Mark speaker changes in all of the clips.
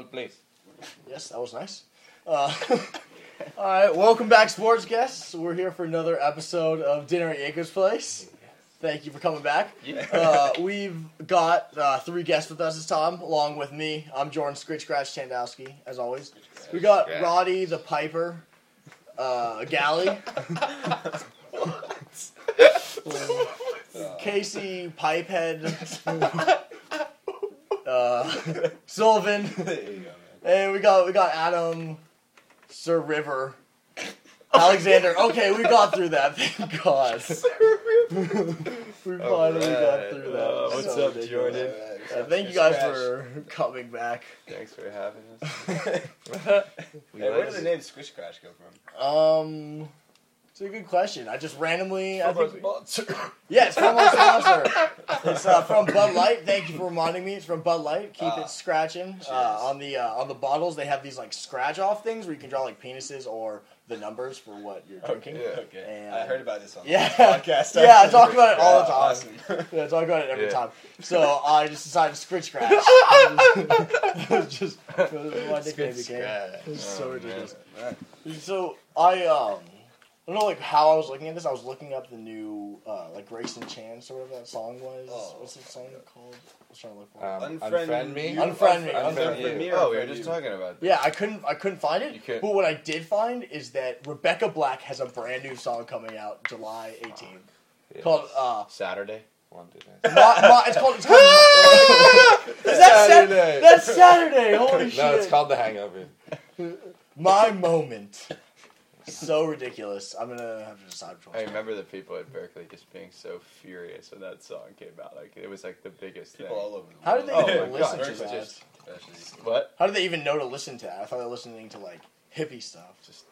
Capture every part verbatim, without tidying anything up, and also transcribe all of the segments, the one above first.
Speaker 1: roll, please.
Speaker 2: Yes, that was nice. Uh, all right, welcome back, sports guests. We're here for another episode of Dinner at Yanko's Place. Thank you for coming back.
Speaker 1: Yeah.
Speaker 2: Uh, we've got uh, three guests with us this time, along with me. I'm Jordan Scritch Scratch Tandowski, as always. We got
Speaker 1: Scratch.
Speaker 2: Roddy the Piper, uh, Galley, Casey Pipehead, uh, Sullivan, and we got we got Adam, Sir River, Alexander. Okay, we got through that. Thank God. we finally got through that.
Speaker 1: Uh, what's
Speaker 2: So
Speaker 1: up,
Speaker 2: ridiculous.
Speaker 1: Jordan?
Speaker 2: Uh, thank you guys for coming back.
Speaker 1: Thanks for having us.
Speaker 3: Hey, where did the name Squish Crash go from?
Speaker 2: Um, it's a good question. I just randomly, I think,
Speaker 1: sponsor.
Speaker 2: yeah, it's from our sponsor. It's uh, from Bud Light. Thank you for reminding me. It's from Bud Light. Keep
Speaker 3: Ah,
Speaker 2: it scratching. Uh, on the uh, on the bottles, they have these like scratch off things where you can draw like penises or the numbers for what you're drinking.
Speaker 1: Yeah.
Speaker 3: Okay,
Speaker 2: And-
Speaker 3: I heard about this on
Speaker 2: Yeah.
Speaker 3: the podcast.
Speaker 2: Yeah, I talk about it all the time.
Speaker 3: Awesome.
Speaker 2: Yeah, I talk about it every
Speaker 1: Yeah.
Speaker 2: time. So I just decided to scritch scratch. It was just it was my nickname
Speaker 1: Scritch
Speaker 2: became.
Speaker 3: scratch.
Speaker 2: It was so
Speaker 1: Oh,
Speaker 2: ridiculous.
Speaker 3: Right.
Speaker 2: So I um I don't know like how I was looking at this. I was looking up the new uh, like Grayson Chance or whatever that song was.
Speaker 3: Oh.
Speaker 2: What's that song called? I was trying to look for. it.
Speaker 1: Um,
Speaker 3: Unfriend
Speaker 1: unfriend me?
Speaker 3: you-
Speaker 2: Unfriend me,
Speaker 3: Unfriend
Speaker 2: unfriend
Speaker 3: me
Speaker 1: you.
Speaker 3: or
Speaker 1: Oh, we were
Speaker 3: unfriend
Speaker 1: just
Speaker 3: you?
Speaker 1: talking about that.
Speaker 2: Yeah, I couldn't I couldn't find it.
Speaker 1: You could-
Speaker 2: But what I did find is that Rebecca Black has a brand new song coming out July eighteenth
Speaker 1: Yeah.
Speaker 2: called uh
Speaker 1: Saturday. One, two, three.
Speaker 2: Ma- Ma- it's called it's called Is that
Speaker 1: Saturday.
Speaker 2: Saturday? That's Saturday. Holy shit.
Speaker 1: No, it's called The Hangover.
Speaker 2: My Moment. So ridiculous. I'm gonna have to decide which one.
Speaker 4: I remember the people at Berkeley just being so furious when that song came out. Like it was like the biggest
Speaker 3: People
Speaker 4: thing.
Speaker 3: all over the
Speaker 2: How
Speaker 3: world.
Speaker 2: did they
Speaker 4: Oh
Speaker 2: even
Speaker 4: my
Speaker 2: listen
Speaker 4: God,
Speaker 2: to
Speaker 4: it's
Speaker 2: that?
Speaker 4: just-
Speaker 3: Especially.
Speaker 4: What?
Speaker 2: How did they even know to listen to that? I thought they were listening to like hippie stuff.
Speaker 4: Just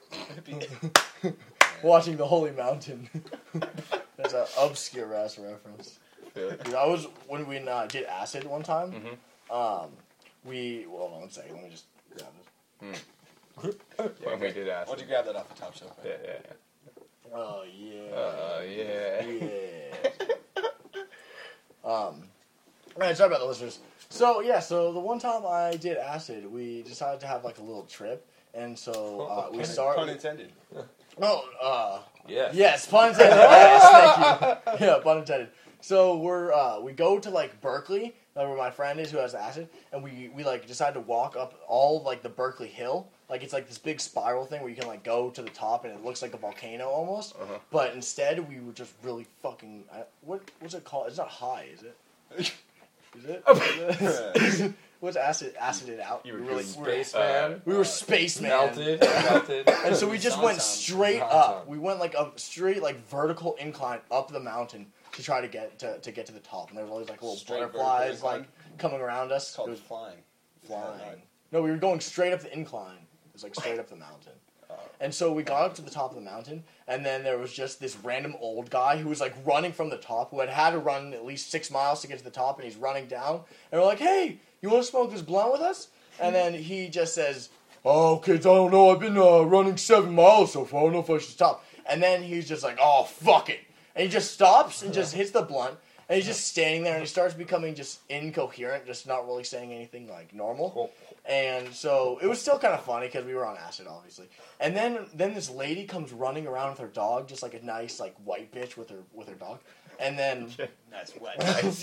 Speaker 2: Watching the Holy Mountain. That's an obscure ass reference.
Speaker 4: feel it.
Speaker 2: Dude, I was when we uh, did acid one time.
Speaker 4: Mhm.
Speaker 2: Um, we well, hold on one second. Let me just grab this.
Speaker 4: When we did
Speaker 3: Why
Speaker 4: ask.
Speaker 3: don't you grab that off the top shelf?
Speaker 4: Yeah, yeah,
Speaker 2: Oh
Speaker 4: yeah.
Speaker 2: yeah.
Speaker 4: Uh, yeah.
Speaker 2: Yeah. um, alright, sorry about the listeners. So yeah, so the one time I did acid, we decided to have like a little trip, and so uh, we
Speaker 3: Pun
Speaker 2: started.
Speaker 3: intended.
Speaker 2: No, uh,
Speaker 1: Yeah.
Speaker 2: yes, pun intended. Yes, thank you. Yeah, pun intended. So we're uh, we go to like Berkeley, uh, where my friend is who has acid, and we we like decide to walk up all like the Berkeley Hill. Like it's like this big spiral thing where you can like go to the top and it looks like a volcano almost.
Speaker 4: Uh-huh.
Speaker 2: But instead we were just really fucking. Uh, what what's it called? It's not high, is it? Is it? What's acid? Acided out.
Speaker 4: You were
Speaker 2: We really
Speaker 4: just
Speaker 2: we were-
Speaker 1: Spaceman.
Speaker 2: We were spaceman.
Speaker 1: Melted. Melted.
Speaker 2: And so we just
Speaker 3: Song
Speaker 2: went
Speaker 3: sound.
Speaker 2: straight
Speaker 1: Song
Speaker 2: up.
Speaker 1: sound.
Speaker 2: We went like a straight like vertical incline up the mountain to try to get to, to get to the top. And there was always like little
Speaker 3: Straight
Speaker 2: butterflies
Speaker 3: vertical
Speaker 2: like coming around us.
Speaker 3: It's called
Speaker 2: It was
Speaker 3: flying.
Speaker 2: flying. No, we were going straight up the incline. It was like straight up the mountain. And so we got up to the top of the mountain, and then there was just this random old guy who was like running from the top, who had had to run at least six miles to get to the top, and he's running down. And we're like, "Hey, you want to smoke this blunt with us?" And then he just says, "Oh, kids, I don't know. I've been uh, running seven miles so far. I don't know if I should stop." And then he's just like, "Oh, fuck it," and he just stops and just hits the blunt. And he's just standing there, and he starts becoming just incoherent, just not really saying anything like normal. And so it was still kind of funny because we were on acid, obviously. And then then this lady comes running around with her dog, just like a nice like white bitch with her with her dog. And then
Speaker 3: Nice wet.
Speaker 2: it's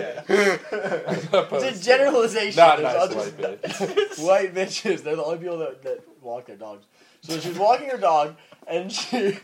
Speaker 1: It's
Speaker 2: a generalization.
Speaker 1: Not
Speaker 2: There's
Speaker 1: nice,
Speaker 2: other-
Speaker 1: white bitch.
Speaker 2: white bitches. They're the only people that, that walk their dogs. So she's walking her dog, and she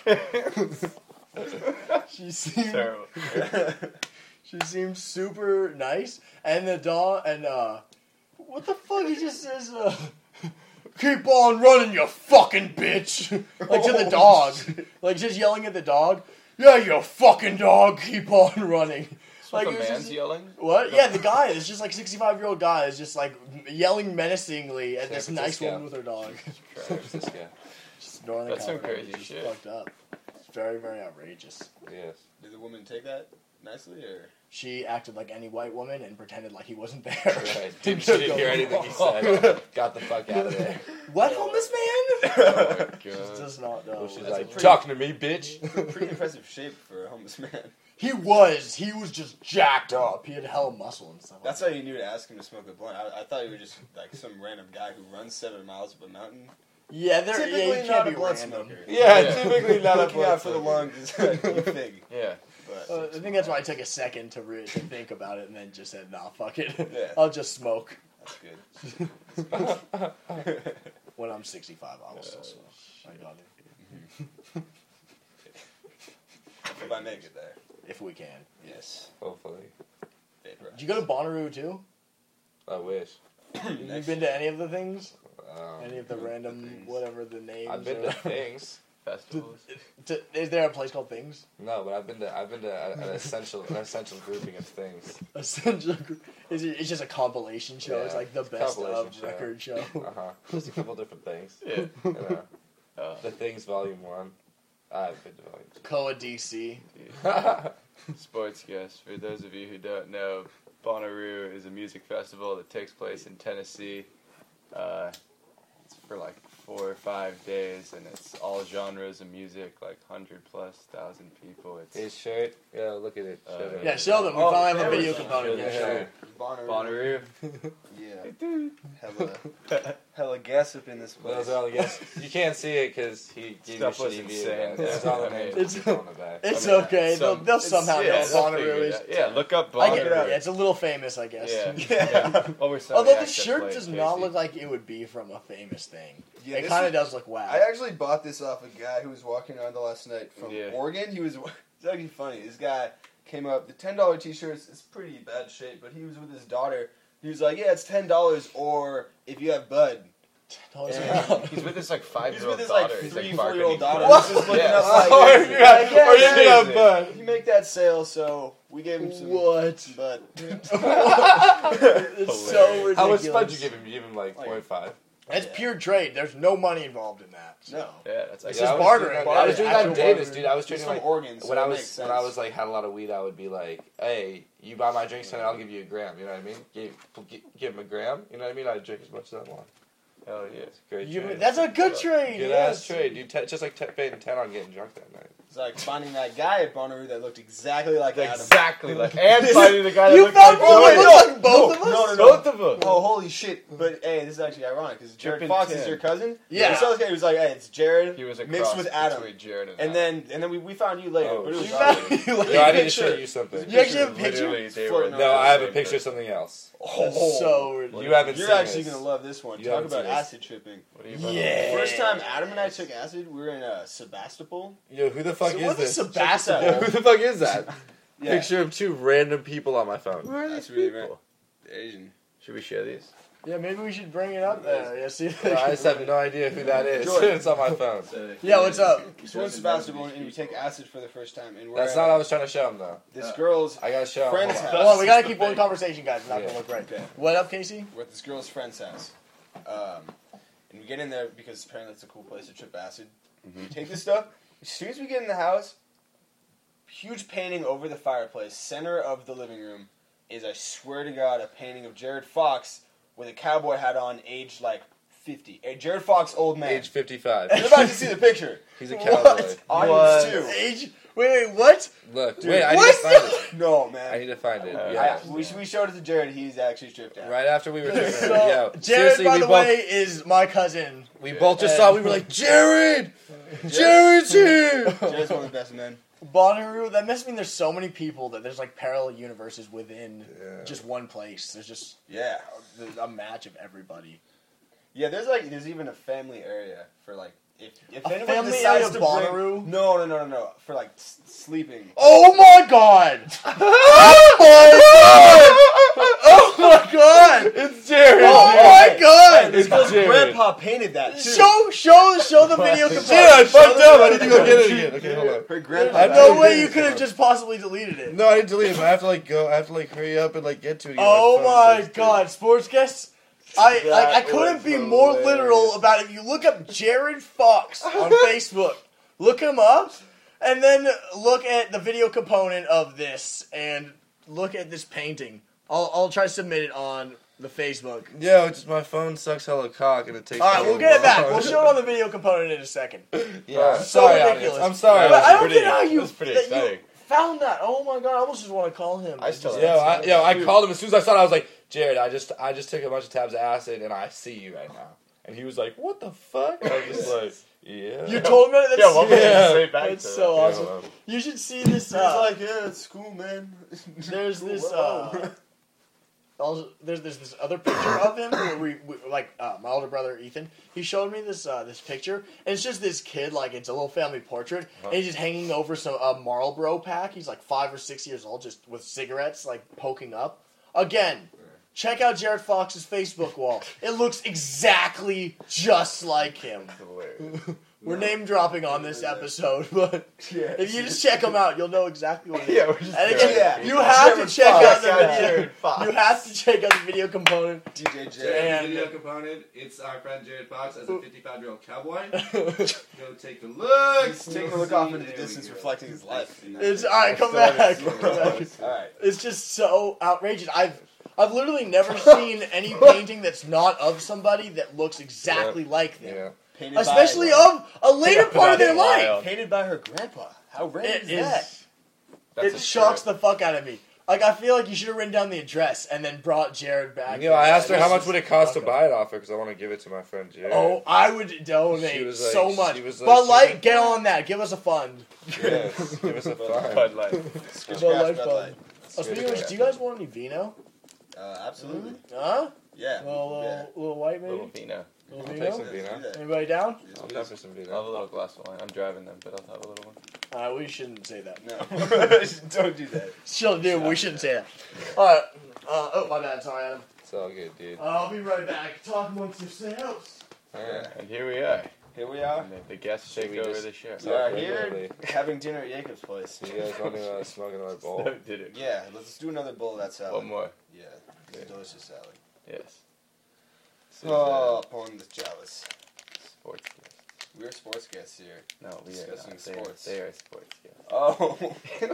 Speaker 2: she seemed
Speaker 4: Terrible.
Speaker 2: she seemed super nice, and the dog and uh, what the fuck? He just says, uh, "Keep on running, you fucking bitch!" Like to the dog, like just yelling at the dog. Yeah, you fucking dog, keep on running.
Speaker 4: Like
Speaker 2: it
Speaker 4: a
Speaker 2: was
Speaker 4: man's
Speaker 2: just-
Speaker 4: yelling.
Speaker 2: What? Yeah, the guy is just like sixty-five year old guy is just like yelling menacingly at
Speaker 1: San
Speaker 2: this nice
Speaker 1: Francisco.
Speaker 2: woman with her dog.
Speaker 1: San Francisco.
Speaker 2: Just Northern
Speaker 4: That's some
Speaker 2: California,
Speaker 4: crazy
Speaker 2: just
Speaker 4: shit.
Speaker 2: Fucked up. It's very, very outrageous.
Speaker 1: Yes.
Speaker 3: Did the woman take that nicely, or
Speaker 2: She acted like any white woman and pretended like he wasn't there.
Speaker 1: Right. Didn't, she didn't hear anything he said. Got the fuck out of there.
Speaker 2: What homeless man?
Speaker 4: Oh my
Speaker 2: Just
Speaker 4: god.
Speaker 2: does not know.
Speaker 1: Well, she's
Speaker 3: That's
Speaker 1: like,
Speaker 3: a pretty-
Speaker 1: talking to me, bitch.
Speaker 3: pretty impressive shape for a homeless man?
Speaker 2: He was. He was just jacked up. He had hella muscle and stuff.
Speaker 3: That's
Speaker 2: like
Speaker 3: how you knew to ask him to smoke a blunt. I, I thought you were just like some random guy who runs seven miles up a mountain.
Speaker 2: Yeah, they're
Speaker 3: Typically
Speaker 2: yeah, you
Speaker 3: not
Speaker 2: can't
Speaker 3: a
Speaker 2: be
Speaker 3: blunt
Speaker 2: random.
Speaker 3: smoker.
Speaker 1: Yeah,
Speaker 4: Yeah.
Speaker 1: typically not a
Speaker 3: Looking out for the
Speaker 1: smoker.
Speaker 3: lungs, you think.
Speaker 4: Yeah.
Speaker 3: But
Speaker 2: Uh, I think that's why I took a second to, re- to think about it and then just said, nah, fuck it.
Speaker 3: Yeah.
Speaker 2: I'll just smoke.
Speaker 3: that's good.
Speaker 2: When I'm sixty-five, I will still smoke. I got it.
Speaker 3: If I make it there.
Speaker 2: If we can.
Speaker 3: Yes.
Speaker 1: Hopefully.
Speaker 3: Vaporize.
Speaker 2: Did you go to Bonnaroo too?
Speaker 1: I wish.
Speaker 2: Have you been to any of the things?
Speaker 1: Um,
Speaker 2: Any of the random,
Speaker 3: things.
Speaker 2: whatever the names
Speaker 1: I've been
Speaker 2: are?
Speaker 1: to things.
Speaker 4: Festivals.
Speaker 2: To- is there a place called Things?
Speaker 1: No, but I've been to I've been to a- an essential an essential grouping of things.
Speaker 2: Essential. Gr- Is it, it's just a compilation show. It's
Speaker 1: Yeah,
Speaker 2: like the
Speaker 1: it's a
Speaker 2: best
Speaker 1: compilation
Speaker 2: of
Speaker 1: show.
Speaker 2: record show.
Speaker 1: Uh huh. Just a couple different things.
Speaker 4: Yeah.
Speaker 1: You know,
Speaker 4: Oh,
Speaker 1: the Things Volume One. I've been to Volume Two.
Speaker 2: Coa D C.
Speaker 4: sports guest. For those of you who don't know, Bonnaroo is a music festival that takes place in Tennessee. Uh, it's for like four or five days, and it's all genres of music, like hundred plus thousand people. It's
Speaker 1: His shirt. Yeah, look at it.
Speaker 4: Uh,
Speaker 1: Show them.
Speaker 2: Yeah, show them. We
Speaker 3: Oh,
Speaker 2: finally have a
Speaker 3: there
Speaker 2: video
Speaker 3: we go.
Speaker 2: component.
Speaker 1: Yeah,
Speaker 2: Yeah,
Speaker 1: yeah.
Speaker 2: show them.
Speaker 3: Bonnaroo.
Speaker 4: Bonnaroo.
Speaker 3: Yeah. Hella, hella gas up in this
Speaker 1: Well,
Speaker 3: place.
Speaker 1: those are all the guests. You can't see it because he gave
Speaker 4: Stuff
Speaker 1: me a
Speaker 4: was
Speaker 1: shitty view.
Speaker 4: insane.
Speaker 1: but It's all the
Speaker 4: Yeah.
Speaker 1: names
Speaker 2: It's-
Speaker 1: on the back.
Speaker 2: It's
Speaker 4: I mean,
Speaker 2: okay.
Speaker 4: some-
Speaker 2: they'll, they'll
Speaker 3: it's-
Speaker 2: somehow
Speaker 4: yeah,
Speaker 2: know
Speaker 4: they'll
Speaker 2: Bonnaroo
Speaker 4: figure it
Speaker 2: is.
Speaker 4: out. Yeah, look up
Speaker 2: I
Speaker 4: Bonnaroo.
Speaker 2: get it. Yeah, it's a little famous, I guess.
Speaker 4: Yeah.
Speaker 3: Yeah.
Speaker 4: yeah. Over some
Speaker 2: Although the
Speaker 4: acts that
Speaker 2: shirt
Speaker 4: play
Speaker 2: does
Speaker 4: Casey.
Speaker 2: not look like it would be from a famous thing.
Speaker 5: Yeah,
Speaker 2: It
Speaker 5: this
Speaker 2: kind of
Speaker 5: is-
Speaker 2: does look whack.
Speaker 5: I actually bought this off a guy who was walking around the last night from
Speaker 4: Yeah.
Speaker 5: Oregon. He was it's actually funny. This guy came up. The ten dollar t-shirts. It's pretty bad shape, but he was with his daughter. He was like, "Yeah, it's ten dollars, or if you have Bud."
Speaker 2: Those are-
Speaker 5: And
Speaker 4: He's with his like five
Speaker 5: he's
Speaker 4: year old
Speaker 5: with his like
Speaker 4: daughter. He's
Speaker 5: three,
Speaker 4: like
Speaker 5: four
Speaker 4: barking
Speaker 5: year old
Speaker 4: at
Speaker 5: daughter.
Speaker 4: you.
Speaker 5: He's just looking
Speaker 4: Yeah.
Speaker 5: up like,
Speaker 1: Or
Speaker 5: "Hey,
Speaker 1: if you have-
Speaker 5: yeah,
Speaker 1: or if you have
Speaker 4: amazing.
Speaker 1: Bud.
Speaker 5: you make that sale, so we gave him some
Speaker 2: What?
Speaker 5: Bud."
Speaker 2: It's so ridiculous.
Speaker 1: How much Spud you give him? You give him like
Speaker 5: Like-
Speaker 1: point five.
Speaker 2: That's pure trade. There's no money involved in that. So.
Speaker 5: No.
Speaker 4: Yeah, that's
Speaker 2: It's
Speaker 4: like
Speaker 2: just
Speaker 1: I was
Speaker 2: bartering.
Speaker 1: doing that- I was doing that
Speaker 2: Actual
Speaker 1: in Davis,
Speaker 2: bartering.
Speaker 1: dude. I was
Speaker 5: He's
Speaker 1: trading
Speaker 5: from
Speaker 1: like
Speaker 5: Oregon, so
Speaker 1: when
Speaker 5: it
Speaker 1: I
Speaker 5: makes
Speaker 1: was
Speaker 5: sense.
Speaker 1: when I was like had a lot of weed. I would be like, "Hey, you buy my drinks tonight, I'll give you a gram." You know what I mean? Give gi- give him a gram. You know what I mean? I drink as much as I want.
Speaker 4: hell yeah.
Speaker 1: Great
Speaker 2: You-
Speaker 1: trade.
Speaker 2: that's a good trade.
Speaker 1: Good
Speaker 2: yes.
Speaker 1: ass trade, dude. Te- just like te- paying ten on getting drunk that night.
Speaker 5: It's like finding that guy at Bonnaroo that looked exactly like Adam.
Speaker 4: Exactly like and finding the guy that
Speaker 2: You
Speaker 4: looked
Speaker 2: found
Speaker 4: like
Speaker 2: one that
Speaker 4: Jordan.
Speaker 2: looks like both of us?
Speaker 5: No, no, no.
Speaker 4: Both of us.
Speaker 5: Oh, holy shit. But, hey, this is actually ironic, because Jared
Speaker 4: Dripping
Speaker 5: Fox
Speaker 4: tin.
Speaker 5: is your cousin.
Speaker 2: Yeah.
Speaker 5: We saw this guy, he was like, hey, it's Jared
Speaker 4: He was a
Speaker 5: mixed
Speaker 4: cross
Speaker 5: with Adam.
Speaker 4: between Jared and,
Speaker 5: And
Speaker 4: Adam.
Speaker 5: then and then we, we found you later.
Speaker 1: Oh,
Speaker 5: but it was
Speaker 1: shit.
Speaker 5: awesome.
Speaker 2: You like-
Speaker 1: Yo, I need to
Speaker 5: picture.
Speaker 1: show you something.
Speaker 2: You actually have a picture?
Speaker 4: Literally, they
Speaker 5: Floating
Speaker 4: were
Speaker 5: on
Speaker 1: No,
Speaker 5: the
Speaker 1: I have a
Speaker 4: same
Speaker 1: picture of
Speaker 4: person.
Speaker 1: something else.
Speaker 2: That's so ridiculous.
Speaker 1: You haven't
Speaker 5: You're
Speaker 1: seen
Speaker 5: actually
Speaker 1: this.
Speaker 5: going to love this one.
Speaker 1: You
Speaker 5: Talk
Speaker 1: haven't
Speaker 5: about
Speaker 1: seen this.
Speaker 5: acid tripping.
Speaker 4: What are you about?
Speaker 2: Yeah.
Speaker 5: First time Adam and I took acid, we were in uh, Sebastopol.
Speaker 1: Yo, who the fuck
Speaker 2: So
Speaker 1: is
Speaker 2: what is
Speaker 1: this?
Speaker 2: Sebastopol?
Speaker 1: Yo, who the fuck is that?
Speaker 5: Yeah.
Speaker 1: Picture of two random people on my phone.
Speaker 4: Who are
Speaker 5: That's
Speaker 4: these
Speaker 5: really
Speaker 4: people?
Speaker 5: Asian.
Speaker 4: Should we share these?
Speaker 2: Yeah, maybe we should bring it up there. Yeah, see.
Speaker 1: Yo, I just have no idea who that is.
Speaker 5: Jordan.
Speaker 1: It's on my phone.
Speaker 2: Yeah, what's up?
Speaker 5: So we're in Sebastopol, and you take acid for the first time. And we're
Speaker 1: That's
Speaker 5: at,
Speaker 1: not what I was trying to show him though.
Speaker 5: This girl's
Speaker 1: I gotta show him.
Speaker 5: Friends
Speaker 1: Hold on.
Speaker 5: house.
Speaker 2: Hold on, we gotta
Speaker 4: That's
Speaker 2: keep
Speaker 4: the
Speaker 2: one
Speaker 4: thing.
Speaker 2: conversation, guys. It's not
Speaker 1: Yeah.
Speaker 2: gonna look right.
Speaker 5: Okay.
Speaker 2: What up, Casey?
Speaker 5: We're at this girl's friend's house. Um, and we get in there because apparently it's a cool place to trip acid.
Speaker 1: Mm-hmm.
Speaker 5: We take this stuff. As soon as we get in the house, huge painting over the fireplace, center of the living room, is, I swear to God, a painting of Jared Fox with a cowboy hat on, aged like fifty. A Jared Fox, old man.
Speaker 1: Age fifty-five.
Speaker 5: You're about to see the picture.
Speaker 1: He's a
Speaker 2: What?
Speaker 1: cowboy.
Speaker 5: Audience
Speaker 4: What?
Speaker 5: too.
Speaker 2: Age? Wait, wait, what?
Speaker 1: Look,
Speaker 5: Dude,
Speaker 1: wait, I need
Speaker 2: what?
Speaker 1: to find it.
Speaker 5: No, man.
Speaker 1: I need to find it.
Speaker 4: Uh,
Speaker 1: Yeah.
Speaker 5: I- we, we showed it to Jared. He's actually stripped out.
Speaker 1: Right after we were tripping.
Speaker 2: So,
Speaker 1: Yo,
Speaker 2: Jared,
Speaker 1: seriously,
Speaker 2: by
Speaker 1: we
Speaker 2: the
Speaker 1: both,
Speaker 2: way, is my cousin.
Speaker 1: we both just
Speaker 2: And-
Speaker 1: saw. We were like, Jared, Jared's here.
Speaker 5: Jared's one of the best men.
Speaker 2: Bonnaroo, that must mean there's so many people that there's like parallel universes within
Speaker 1: Yeah.
Speaker 2: just one place. There's just
Speaker 5: Yeah.
Speaker 2: there's a match of everybody.
Speaker 5: Yeah, there's like there's even a family area for like if if
Speaker 2: A
Speaker 5: anyone
Speaker 2: family
Speaker 5: decides
Speaker 2: area
Speaker 5: to
Speaker 2: of Bonnaroo?
Speaker 5: bring, no no no no no for like s- sleeping.
Speaker 2: Oh my god! Oh my god! Oh my god!
Speaker 1: It's Jared.
Speaker 2: Oh my god!
Speaker 5: It's because
Speaker 1: Jared.
Speaker 5: Grandpa painted that too.
Speaker 2: Show, show, show the video.
Speaker 1: Jared,
Speaker 2: component.
Speaker 1: I fucked up. I need to go get it again. Okay, hold on.
Speaker 5: Her grandpa.
Speaker 1: I
Speaker 2: No
Speaker 1: know
Speaker 2: way
Speaker 1: you
Speaker 2: you
Speaker 1: did.
Speaker 2: could have just possibly deleted it.
Speaker 1: No, I didn't delete it. But I have to like go. I have to like hurry up and like get to it. Again.
Speaker 2: Oh
Speaker 1: phone
Speaker 2: my
Speaker 1: says
Speaker 2: god, sports guests! I
Speaker 5: That
Speaker 2: like, I couldn't
Speaker 5: was
Speaker 2: be more
Speaker 5: hilarious.
Speaker 2: literal about it. You look up Jared Fox on Facebook, look him up, and then look at the video component of this, and look at this painting. I'll I'll try to submit it on the Facebook.
Speaker 1: Yo, it's just my phone sucks hella cock and it takes.
Speaker 2: All right,
Speaker 1: so
Speaker 2: we'll get it back.
Speaker 1: long.
Speaker 2: We'll show it on the video component in a second.
Speaker 1: Yeah, I'm
Speaker 2: So
Speaker 1: sorry,
Speaker 2: ridiculous.
Speaker 1: audience. I'm sorry.
Speaker 2: But I don't
Speaker 4: pretty-
Speaker 2: get how you.
Speaker 4: That's pretty
Speaker 2: that you-
Speaker 4: exciting.
Speaker 2: found that. Oh my god, I almost just want to call him.
Speaker 5: I still-
Speaker 1: Yo, I, yo, I called him as soon as I saw it. I was like, Jared, I just, I just took a bunch of tabs of acid, and I see you right now. And he was like, "What the fuck?" I was just like, "Yeah."
Speaker 2: You told me that.
Speaker 4: Yeah, what would you
Speaker 1: Yeah.
Speaker 4: say back
Speaker 2: That's
Speaker 4: to
Speaker 2: so
Speaker 4: that?
Speaker 2: awesome.
Speaker 1: Yeah, well,
Speaker 2: You should see this.
Speaker 5: He's
Speaker 2: Uh,
Speaker 5: like, yeah, it's cool, man.
Speaker 2: there's this.
Speaker 5: Whoa.
Speaker 2: Uh, also, there's, there's this other picture of him where we, we like uh, my older brother Ethan. He showed me this uh, this picture, and it's just this kid, like it's a little family portrait,
Speaker 1: Uh-huh.
Speaker 2: and he's just hanging over some a Marlboro pack. He's like five or six years old, just with cigarettes like poking up. Again, check out Jared Fox's Facebook wall. It looks exactly just like him.
Speaker 4: Hilarious.
Speaker 2: We're name dropping on this episode, but
Speaker 5: Yeah.
Speaker 2: if you just check him out, you'll know exactly what it is.
Speaker 4: Yeah, we're just
Speaker 2: And again,
Speaker 5: Yeah.
Speaker 2: you have
Speaker 5: Jared
Speaker 2: to check
Speaker 5: Fox.
Speaker 2: out the
Speaker 4: Check out
Speaker 2: video.
Speaker 4: Jared Fox.
Speaker 2: You have to check out the video component.
Speaker 5: D J
Speaker 2: And-
Speaker 5: J.
Speaker 1: the video component. It's our friend Jared Fox as a fifty-five-year-old cowboy. Go take a look.
Speaker 5: He's taking a look off into the
Speaker 1: There we
Speaker 5: distance,
Speaker 1: go.
Speaker 5: reflecting his life.
Speaker 2: It's all right. Come
Speaker 4: Still haven't
Speaker 2: back.
Speaker 4: seen
Speaker 2: Come
Speaker 4: it.
Speaker 2: back.
Speaker 5: All right.
Speaker 2: It's just so outrageous. I've I've literally never seen any painting that's not of somebody that looks exactly like them.
Speaker 1: Yeah.
Speaker 5: Painted
Speaker 2: Especially
Speaker 5: by,
Speaker 2: of a later part of their
Speaker 4: That's
Speaker 2: life.
Speaker 4: wild.
Speaker 5: painted by her grandpa. How rare
Speaker 2: It
Speaker 5: is
Speaker 2: is.
Speaker 5: that?
Speaker 4: That's
Speaker 2: It
Speaker 4: a
Speaker 2: shocks
Speaker 4: trip.
Speaker 2: the fuck out of me. Like I feel like you should have written down the address and then brought Jared back.
Speaker 1: You know, I asked her
Speaker 2: This
Speaker 1: how much
Speaker 2: is
Speaker 1: would it cost to
Speaker 2: fuck
Speaker 1: buy it off her because I want to give it to my friend Jared.
Speaker 2: Oh, I would donate
Speaker 1: She was like-
Speaker 2: so
Speaker 1: she
Speaker 2: much.
Speaker 1: was like-
Speaker 2: But
Speaker 1: she was
Speaker 2: like,
Speaker 1: like,
Speaker 2: get on that. Give us a fund.
Speaker 1: Yes, give us a
Speaker 5: Bud
Speaker 1: fine.
Speaker 4: Bud Light.
Speaker 5: Scratch,
Speaker 2: Bud Light
Speaker 5: Bud
Speaker 2: fun.
Speaker 5: Light.
Speaker 2: Oh, speaking of which, do you guys want any vino?
Speaker 5: Uh, absolutely.
Speaker 2: Huh?
Speaker 5: Yeah.
Speaker 2: Little, little,
Speaker 5: yeah.
Speaker 2: little white maybe?
Speaker 4: Little Vino.
Speaker 2: Little
Speaker 1: I'll
Speaker 2: vino?
Speaker 1: take some
Speaker 5: Let's
Speaker 1: vino.
Speaker 5: do that.
Speaker 2: Anybody down?
Speaker 5: Yes,
Speaker 1: I'll
Speaker 5: please.
Speaker 1: tap for some
Speaker 4: I'll have a
Speaker 1: vino.
Speaker 4: little glass of wine. I'm driving them, but I'll have a little one.
Speaker 2: Alright, we shouldn't say that.
Speaker 5: No. Don't do that.
Speaker 2: She'll do, we shouldn't say that. Alright. Uh, oh, my bad. Sorry, Adam.
Speaker 1: It's all good, dude.
Speaker 2: Uh, I'll be right back. Talk amongst yourselves.
Speaker 1: Alright.
Speaker 4: And here we are.
Speaker 5: Here we are.
Speaker 4: And the, the guests
Speaker 1: Should
Speaker 4: take
Speaker 1: we
Speaker 4: over
Speaker 1: just-
Speaker 4: the show.
Speaker 5: We are
Speaker 1: Sorry,
Speaker 5: here
Speaker 1: really.
Speaker 5: having dinner at Jacob's place.
Speaker 1: So you guys want to uh, smoke another bowl?
Speaker 4: So did it.
Speaker 5: Yeah, let's do another bowl of that salad.
Speaker 4: One more.
Speaker 5: Yeah, it's a delicious salad.
Speaker 4: Yes. This is,
Speaker 5: Oh,
Speaker 4: uh,
Speaker 5: upon the chalice.
Speaker 4: sports guest.
Speaker 5: We're sports guests here.
Speaker 4: No, we are
Speaker 5: Discussing
Speaker 4: not. They are,
Speaker 5: sports.
Speaker 4: they are sports guests.
Speaker 5: Oh,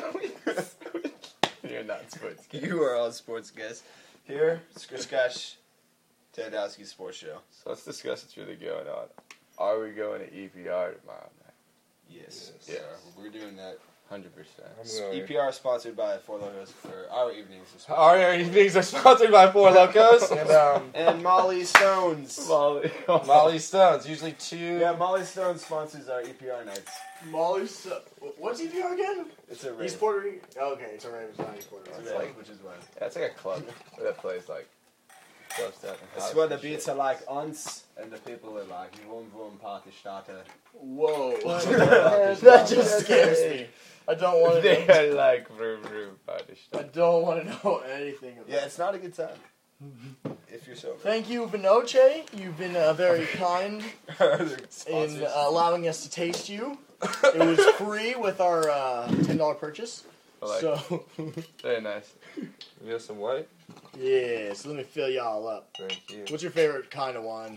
Speaker 4: You're not sports guests.
Speaker 5: you are all sports guests. Here, Scratch Tandowski's sports show.
Speaker 4: So let's discuss what's really going on. Are we going to E P R tomorrow night?
Speaker 5: Yes,
Speaker 1: Yes.
Speaker 5: we are. We're doing that.
Speaker 4: one hundred percent.
Speaker 1: I'm going.
Speaker 5: E P R sponsored by Four Logos for our evenings. of sports.
Speaker 1: Our evenings are sponsored by Four Locos and um,
Speaker 5: And Molly Stones.
Speaker 4: Molly.
Speaker 1: Molly Stones. Usually two.
Speaker 5: Yeah, Molly Stones sponsors our E P R nights.
Speaker 2: Molly's. Uh, what's E P R again?
Speaker 5: It's a rave.
Speaker 2: East Puerto Rico. Okay, it's a rave. It's not East Puerto
Speaker 5: It's
Speaker 2: Rico.
Speaker 5: a
Speaker 4: It's
Speaker 5: rave,
Speaker 4: like-
Speaker 5: which is why.
Speaker 4: Yeah, it's like a club that plays like club stuff. and
Speaker 5: It's
Speaker 4: house
Speaker 5: where the
Speaker 4: and
Speaker 5: beats
Speaker 4: shit.
Speaker 5: are like uns and the people are like vroom vroom party starter.
Speaker 2: Whoa.
Speaker 5: That
Speaker 2: that just scares me. I don't want to
Speaker 4: They
Speaker 2: know.
Speaker 4: are like vroom vroom party
Speaker 2: I
Speaker 4: stuff.
Speaker 2: don't want to know anything about
Speaker 5: Yeah, it's not a good time. If you're sober.
Speaker 2: Thank you, Vinoche. You've been uh, very kind in uh, allowing us to taste you. It was free with our uh, ten dollar purchase.
Speaker 4: I like
Speaker 2: So,
Speaker 4: Very nice.
Speaker 1: You got some white?
Speaker 2: yeah, so let me fill y'all up.
Speaker 1: Thank you.
Speaker 2: What's your favorite kind of wine?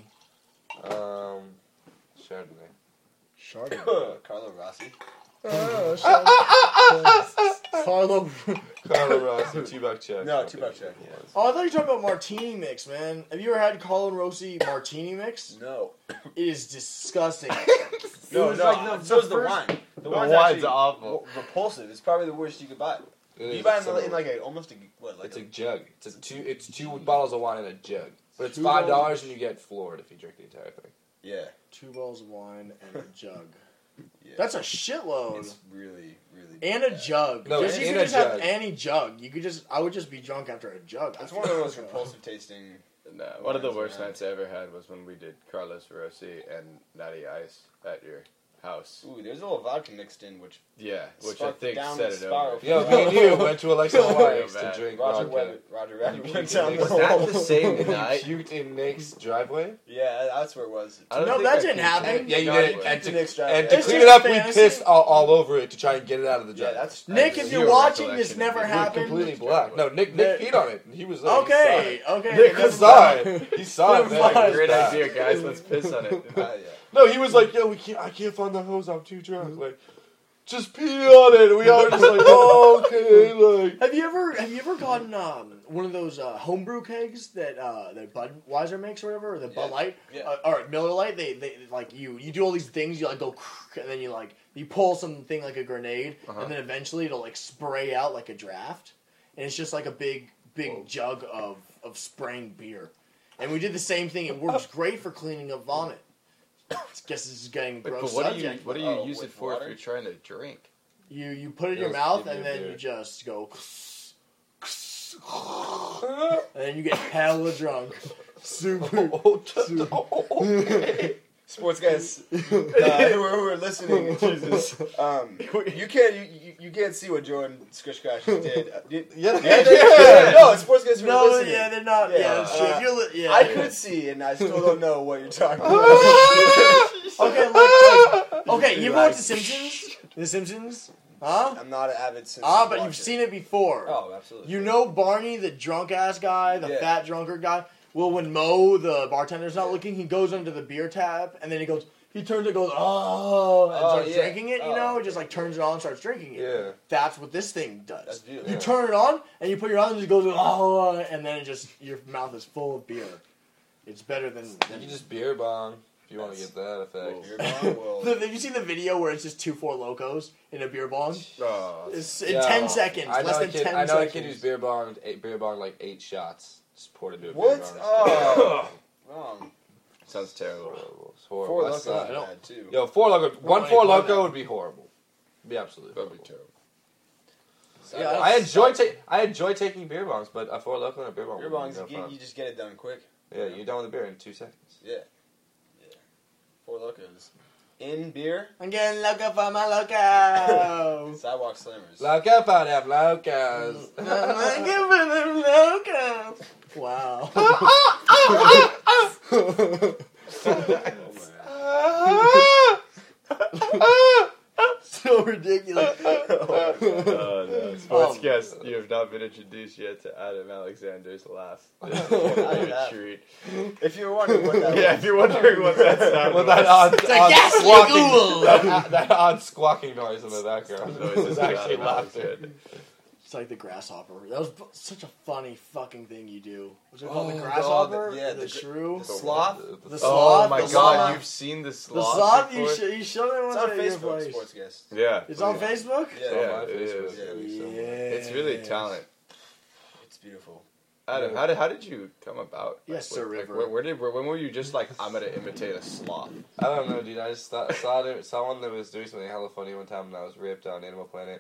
Speaker 1: Um, Chardonnay.
Speaker 2: Chardonnay.
Speaker 5: Carlo Rossi.
Speaker 2: Oh, Chardonnay. Carlo.
Speaker 1: Carlo Rossi, two buck check.
Speaker 5: No, two buck check.
Speaker 2: Oh, I thought you were talking about martini mix, man. Have you ever had Carlo Rossi martini mix?
Speaker 5: No.
Speaker 2: It is disgusting.
Speaker 5: No,
Speaker 2: was
Speaker 5: no,
Speaker 2: like the-
Speaker 5: so
Speaker 2: the
Speaker 5: is the
Speaker 2: first-
Speaker 5: wine. The,
Speaker 4: The
Speaker 5: wine's,
Speaker 4: wine's
Speaker 5: actually
Speaker 4: awful.
Speaker 5: w- repulsive. It's probably the worst you could buy.
Speaker 1: It
Speaker 5: You
Speaker 1: is,
Speaker 5: buy it
Speaker 1: it's
Speaker 5: in,
Speaker 1: a-
Speaker 5: in like a almost a what like
Speaker 1: It's
Speaker 5: a,
Speaker 1: a jug. It's a two. It's two bottles of wine in a jug. But it's
Speaker 2: Two
Speaker 1: five
Speaker 2: bottles?
Speaker 1: dollars and you get floored if you drink the entire thing.
Speaker 5: yeah.
Speaker 2: Two bottles of wine and a jug.
Speaker 5: Yeah.
Speaker 2: That's a shitload.
Speaker 5: It's really really.
Speaker 2: And a
Speaker 5: bad.
Speaker 2: jug.
Speaker 1: No,
Speaker 2: just, you
Speaker 1: in
Speaker 2: could
Speaker 1: a
Speaker 2: just have
Speaker 1: jug.
Speaker 2: any jug. You could just. I would just be drunk after a jug.
Speaker 5: It's one of the most repulsive tasting.
Speaker 4: No, one of the
Speaker 5: Wines
Speaker 4: worst
Speaker 5: around.
Speaker 4: nights I ever had was when we did Carlos Rossi and Natty Ice at your house.
Speaker 5: Ooh, there's a little vodka mixed in, which
Speaker 4: Yeah, which I
Speaker 5: Sparked
Speaker 4: think
Speaker 5: down
Speaker 4: set
Speaker 5: the
Speaker 4: it
Speaker 5: spiral.
Speaker 4: over.
Speaker 1: Yo, me and you went to Alexa Hawaii's to
Speaker 4: bad.
Speaker 1: drink
Speaker 5: Roger
Speaker 1: vodka.
Speaker 5: Rabbit, Roger Rabbit
Speaker 1: You
Speaker 5: went
Speaker 1: puked
Speaker 5: down
Speaker 1: in
Speaker 5: the
Speaker 1: Nick's-
Speaker 4: Was that
Speaker 5: hole.
Speaker 4: the same
Speaker 1: You
Speaker 4: night?
Speaker 1: puked in Nick's driveway?
Speaker 5: Yeah, that's where it was.
Speaker 4: I don't
Speaker 2: No,
Speaker 4: think
Speaker 2: that
Speaker 4: I
Speaker 2: didn't
Speaker 4: puked
Speaker 2: happen.
Speaker 4: in
Speaker 1: Yeah, you
Speaker 4: the
Speaker 1: did.
Speaker 4: driveway.
Speaker 1: And to,
Speaker 5: Nick's
Speaker 1: and
Speaker 5: driveway.
Speaker 1: to
Speaker 2: It's
Speaker 1: clean
Speaker 2: just
Speaker 1: it up,
Speaker 2: a
Speaker 1: we
Speaker 2: fantasy.
Speaker 1: pissed all, all over it to try and get it out of the
Speaker 5: Yeah,
Speaker 1: driveway.
Speaker 5: that's
Speaker 2: Nick,
Speaker 5: that's
Speaker 2: if
Speaker 4: Zero
Speaker 2: you're watching, this
Speaker 4: recollection
Speaker 2: never
Speaker 4: of it.
Speaker 1: We were
Speaker 2: happened.
Speaker 1: completely black. No, Nick Nick
Speaker 2: Nick-
Speaker 1: peed on it. He was there.
Speaker 2: Okay, okay.
Speaker 1: He
Speaker 2: never
Speaker 1: saw
Speaker 2: mind.
Speaker 1: it. He saw it.
Speaker 2: Never
Speaker 1: man.
Speaker 2: mind.
Speaker 4: Great
Speaker 1: Yeah.
Speaker 4: idea, guys. Let's piss on it.
Speaker 5: Uh, yeah.
Speaker 1: No, he was like, "Yo, we can't. I can't find the hose. I'm too drunk." Like, just pee on it. And we all were just like, oh, okay, like.
Speaker 2: Have you ever have you ever gotten um, one of those uh, homebrew kegs that uh, that Budweiser makes or whatever, or the Bud
Speaker 5: Yeah.
Speaker 2: Light,
Speaker 5: Yeah.
Speaker 2: uh, or Miller Lite? They they like you you do all these things. You like go and then you like you pull something like a grenade,
Speaker 4: Uh-huh.
Speaker 2: and then eventually it'll like spray out like a draft, and it's just like a big big
Speaker 1: Whoa.
Speaker 2: jug of of spraying beer. And we did the same thing. It works great for cleaning up vomit. I guess this is getting a
Speaker 4: Wait,
Speaker 2: gross
Speaker 4: but what do you
Speaker 2: subject.
Speaker 4: what do you
Speaker 5: Oh,
Speaker 4: use it
Speaker 5: with
Speaker 4: for
Speaker 5: water?
Speaker 4: if you're trying to drink?
Speaker 2: You you put it in your
Speaker 1: Yes,
Speaker 2: mouth
Speaker 1: give me
Speaker 2: and
Speaker 1: a
Speaker 2: then
Speaker 1: beer.
Speaker 2: you just go, and then you get hella drunk. Super.
Speaker 1: Okay.
Speaker 5: Sports guys uh, who, are, who are listening, Jesus, um, you can't you, you, you can't see what Jordan Squish Crash did. Uh, did-
Speaker 1: Yeah,
Speaker 5: yeah,
Speaker 1: they-
Speaker 5: no, sports guys who are
Speaker 2: No,
Speaker 5: listening.
Speaker 2: yeah, they're not.
Speaker 5: Yeah,
Speaker 2: Yeah, that's true.
Speaker 5: uh,
Speaker 2: If you're li- yeah,
Speaker 5: I
Speaker 2: yeah.
Speaker 5: could see, and I still don't know what you're talking about.
Speaker 2: Okay, like, like okay, you ever
Speaker 5: Like-
Speaker 2: watch The Simpsons? The Simpsons? Huh?
Speaker 5: I'm not an avid Simpsons
Speaker 2: Ah, but
Speaker 5: watcher.
Speaker 2: you've seen it before.
Speaker 5: Oh, absolutely.
Speaker 2: You know Barney, the drunk ass guy, the
Speaker 5: Yeah.
Speaker 2: fat drunkard guy. Well, when Mo, the bartender's not looking, he goes under the beer tap, and then he goes, he turns it, goes, oh, and
Speaker 5: Oh,
Speaker 2: starts
Speaker 5: yeah.
Speaker 2: drinking it. You
Speaker 5: Oh,
Speaker 2: know, just like turns it on, and starts drinking it.
Speaker 1: Yeah.
Speaker 2: That's what this thing does.
Speaker 5: That's beautiful.
Speaker 2: You turn it on, and you put your arm, and it goes, oh, and then it just your mouth is full of beer. It's better than.
Speaker 1: You
Speaker 2: than
Speaker 1: can just beer bong if you want to
Speaker 5: That's-
Speaker 1: get that effect.
Speaker 5: Beer bong will-
Speaker 2: The- have you seen the video where it's just two Four Locos in a beer bong?
Speaker 4: Oh,
Speaker 2: It's in
Speaker 1: Yeah.
Speaker 2: ten seconds,
Speaker 1: I know
Speaker 2: less
Speaker 1: a
Speaker 2: than
Speaker 1: kid,
Speaker 2: ten
Speaker 1: I know
Speaker 2: seconds.
Speaker 1: a kid who's beer bong, eight, beer bong like eight shots. Just poured into a
Speaker 5: What?
Speaker 1: beer bong.
Speaker 5: Oh, wrong.
Speaker 4: sounds terrible.
Speaker 1: Horrible. It's horrible.
Speaker 5: Four
Speaker 1: That's
Speaker 5: Locos
Speaker 1: sad.
Speaker 5: are bad too.
Speaker 1: Yo, four loco. One
Speaker 2: Right,
Speaker 1: four
Speaker 2: why
Speaker 1: loco
Speaker 2: not?
Speaker 1: would be horrible. It'd be absolutely
Speaker 4: That'd be
Speaker 1: horrible.
Speaker 4: terrible.
Speaker 2: Yeah,
Speaker 1: I enjoy ta- I enjoy taking beer bongs, but a four loco and a beer bong.
Speaker 5: Beer
Speaker 1: would be
Speaker 5: bongs,
Speaker 1: no
Speaker 5: you,
Speaker 1: fun.
Speaker 5: you just get it done quick.
Speaker 1: Yeah, you're done with the beer in two seconds.
Speaker 5: Yeah. Yeah. Four Locos. In beer,
Speaker 2: I'm getting loco for my loco.
Speaker 5: Sidewalk Slammers.
Speaker 1: Loco for them locos.
Speaker 2: I'm getting for them locos. Wow.
Speaker 5: Oh,
Speaker 2: So ridiculous.
Speaker 4: Oh, no. Sports
Speaker 2: Um,
Speaker 4: guest, you have not been introduced yet to Adam Alexander's laugh. This is
Speaker 5: I
Speaker 4: going to be a
Speaker 5: have.
Speaker 4: treat.
Speaker 5: man. If you were wondering what that
Speaker 4: Yeah,
Speaker 5: was.
Speaker 4: if you're wondering what that sound
Speaker 1: With
Speaker 4: was.
Speaker 1: that odd,
Speaker 2: It's a
Speaker 1: odd
Speaker 2: ghastly
Speaker 1: squawking,
Speaker 2: ghoul.
Speaker 1: that, that odd squawking noise in the background.
Speaker 4: Noise
Speaker 1: It's
Speaker 4: is
Speaker 1: actually
Speaker 4: Adam
Speaker 1: laughter.
Speaker 4: Alexander.
Speaker 2: It's like the grasshopper. That was such a funny fucking thing you do. Was it called
Speaker 1: Oh,
Speaker 2: the
Speaker 1: the-
Speaker 2: grasshopper?
Speaker 5: yeah,
Speaker 2: the,
Speaker 5: the-
Speaker 2: shrew.
Speaker 5: the sloth?
Speaker 2: The
Speaker 4: Oh
Speaker 2: sloth,
Speaker 4: my
Speaker 2: the
Speaker 4: god,
Speaker 2: sloth.
Speaker 4: you've seen the
Speaker 2: The
Speaker 4: sloth?
Speaker 2: sloth. You
Speaker 4: before?
Speaker 2: should. You showed it once
Speaker 5: It's on
Speaker 2: at your
Speaker 5: Facebook,
Speaker 2: place.
Speaker 5: Sports Guest.
Speaker 4: Yeah.
Speaker 2: It's on
Speaker 4: yeah.
Speaker 2: Facebook.
Speaker 5: Yeah.
Speaker 1: It's on
Speaker 4: Yeah,
Speaker 1: my
Speaker 4: it
Speaker 1: Facebook.
Speaker 4: is.
Speaker 1: Yeah.
Speaker 4: It's really talent.
Speaker 5: It's beautiful.
Speaker 4: Adam, how did how did you come about?
Speaker 2: Yes,
Speaker 4: like,
Speaker 2: Sir
Speaker 4: like,
Speaker 2: River.
Speaker 4: Where, where did where, when were you just like I'm gonna imitate a sloth?
Speaker 1: I don't know, dude. I just thought, saw it, saw one that was doing something hella funny one time, and I was ripped on Animal Planet,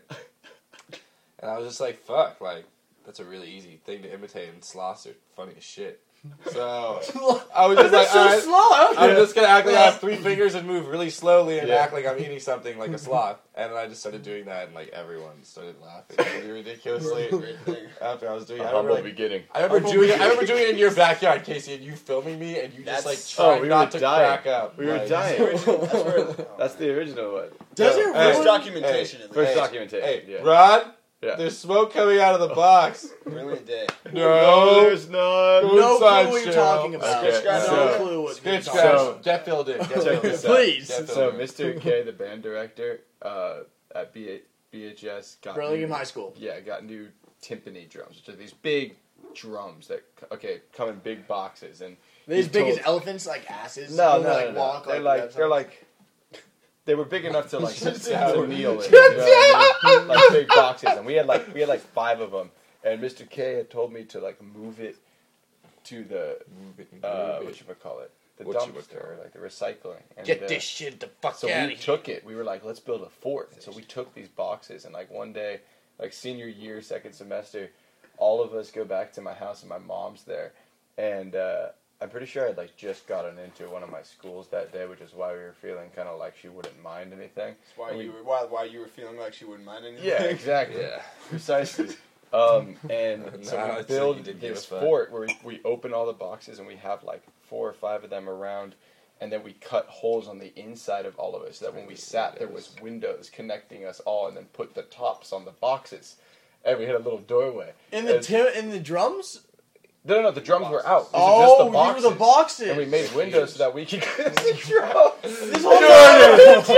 Speaker 1: and I was just like, "Fuck!" Like that's a really easy thing to imitate, and sloths are funny as shit. So I was just like,
Speaker 2: so
Speaker 1: "All right,
Speaker 2: sloth.
Speaker 1: I'm just gonna act like I have three fingers and move really slowly and
Speaker 4: Yeah.
Speaker 1: act like I'm eating something like a sloth." And then I just started doing that, and like everyone started laughing really ridiculously.
Speaker 5: Great thing.
Speaker 1: After I was doing, it.
Speaker 4: A
Speaker 1: I
Speaker 4: humble
Speaker 1: remember, like,
Speaker 4: beginning.
Speaker 1: I remember doing it. I remember doing it in your backyard, Casey, and you filming me, and you just
Speaker 5: That's-
Speaker 1: like
Speaker 4: Oh,
Speaker 1: trying
Speaker 4: we
Speaker 1: not
Speaker 4: were
Speaker 1: to
Speaker 4: dying.
Speaker 1: crack up.
Speaker 4: We were
Speaker 1: Like,
Speaker 4: dying.
Speaker 5: That's where, oh,
Speaker 4: That's
Speaker 5: man.
Speaker 4: the original one.
Speaker 2: Does
Speaker 1: Yo,
Speaker 2: it
Speaker 1: hey,
Speaker 5: First
Speaker 2: really?
Speaker 5: documentation at
Speaker 4: First
Speaker 5: least.
Speaker 4: documentation.
Speaker 1: Hey,
Speaker 4: yeah.
Speaker 1: Rod,
Speaker 4: Yeah.
Speaker 1: there's smoke coming out of the box.
Speaker 5: Brilliant day.
Speaker 1: No,
Speaker 4: there's not.
Speaker 2: No
Speaker 1: Inside
Speaker 2: clue what you're
Speaker 1: show.
Speaker 2: talking about.
Speaker 4: Okay,
Speaker 2: no
Speaker 4: so-
Speaker 2: clue what you're
Speaker 1: Sketch
Speaker 2: talking
Speaker 1: scratch.
Speaker 2: about.
Speaker 1: Get filled in. Get
Speaker 4: Check
Speaker 1: filled in.
Speaker 4: this out.
Speaker 2: Please.
Speaker 1: Get
Speaker 4: So
Speaker 1: filled in.
Speaker 4: Mister K, the band director uh, at B- BHS, got
Speaker 2: Burlingame
Speaker 4: new,
Speaker 2: High School.
Speaker 4: Yeah, got new timpani drums, which are these big drums that okay come in big boxes and
Speaker 2: They're as
Speaker 4: he
Speaker 2: big
Speaker 4: told-
Speaker 2: as elephants, like asses.
Speaker 4: No,
Speaker 2: Don't
Speaker 4: no,
Speaker 2: they,
Speaker 4: no,
Speaker 2: like,
Speaker 4: no.
Speaker 2: walk
Speaker 4: They're
Speaker 2: like
Speaker 4: like
Speaker 2: that
Speaker 4: they're
Speaker 2: sometimes?
Speaker 4: like they were big enough to like
Speaker 1: Shut
Speaker 4: to
Speaker 1: down.
Speaker 4: kneel in, you know what I mean? Like big boxes, and we had like we had like five of them. And Mister K had told me to like move it to the uh, what you call it, the dumpster,
Speaker 1: Whatchamacallit.
Speaker 4: like the recycling. And,
Speaker 1: Get
Speaker 4: uh,
Speaker 1: this shit the fuck
Speaker 4: So
Speaker 1: out
Speaker 4: we
Speaker 1: of here.
Speaker 4: took it. We were like, let's build a fort. And so we took these boxes, and like one day, like senior year, second semester, all of us go back to my house, and my mom's there, and uh, I'm pretty sure I'd like just gotten into one of my schools that day, which is why we were feeling kind of like she wouldn't mind anything.
Speaker 5: That's why
Speaker 4: And we-
Speaker 5: you were why, why you were feeling like she wouldn't mind anything.
Speaker 4: Yeah, exactly.
Speaker 1: Yeah.
Speaker 4: Precisely. Um, and so
Speaker 1: Nah,
Speaker 4: we
Speaker 1: it's
Speaker 4: build
Speaker 1: like you did give
Speaker 4: this
Speaker 1: a fuck.
Speaker 4: fort where we, we open all the boxes and we have like four or five of them around, and then we cut holes on the inside of all of it so that when we sat there was windows connecting us all, and then put the tops on the boxes, and we had a little doorway.
Speaker 2: In the
Speaker 4: And-
Speaker 2: ti- in the drums.
Speaker 4: no, no, no, the drums were out. These
Speaker 2: Oh,
Speaker 4: are just the
Speaker 2: you
Speaker 4: boxes.
Speaker 2: were the boxes.
Speaker 4: And we made windows so that we could the drums.
Speaker 2: This whole time,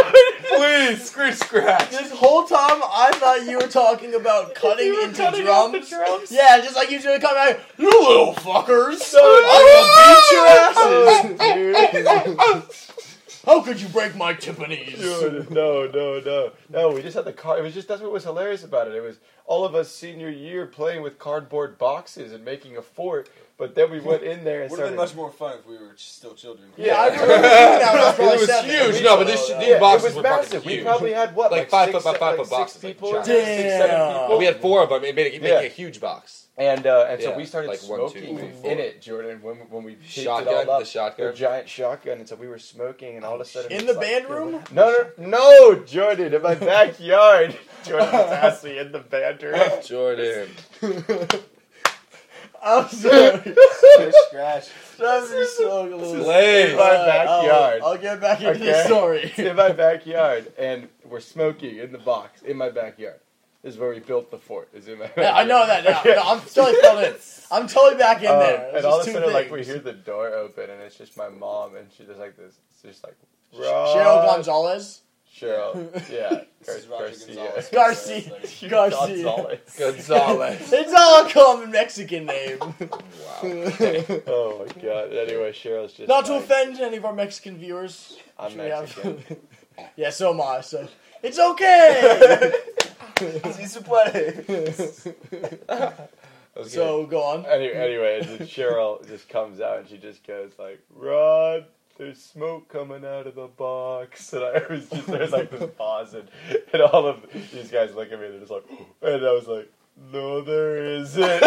Speaker 1: Please, screw scratch.
Speaker 2: This whole time, I thought you were talking about cutting
Speaker 4: You were
Speaker 2: into
Speaker 4: cutting
Speaker 2: drums.
Speaker 4: out the drums?
Speaker 2: Yeah, just like you should come out. You little fuckers! I will beat your asses. How could you break my timpanis?
Speaker 4: Dude, no, no, no, no. We just had the car. It was just that's what was hilarious about it. It was all of us senior year playing with cardboard boxes and making a fort. But then we went in there and
Speaker 5: Would have
Speaker 4: started.
Speaker 5: been much more fun if we were still children.
Speaker 2: Yeah, I remember doing that when I was
Speaker 1: It
Speaker 2: probably
Speaker 1: was
Speaker 2: seven.
Speaker 1: huge. No, but this,
Speaker 2: Yeah,
Speaker 1: these
Speaker 4: yeah,
Speaker 1: boxes
Speaker 4: it was
Speaker 1: were
Speaker 4: massive.
Speaker 1: fucking
Speaker 4: We
Speaker 1: huge.
Speaker 4: probably had what,
Speaker 1: Like
Speaker 4: like,
Speaker 1: five
Speaker 4: six,
Speaker 1: foot by five
Speaker 4: like
Speaker 1: foot boxes,
Speaker 4: six
Speaker 1: like
Speaker 4: people,
Speaker 1: giant.
Speaker 4: six, seven
Speaker 2: Damn.
Speaker 4: people.
Speaker 1: We had four of them. It made it, it made
Speaker 4: Yeah.
Speaker 1: it a huge box.
Speaker 4: And uh, and so
Speaker 1: Yeah,
Speaker 4: we started
Speaker 1: like one, two,
Speaker 4: smoking
Speaker 1: three, four.
Speaker 4: in it, Jordan. When when we picked
Speaker 1: Shotgun,
Speaker 4: it all up,
Speaker 1: the shotgun?
Speaker 4: a giant shotgun, and so we were smoking, and all of a sudden
Speaker 2: In
Speaker 4: it's
Speaker 2: the
Speaker 4: like-
Speaker 2: band room?
Speaker 4: No, no, no, Jordan, in my backyard. Jordan was asking in the band room.
Speaker 1: Jordan.
Speaker 2: I'm sorry.
Speaker 5: Scratch, scratch.
Speaker 2: That is so loose.
Speaker 1: Slay.
Speaker 4: In my backyard.
Speaker 2: I'll, I'll get back into
Speaker 4: Okay.
Speaker 2: this story.
Speaker 4: It's in my backyard, and we're smoking in the box in my backyard. This is where we built the fort. Is in my backyard.
Speaker 2: Yeah, I know that now.
Speaker 4: Okay.
Speaker 2: No, I'm totally filled in. I'm totally back in
Speaker 4: Um,
Speaker 2: there. It's
Speaker 4: and all of a
Speaker 2: just two
Speaker 4: sudden, like we
Speaker 2: things.
Speaker 4: hear the door open, and it's just my mom, and she does like this. It's just like
Speaker 2: Cheryl
Speaker 4: Rod.
Speaker 2: Gonzalez.
Speaker 4: Cheryl, yeah,
Speaker 5: This is
Speaker 4: Gar-
Speaker 5: Roger
Speaker 4: Garcia.
Speaker 5: Gonzalez.
Speaker 2: Garcia.
Speaker 5: Like,
Speaker 2: Garcia.
Speaker 4: Gonzalez.
Speaker 1: Gonzalez.
Speaker 2: It's all a common Mexican name.
Speaker 1: Wow.
Speaker 4: Oh my god. Anyway, Cheryl's just
Speaker 2: Not to
Speaker 4: like,
Speaker 2: offend any of our Mexican viewers.
Speaker 4: I'm
Speaker 2: Should we have-
Speaker 4: Mexican.
Speaker 2: Yeah, so am I. So it's okay.
Speaker 5: Si se puede.
Speaker 1: That was
Speaker 2: So go on.
Speaker 4: Anyway, anyway, and then Cheryl just comes out and she just goes like, "Rod, there's smoke coming out of the box," and I was just there's like this pause, and, and all of these guys look at me and they're just like, and I was like, "No, there isn't."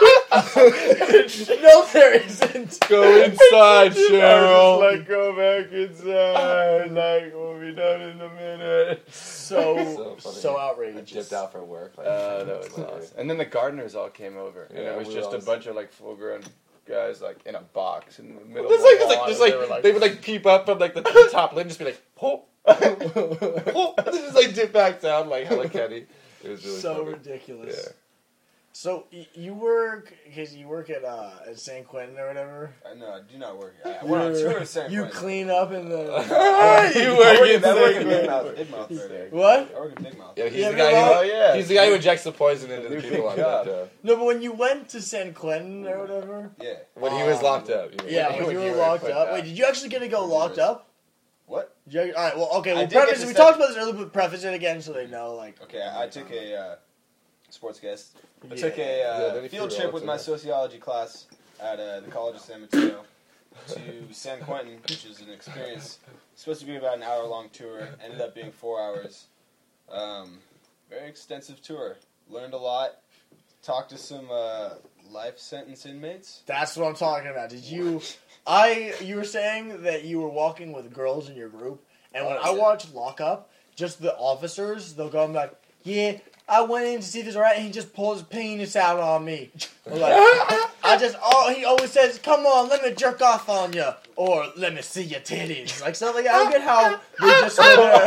Speaker 2: No, there isn't.
Speaker 1: Go inside,
Speaker 4: I
Speaker 1: Cheryl.
Speaker 4: was just like, "Go back inside, like we'll be done in a minute."
Speaker 2: So
Speaker 1: So
Speaker 2: so,
Speaker 1: funny. I
Speaker 2: outrageous.
Speaker 1: dipped out for work. Like,
Speaker 4: Uh, that was awesome. And then the gardeners all came over, and
Speaker 1: Yeah,
Speaker 4: it was
Speaker 1: we
Speaker 4: just a
Speaker 1: all-
Speaker 4: bunch of like full-grown guys like in a box in the middle.
Speaker 1: It's
Speaker 4: of
Speaker 1: like,
Speaker 4: the
Speaker 1: it's like,
Speaker 4: lawn,
Speaker 1: just
Speaker 4: and
Speaker 1: like,
Speaker 4: they were
Speaker 1: they would like peep up from like the, the top lid and just be like, "Ho, ho," and then just like dip back down like Hello Kitty. It was really
Speaker 2: So
Speaker 1: funny.
Speaker 2: ridiculous.
Speaker 1: Yeah.
Speaker 2: So y- you work because you work at uh, at San Quentin or whatever.
Speaker 5: I know, I do not work. I I went on tour of San
Speaker 2: You
Speaker 5: Quentin.
Speaker 2: clean up in the
Speaker 1: You
Speaker 5: I
Speaker 1: work
Speaker 5: work
Speaker 1: in
Speaker 5: at- I work at
Speaker 1: San
Speaker 5: Big
Speaker 1: Quentin.
Speaker 5: Mouth. Big Mouth. right?
Speaker 2: what?
Speaker 5: I work at Big Mouth.
Speaker 1: Yeah, he's
Speaker 2: Yeah,
Speaker 1: the guy
Speaker 2: but-
Speaker 1: who.
Speaker 4: Oh yeah,
Speaker 1: He's the guy who injects the poison into the
Speaker 4: New
Speaker 1: people on
Speaker 4: big
Speaker 1: that.
Speaker 4: job.
Speaker 1: Uh,
Speaker 2: No, but when you went to San Quentin or whatever.
Speaker 5: Yeah.
Speaker 1: when he was
Speaker 2: Um,
Speaker 1: locked up. You mean.
Speaker 2: Yeah, when
Speaker 4: when
Speaker 2: you
Speaker 4: you
Speaker 2: were
Speaker 4: were
Speaker 2: locked
Speaker 4: put
Speaker 2: up.
Speaker 4: down.
Speaker 2: Wait, did you actually get to go
Speaker 5: For
Speaker 2: locked
Speaker 5: years.
Speaker 2: up?
Speaker 5: What?
Speaker 2: Did you, all right. Well, okay.
Speaker 5: I
Speaker 2: We'll
Speaker 5: did get
Speaker 2: preface.
Speaker 5: to
Speaker 2: We
Speaker 5: step-
Speaker 2: talked about this earlier, but preface it again so they know. Like,
Speaker 5: Okay, I I took a uh, sports guest. I
Speaker 2: Yeah.
Speaker 5: took a
Speaker 1: Yeah,
Speaker 5: uh,
Speaker 1: then he
Speaker 5: field
Speaker 1: threw
Speaker 5: trip
Speaker 1: all
Speaker 5: with
Speaker 1: to
Speaker 5: my
Speaker 1: that.
Speaker 5: sociology class at uh, the College of San Mateo to San Quentin, which is an experience. It's supposed to be about an hour long tour. Ended up being four hours. Um, very extensive tour. Learned a lot. Talked to some uh, life sentence inmates.
Speaker 2: that's what I'm talking about. Did you? I. You were saying that you were walking with girls in your group, and when
Speaker 5: Oh,
Speaker 2: I
Speaker 5: yeah.
Speaker 2: watch Lock Up, just the officers, they'll go and be like, "Yeah, I went in to see if it's alright, and he just pulls his penis out on me." Or like, I just, oh, he always says, "Come on, let me jerk off on you," or "Let me see your titties." Like stuff like that. I don't get how they just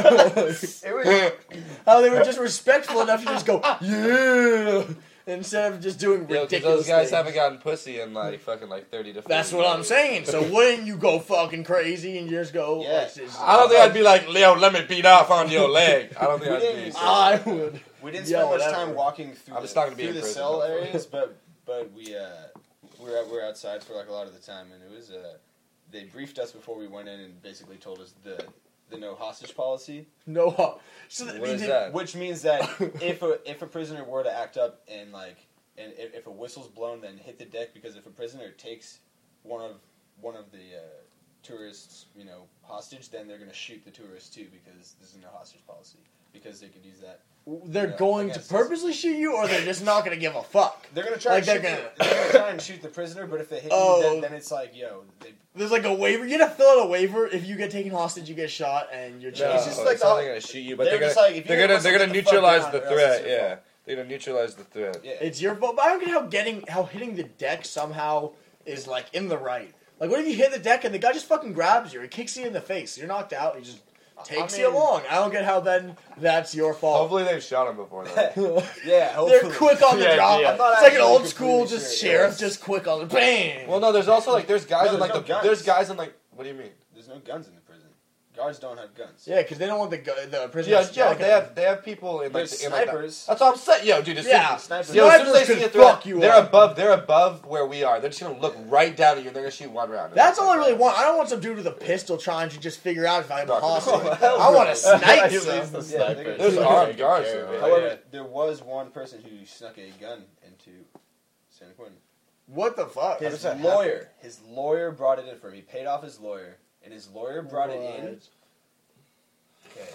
Speaker 2: were
Speaker 5: It was
Speaker 2: how they were just respectful enough to just go, "Yeah," instead of just doing
Speaker 1: Yeah, because
Speaker 2: ridiculous
Speaker 1: those guys
Speaker 2: things.
Speaker 1: haven't gotten pussy in like fucking like thirty to forty
Speaker 2: That's what I'm
Speaker 1: years.
Speaker 2: saying. So wouldn't you go fucking crazy and just go?
Speaker 5: Yeah.
Speaker 2: Like, this-
Speaker 1: I don't think I'd be like, Leo, let me beat off on your leg. I don't think
Speaker 5: We
Speaker 1: I'd be.
Speaker 5: didn't-
Speaker 1: so-
Speaker 2: I would.
Speaker 5: We didn't
Speaker 2: Yeah,
Speaker 5: spend much
Speaker 2: whatever.
Speaker 5: time walking through
Speaker 1: I'm
Speaker 5: the,
Speaker 1: just not gonna be
Speaker 5: through
Speaker 1: in
Speaker 5: the
Speaker 1: prison,
Speaker 5: cell
Speaker 1: hopefully.
Speaker 5: areas, but but we uh, we were we were outside for like a lot of the time, and it was uh, they briefed us before we went in and basically told us the the no hostage policy,
Speaker 2: No. ho- So that
Speaker 1: What
Speaker 2: means
Speaker 1: is
Speaker 2: it-
Speaker 1: that?
Speaker 5: which means that if a if a prisoner were to act up and like and if, if a whistle's blown, then hit the deck, because if a prisoner takes one of one of the uh, tourists, you know, hostage, then they're gonna shoot the tourist too, because this is no hostage policy, because they could use that.
Speaker 2: They're
Speaker 5: Yeah,
Speaker 2: going
Speaker 5: I
Speaker 2: to
Speaker 5: guess.
Speaker 2: purposely shoot you, or they're just not going to give a fuck.
Speaker 5: They're gonna try
Speaker 2: Like,
Speaker 5: and shoot
Speaker 2: they're
Speaker 5: the, they're gonna try and shoot the prisoner, but if they hit
Speaker 2: Oh.
Speaker 5: you, then, then it's like, yo, they,
Speaker 2: There's like a waiver. You have to fill out a waiver if you get taken hostage, you get shot, and you're
Speaker 1: No,
Speaker 2: just.
Speaker 5: It's just like
Speaker 1: it's not
Speaker 5: the-
Speaker 1: gonna shoot you, but
Speaker 5: they're
Speaker 1: they're,
Speaker 5: just
Speaker 1: gonna
Speaker 5: like, if you
Speaker 1: they're
Speaker 5: hit
Speaker 1: gonna
Speaker 5: whistle,
Speaker 1: they're gonna
Speaker 5: get the fuck
Speaker 1: neutralize
Speaker 5: down,
Speaker 1: the
Speaker 5: or else it's
Speaker 1: threat.
Speaker 5: your
Speaker 1: Yeah,
Speaker 5: fault.
Speaker 1: they're gonna neutralize the threat.
Speaker 5: yeah.
Speaker 2: It's your fault. But I don't get how getting how hitting the deck somehow is like in the right. Like, what if you hit the deck and the guy just fucking grabs you, or he kicks you in the face, you're knocked out, he just takes
Speaker 5: I
Speaker 2: you
Speaker 5: mean-
Speaker 2: along. I don't get how then that's your fault.
Speaker 1: Hopefully they've shot him before that.
Speaker 5: yeah,
Speaker 2: They're
Speaker 5: hopefully.
Speaker 2: quick on the
Speaker 4: Yeah,
Speaker 2: job.
Speaker 4: yeah.
Speaker 5: I'm not
Speaker 2: It's like an
Speaker 5: actually
Speaker 2: old school,
Speaker 5: completely
Speaker 2: just
Speaker 5: sure,
Speaker 2: sheriff,
Speaker 5: yes.
Speaker 2: just quick on the bang.
Speaker 1: Well, no, there's also like there's guys
Speaker 5: No,
Speaker 1: in like
Speaker 5: there's
Speaker 1: the
Speaker 5: no guns.
Speaker 1: there's guys in like what do you mean?
Speaker 5: There's no guns in the prison. guards don't have guns.
Speaker 2: Yeah, because they don't want the gu- the
Speaker 1: Yeah,
Speaker 2: prisoners.
Speaker 1: yeah,
Speaker 2: jacking
Speaker 1: they
Speaker 2: them.
Speaker 1: have they have people in like,
Speaker 5: There's
Speaker 1: the, in like the,
Speaker 5: snipers.
Speaker 1: that's what I'm saying. Yo, dude, as soon-
Speaker 2: Yeah,
Speaker 5: Snipers.
Speaker 1: Yo, as soon as they
Speaker 2: snipers
Speaker 1: see a
Speaker 2: could
Speaker 1: threat,
Speaker 2: fuck you
Speaker 1: they're
Speaker 2: up.
Speaker 1: above. They're above where we are. They're just gonna look right down at you. and They're gonna shoot one round.
Speaker 2: That's all I really want. I don't want some dude with a pistol trying to just figure out if I'm
Speaker 1: Dark.
Speaker 2: hostile.
Speaker 1: Oh, hell
Speaker 2: I want
Speaker 1: no.
Speaker 2: to snipe
Speaker 4: He
Speaker 2: some.
Speaker 4: leaves the
Speaker 5: Yeah,
Speaker 4: snipers.
Speaker 5: they're-
Speaker 1: There's
Speaker 4: Like,
Speaker 1: armed
Speaker 4: taking
Speaker 1: guards
Speaker 4: care of
Speaker 1: there,
Speaker 4: it.
Speaker 1: man.
Speaker 5: However,
Speaker 4: Yeah.
Speaker 5: there was one person who snuck a gun into San Quentin.
Speaker 2: What the fuck?
Speaker 5: His
Speaker 1: does that
Speaker 5: lawyer, his lawyer brought it in for him. He paid off his lawyer, and his lawyer brought it in.
Speaker 2: What?
Speaker 5: Okay.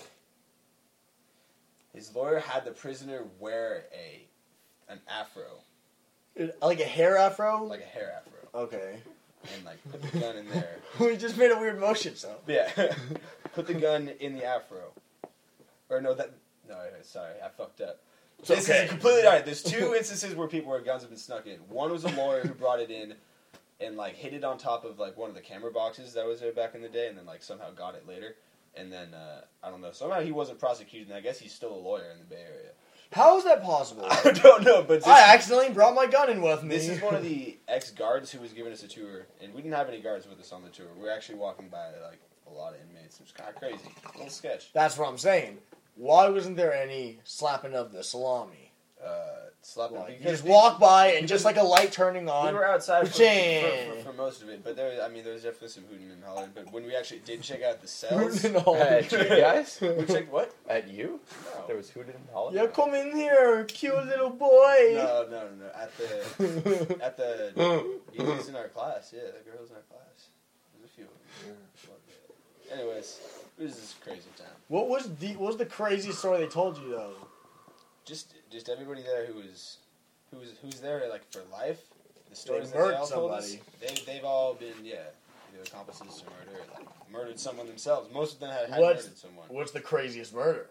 Speaker 5: His lawyer had the prisoner wear a an afro,
Speaker 2: Like a hair afro?
Speaker 5: like a hair afro,
Speaker 2: Okay.
Speaker 5: and like put the gun in there.
Speaker 2: We just made a weird motion, so.
Speaker 5: Yeah, put the gun in the afro. Or no, that no. Sorry, I fucked up.
Speaker 2: It's
Speaker 5: This
Speaker 2: okay.
Speaker 5: is completely alright. There's two instances where people where guns have been snuck in. One was a lawyer who brought it in and like hid it on top of like one of the camera boxes that was there back in the day, and then like somehow got it later. And then uh, I don't know. Somehow he wasn't prosecuted, and I guess he's still a lawyer in the Bay Area.
Speaker 2: How is that possible?
Speaker 5: I don't know, but this,
Speaker 2: I accidentally brought my gun in with me.
Speaker 5: this is one of the ex-guards who was giving us a tour, and we didn't have any guards with us on the tour. We were actually walking by like a lot of inmates. It was kind of crazy, a little sketch.
Speaker 2: That's what I'm saying. Why wasn't there any slapping of the salami?
Speaker 5: Uh, slapping
Speaker 2: Like, you
Speaker 5: because
Speaker 2: just
Speaker 5: we-
Speaker 2: walk by and
Speaker 5: because
Speaker 2: just like a light turning
Speaker 5: We
Speaker 2: on.
Speaker 5: were outside for,
Speaker 2: Cha-ching.
Speaker 5: for, for, for most of it, but there, I mean, there was definitely some hooting and hollering. But when we actually did check out the cells,
Speaker 2: No.
Speaker 4: At you guys?
Speaker 5: we checked what?
Speaker 4: At you?
Speaker 5: No.
Speaker 4: There was hooted and hollered?
Speaker 2: Yeah, come in here, cute little boy.
Speaker 5: No, no, no, no. At the, at the, he was in our class. Yeah, the girls in our class. There's a few of them. Yeah. Anyways, it was this crazy time.
Speaker 2: What was the what was the craziest story they told you though?
Speaker 5: Just, just everybody there who was, who was, who's there like for life. The stories that
Speaker 2: murdered
Speaker 5: they all told us,
Speaker 2: somebody.
Speaker 5: they, they've all been, yeah, either accomplices to murder, or, like murdered someone themselves. Most of them had, had
Speaker 2: What's-
Speaker 5: murdered someone.
Speaker 2: What's the craziest murder?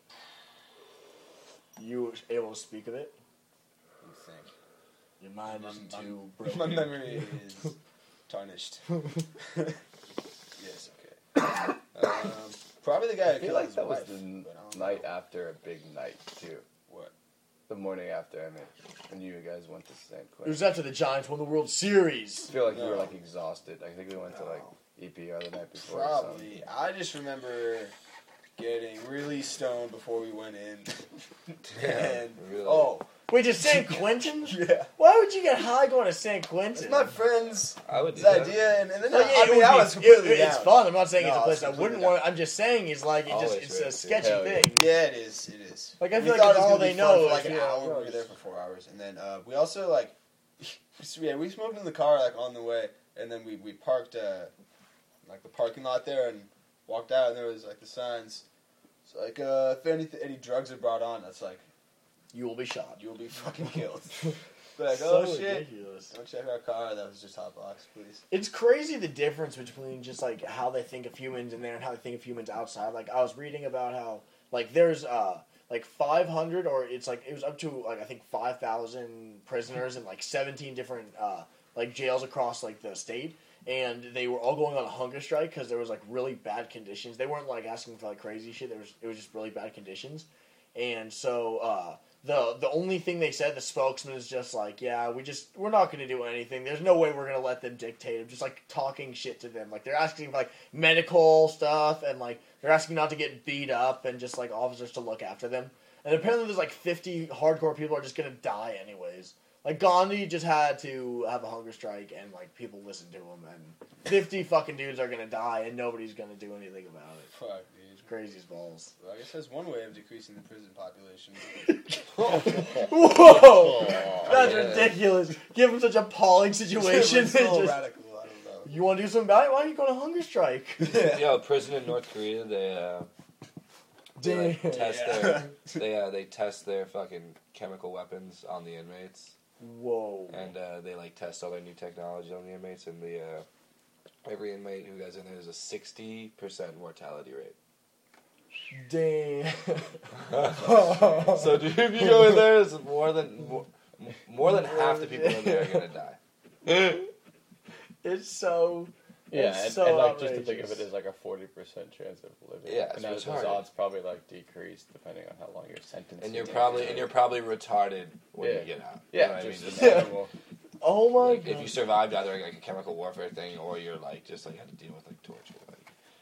Speaker 2: You able to speak of it?
Speaker 5: You think?
Speaker 2: Your mind
Speaker 5: My-
Speaker 2: isn't
Speaker 5: my-
Speaker 2: too
Speaker 5: My
Speaker 2: broken.
Speaker 5: memory is tarnished. Yes, okay. Um, probably the guy
Speaker 4: I
Speaker 5: who
Speaker 4: feel
Speaker 5: killed
Speaker 4: like
Speaker 5: his
Speaker 4: that was
Speaker 5: wife.
Speaker 4: the n-
Speaker 5: but I don't
Speaker 4: night
Speaker 5: know.
Speaker 4: after a big night, too.
Speaker 5: What?
Speaker 4: The morning after, I mean, when you guys went to San
Speaker 2: It
Speaker 4: Quentin.
Speaker 2: was after the Giants won the World
Speaker 4: I
Speaker 2: Series.
Speaker 4: feel like we were
Speaker 5: No.
Speaker 4: like exhausted. I think we went to like
Speaker 5: No.
Speaker 4: E P R the night before. or something.
Speaker 5: Probably. I just remember getting really stoned before we went in. and,
Speaker 1: really?
Speaker 5: oh,
Speaker 2: Wait, to San Quentin?
Speaker 5: yeah.
Speaker 2: Why would you get high going to San Quentin?
Speaker 5: It's my friend's
Speaker 1: I would do
Speaker 5: his
Speaker 1: that.
Speaker 5: idea, and, and then
Speaker 2: No, yeah,
Speaker 5: I
Speaker 2: it
Speaker 5: mean,
Speaker 2: would
Speaker 5: I
Speaker 2: be-
Speaker 5: was completely
Speaker 2: it-
Speaker 5: down.
Speaker 2: It's fun. I'm not saying it's
Speaker 5: No,
Speaker 2: a place
Speaker 5: it's
Speaker 2: I wouldn't
Speaker 5: completely
Speaker 2: want. I'm just saying it's like it just
Speaker 1: Always
Speaker 2: it's
Speaker 1: very
Speaker 2: a
Speaker 1: sick.
Speaker 2: sketchy
Speaker 4: Hell yeah.
Speaker 2: thing.
Speaker 5: Yeah, it is. It is.
Speaker 2: Like, I
Speaker 5: we
Speaker 2: feel like
Speaker 5: thought
Speaker 2: it's
Speaker 5: it was
Speaker 2: all
Speaker 5: gonna
Speaker 2: they
Speaker 5: be
Speaker 2: know
Speaker 5: fun for
Speaker 2: is,
Speaker 5: like an
Speaker 2: yeah,
Speaker 5: hour. We
Speaker 2: drugs.
Speaker 5: were there for four hours, and then uh, we also like, so, yeah, we smoked in the car like on the way, and then we we parked uh, like the parking lot there and walked out, and there was like the signs. It's like uh, if any any drugs are brought on, that's like
Speaker 2: You will be shot.
Speaker 5: you will be fucking killed. Be like,
Speaker 2: So
Speaker 5: oh shit,
Speaker 2: ridiculous.
Speaker 5: don't check our car. That was just hot box, please.
Speaker 2: It's crazy the difference between just like how they think of humans in there and how they think of humans outside. Like I was reading about how like there's uh like five hundred or it's like it was up to like I think five thousand prisoners in like seventeen different uh like jails across like the state, and they were all going on a hunger strike because there was like really bad conditions. They weren't like asking for like crazy shit. There was it was just really bad conditions, and so uh The the only thing they said, the spokesman is just like, yeah, we just we're not going to do anything. There's no way we're going to let them dictate. Just like talking shit to them. Like they're asking for like medical stuff and like they're asking not to get beat up and just like officers to look after them. And apparently there's like fifty hardcore people are just going to die anyways. Like Gandhi just had to have a hunger strike and like people listened to him and fifty fucking dudes are going to die and nobody's going to do anything about it.
Speaker 5: Fuck, dude.
Speaker 2: It's crazy as balls.
Speaker 5: Well, I guess that's one way of decreasing the prison population.
Speaker 2: Whoa! That's
Speaker 1: yeah.
Speaker 2: ridiculous. Give them such a appalling situation.
Speaker 5: It's
Speaker 2: they
Speaker 5: so
Speaker 2: just-
Speaker 5: radical. I don't
Speaker 2: you want to do something about it? Why are you going on hunger strike?
Speaker 5: know.
Speaker 1: Yo, prison in North Korea, they uh, they like,
Speaker 2: Damn.
Speaker 1: test
Speaker 5: Yeah.
Speaker 1: their they uh, they test their fucking chemical weapons on the inmates,
Speaker 2: Whoa.
Speaker 1: and uh, they like test all their new technology on the inmates, and the uh, every inmate who goes in there has a sixty percent mortality rate.
Speaker 2: Damn.
Speaker 1: So dude, if you go in there, it's more than more, more than half the people in there are gonna die.
Speaker 2: It's so.
Speaker 4: Yeah,
Speaker 2: it's
Speaker 4: and,
Speaker 2: so
Speaker 4: and like just to think of
Speaker 2: outrageous.
Speaker 4: it as like a forty percent chance of living.
Speaker 1: Yeah,
Speaker 4: and
Speaker 1: it's
Speaker 4: as those
Speaker 1: retarded.
Speaker 4: odds probably like decrease depending on how long your sentence.
Speaker 1: And you're
Speaker 4: is.
Speaker 1: probably and you're probably retarded when
Speaker 4: Yeah.
Speaker 1: you get out.
Speaker 4: yeah,
Speaker 1: You know what I
Speaker 4: just
Speaker 1: mean?
Speaker 4: the normal.
Speaker 2: Oh my
Speaker 1: Like,
Speaker 2: god.
Speaker 1: if you survived either like a chemical warfare thing or you're like just like had to deal with like torture, like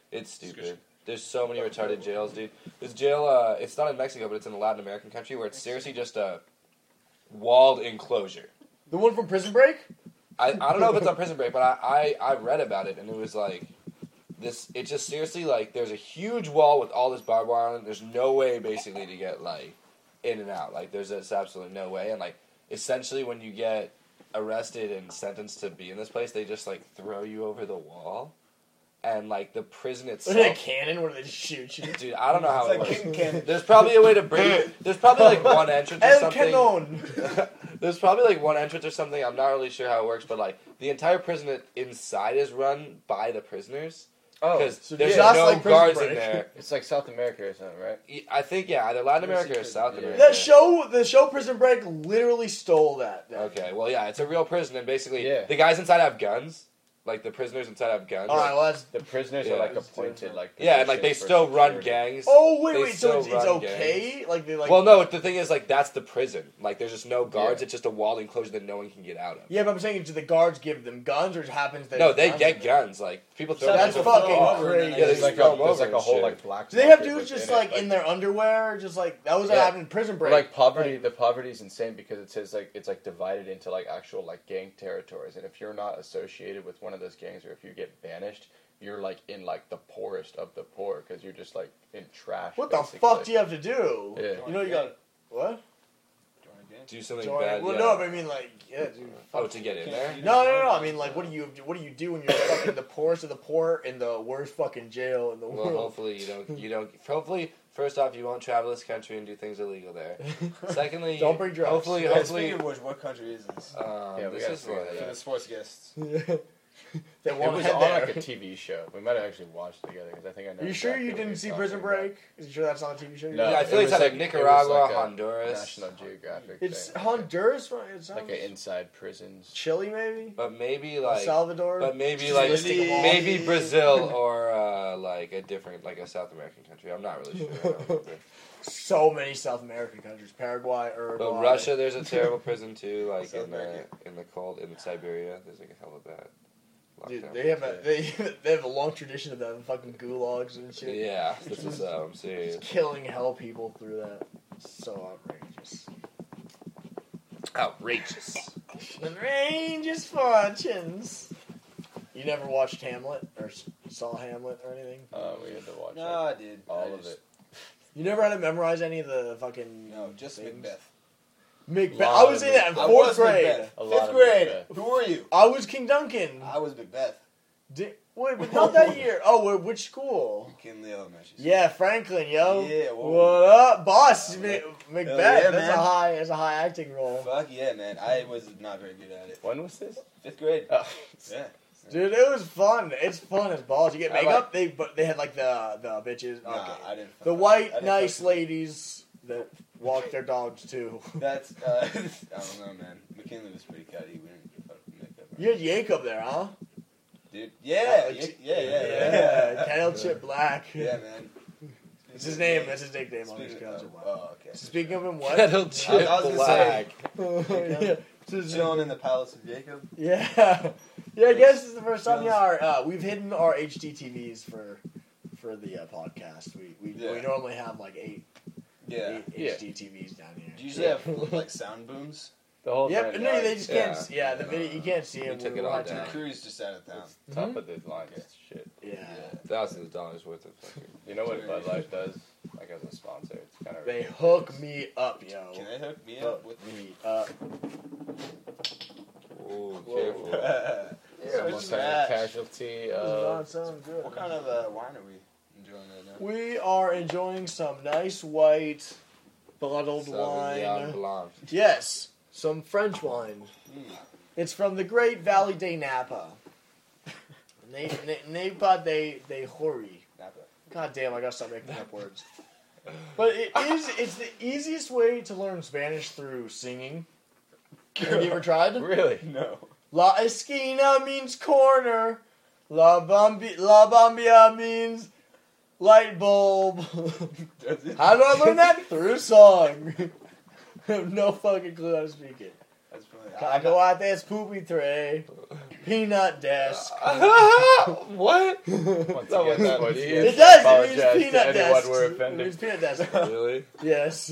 Speaker 1: It's stupid. There's so many retarded jails, dude. This jail, uh, it's not in Mexico, but it's in a Latin American country where it's seriously just a walled enclosure.
Speaker 2: The one from Prison Break?
Speaker 1: I, I don't know if it's on Prison Break, but I, I, I read about it, and it was like, this. It's just seriously, like, there's a huge wall with all this barbed wire on it. There's no way, basically, to get, like, in and out. Like, there's just absolutely no way. And, like, essentially, when you get arrested and sentenced to be in this place, they just, like, throw you over the wall. And, like, the prison
Speaker 2: Is it a
Speaker 1: itself...
Speaker 2: cannon where they just shoot you?
Speaker 1: Dude, I don't know how
Speaker 3: It's
Speaker 1: it
Speaker 3: like
Speaker 1: works.
Speaker 3: King Cannon.
Speaker 1: There's probably a way to break... There's probably, like, one entrance or
Speaker 2: El
Speaker 1: something.
Speaker 2: Canon!
Speaker 1: There's probably, like, one entrance or something. I'm not really sure how it works, but, like, the entire prison inside is run by the prisoners.
Speaker 4: Oh,
Speaker 1: Because
Speaker 2: so
Speaker 1: there's
Speaker 2: just
Speaker 1: no
Speaker 2: like Prison
Speaker 1: guards in
Speaker 2: Break.
Speaker 1: there.
Speaker 4: it's like South America or something, right?
Speaker 1: I think, yeah, either Latin America or South
Speaker 3: Yeah.
Speaker 1: America.
Speaker 2: That show, the show Prison Break literally stole that. that.
Speaker 1: Okay, well, yeah, it's a real prison, and basically,
Speaker 4: Yeah.
Speaker 1: the guys inside have guns. Like, the prisoners inside have guns.
Speaker 2: Alright, well that's...
Speaker 4: The prisoners
Speaker 1: Yeah.
Speaker 4: are like appointed, like
Speaker 1: Yeah, and, like, they
Speaker 4: positions for
Speaker 1: still run
Speaker 4: security.
Speaker 1: gangs.
Speaker 2: Oh, wait,
Speaker 1: They
Speaker 2: wait, so
Speaker 1: still
Speaker 2: it's, it's
Speaker 1: run
Speaker 2: okay? Like, they like...
Speaker 1: Well, no, the thing is, like, that's the prison. Like, there's just no guards.
Speaker 4: Yeah.
Speaker 1: It's just a walled enclosure that no one can get out of.
Speaker 2: Yeah, but I'm saying, do the guards give them guns, or it happens that...
Speaker 1: No, they
Speaker 2: guns
Speaker 1: get
Speaker 2: are-
Speaker 1: guns. Like, people throw
Speaker 2: That's
Speaker 1: people
Speaker 2: fucking
Speaker 1: throw them.
Speaker 2: crazy.
Speaker 1: Yeah,
Speaker 4: There's
Speaker 1: they
Speaker 4: like
Speaker 1: throw
Speaker 4: a,
Speaker 1: them
Speaker 4: there's
Speaker 1: over
Speaker 4: like a
Speaker 1: and
Speaker 4: whole
Speaker 1: shit.
Speaker 4: like black.
Speaker 2: Do they have
Speaker 4: market
Speaker 2: dudes just,
Speaker 4: within it,
Speaker 2: like, in their underwear? Just, like, that was what
Speaker 4: Yeah.
Speaker 2: happened in Prison Break.
Speaker 4: Like poverty, the poverty is insane because it says like it's like divided into like actual like gang territories, and if you're not associated with one of those gangs or if you get banished, you're like in like the poorest of the poor because you're just like in trash.
Speaker 2: What the
Speaker 4: basically.
Speaker 2: fuck do you have to do?
Speaker 4: Yeah.
Speaker 2: You know, you got... What?
Speaker 1: Do something
Speaker 2: Join-
Speaker 1: bad.
Speaker 2: well,
Speaker 1: yeah.
Speaker 2: no, but I mean, like, yeah, dude.
Speaker 1: Oh,
Speaker 2: fuck.
Speaker 1: to get in there?
Speaker 2: No, no, no. I mean, like, what do you what do you do when you're fucking the poorest of the poor in the worst fucking jail in the
Speaker 1: Well,
Speaker 2: world?
Speaker 1: hopefully you don't. You don't. Hopefully, first off, you won't travel this country and do things illegal there. Secondly,
Speaker 2: Don't bring drugs.
Speaker 1: Hopefully,
Speaker 3: Yeah,
Speaker 1: hopefully,
Speaker 3: speaking of which, what country is this?
Speaker 1: um,
Speaker 4: Yeah, we
Speaker 1: this
Speaker 4: gotta
Speaker 1: is
Speaker 4: figure
Speaker 1: like,
Speaker 4: that
Speaker 3: For the sports guests.
Speaker 2: They
Speaker 4: It
Speaker 2: won't
Speaker 4: was
Speaker 2: head
Speaker 4: on
Speaker 2: there.
Speaker 4: like a T V show. We might have actually watched it together because I think I know.
Speaker 2: Are you sure
Speaker 4: exactly
Speaker 2: you
Speaker 4: what
Speaker 2: didn't
Speaker 4: you're
Speaker 2: see
Speaker 4: talking
Speaker 2: Prison
Speaker 4: about.
Speaker 2: Break? Is you sure that's not a T V show?
Speaker 4: No,
Speaker 1: yeah, I
Speaker 4: it
Speaker 1: feel like it's
Speaker 4: was
Speaker 1: like
Speaker 4: like-
Speaker 1: Nicaragua,
Speaker 4: it was like a
Speaker 1: Honduras,
Speaker 4: National Geographic.
Speaker 2: It's
Speaker 4: thing.
Speaker 2: Honduras. It sounds
Speaker 4: Like an inside prisons.
Speaker 2: Chile, maybe.
Speaker 1: but maybe
Speaker 2: El
Speaker 1: like,
Speaker 2: Salvador.
Speaker 1: but maybe
Speaker 2: Just
Speaker 1: like,
Speaker 2: listing them all.
Speaker 1: maybe Brazil or uh, like a different, like a South American country. I'm not really sure. I don't remember.
Speaker 2: So many South American countries: Paraguay, Uruguay.
Speaker 1: But Russia, there's a terrible prison too. Like
Speaker 3: South
Speaker 1: in the
Speaker 3: America.
Speaker 1: in the cold in Siberia, there's like a hell of bad.
Speaker 2: Dude,
Speaker 1: lockdown
Speaker 2: they have a
Speaker 1: too.
Speaker 2: they they have a long tradition of them fucking gulags and shit.
Speaker 1: Yeah, this is uh, I'm serious.
Speaker 2: Just killing hell people through that. So outrageous.
Speaker 1: Outrageous.
Speaker 2: Outrageous fortunes. You never watched Hamlet or s- saw Hamlet or anything?
Speaker 4: Uh, we had to watch
Speaker 3: No,
Speaker 4: like,
Speaker 3: I did.
Speaker 4: all
Speaker 3: I
Speaker 4: of
Speaker 3: just-
Speaker 4: it.
Speaker 2: You never had to memorize any of the fucking
Speaker 3: No, just
Speaker 2: things?
Speaker 3: Macbeth.
Speaker 2: Macbeth.
Speaker 4: Lot
Speaker 2: I was
Speaker 4: of
Speaker 2: in that in
Speaker 3: I
Speaker 2: fourth
Speaker 3: was
Speaker 2: grade.
Speaker 3: Macbeth.
Speaker 4: A lot
Speaker 3: Fifth
Speaker 4: of
Speaker 3: grade.
Speaker 4: Macbeth.
Speaker 3: Who were you?
Speaker 2: I was King Duncan.
Speaker 3: I was Macbeth.
Speaker 2: Di- wait, but not that year. Oh, wait, which school?
Speaker 3: McKinley Elementary.
Speaker 2: Yeah, Franklin, yo.
Speaker 3: Yeah, whoa.
Speaker 2: What up, boss?
Speaker 3: Oh,
Speaker 2: Ma-
Speaker 3: yeah.
Speaker 2: Macbeth.
Speaker 3: Hell yeah,
Speaker 2: that's
Speaker 3: man.
Speaker 2: a high. That's a high acting role.
Speaker 3: Fuck yeah, man. I was not very good at it.
Speaker 4: When was this?
Speaker 3: Fifth grade.
Speaker 4: Oh.
Speaker 3: Yeah.
Speaker 2: Dude, it was fun. It's fun as balls. You get
Speaker 3: I
Speaker 2: makeup. They but they had like the the bitches.
Speaker 3: Nah,
Speaker 2: Okay.
Speaker 3: I didn't.
Speaker 2: The
Speaker 3: fuck-
Speaker 2: white
Speaker 3: I didn't
Speaker 2: nice
Speaker 3: fuck-
Speaker 2: ladies that walk their dogs too.
Speaker 3: That's uh, I don't know, man. McKinley was pretty cutty. We didn't fuck with makeup.
Speaker 2: You had Jacob there, huh?
Speaker 3: Dude. Yeah.
Speaker 2: Uh,
Speaker 3: yeah, yeah. Yeah. Yeah.
Speaker 2: Yeah, Kyle Chip Black.
Speaker 3: Yeah, man.
Speaker 2: It's his name. That's his nickname on his
Speaker 3: Speaking
Speaker 2: Kyle
Speaker 3: of,
Speaker 2: Chip Black.
Speaker 3: oh, okay.
Speaker 2: Speaking of him, what?
Speaker 1: Kettle
Speaker 3: I
Speaker 1: chip
Speaker 3: was gonna
Speaker 1: black.
Speaker 3: say-
Speaker 2: yeah.
Speaker 3: Chilling in the palace of Jacob.
Speaker 2: Yeah, yeah. I guess it's the first time. Yeah, our, uh, we've hidden our H D T Vs for for the uh, podcast. We we, we
Speaker 3: Yeah.
Speaker 2: normally have like eight,
Speaker 3: Yeah.
Speaker 2: eight
Speaker 4: Yeah.
Speaker 2: H D T Vs down here.
Speaker 3: Do you usually have like sound booms?
Speaker 4: The whole
Speaker 2: Yep.
Speaker 4: nine
Speaker 2: No,
Speaker 4: yards.
Speaker 2: they just can't.
Speaker 1: Yeah.
Speaker 2: s- Yeah, the video you can't see
Speaker 1: We
Speaker 2: them.
Speaker 1: took
Speaker 2: we
Speaker 1: it
Speaker 2: will
Speaker 1: all
Speaker 2: have to-
Speaker 1: down.
Speaker 3: The crew's just out of town.
Speaker 4: Top of the line shit.
Speaker 2: Yeah.
Speaker 1: Thousands of dollars worth of fucking.
Speaker 4: You know what Bud Light does? Like as a sponsor, it's kind of
Speaker 2: They hook me up, yo.
Speaker 3: Can they hook me
Speaker 2: Hook
Speaker 3: up with
Speaker 2: me up.
Speaker 1: Ooh,
Speaker 3: Whoa.
Speaker 1: careful.
Speaker 3: Yeah,
Speaker 4: it's
Speaker 3: which
Speaker 4: almost
Speaker 3: is
Speaker 4: like a
Speaker 3: bad.
Speaker 4: casualty
Speaker 2: This does
Speaker 4: of
Speaker 2: not sound good.
Speaker 3: What kind of uh, wine are we enjoying right now?
Speaker 2: We are enjoying some nice white bottled
Speaker 1: Sauvignon
Speaker 2: wine.
Speaker 1: Blanc.
Speaker 2: Yes, some French wine.
Speaker 3: Mm.
Speaker 2: It's from the Great Valley de Napa. Ne- ne- Napa de de Hori.
Speaker 3: Napa.
Speaker 2: God damn, I gotta stop making up words. But it is. It's the easiest way to learn Spanish through singing. Have you ever tried?
Speaker 4: really.
Speaker 3: No.
Speaker 2: La esquina means corner. La bambi La bambia means light bulb.
Speaker 3: Does it?
Speaker 2: How do I learn that? Through song. I have no fucking clue how to speak it.
Speaker 3: That's funny.
Speaker 2: Cacahuates poopy tray. peanut desk.
Speaker 1: What?
Speaker 4: Once
Speaker 1: That
Speaker 4: again,
Speaker 1: was-
Speaker 4: sports
Speaker 1: it
Speaker 4: guest,
Speaker 2: It does. It
Speaker 4: apologize
Speaker 2: means
Speaker 4: to
Speaker 2: peanut
Speaker 4: anyone
Speaker 2: desk.
Speaker 4: we're
Speaker 2: It
Speaker 4: offending.
Speaker 2: means peanut desk.
Speaker 1: Really?
Speaker 2: Yes.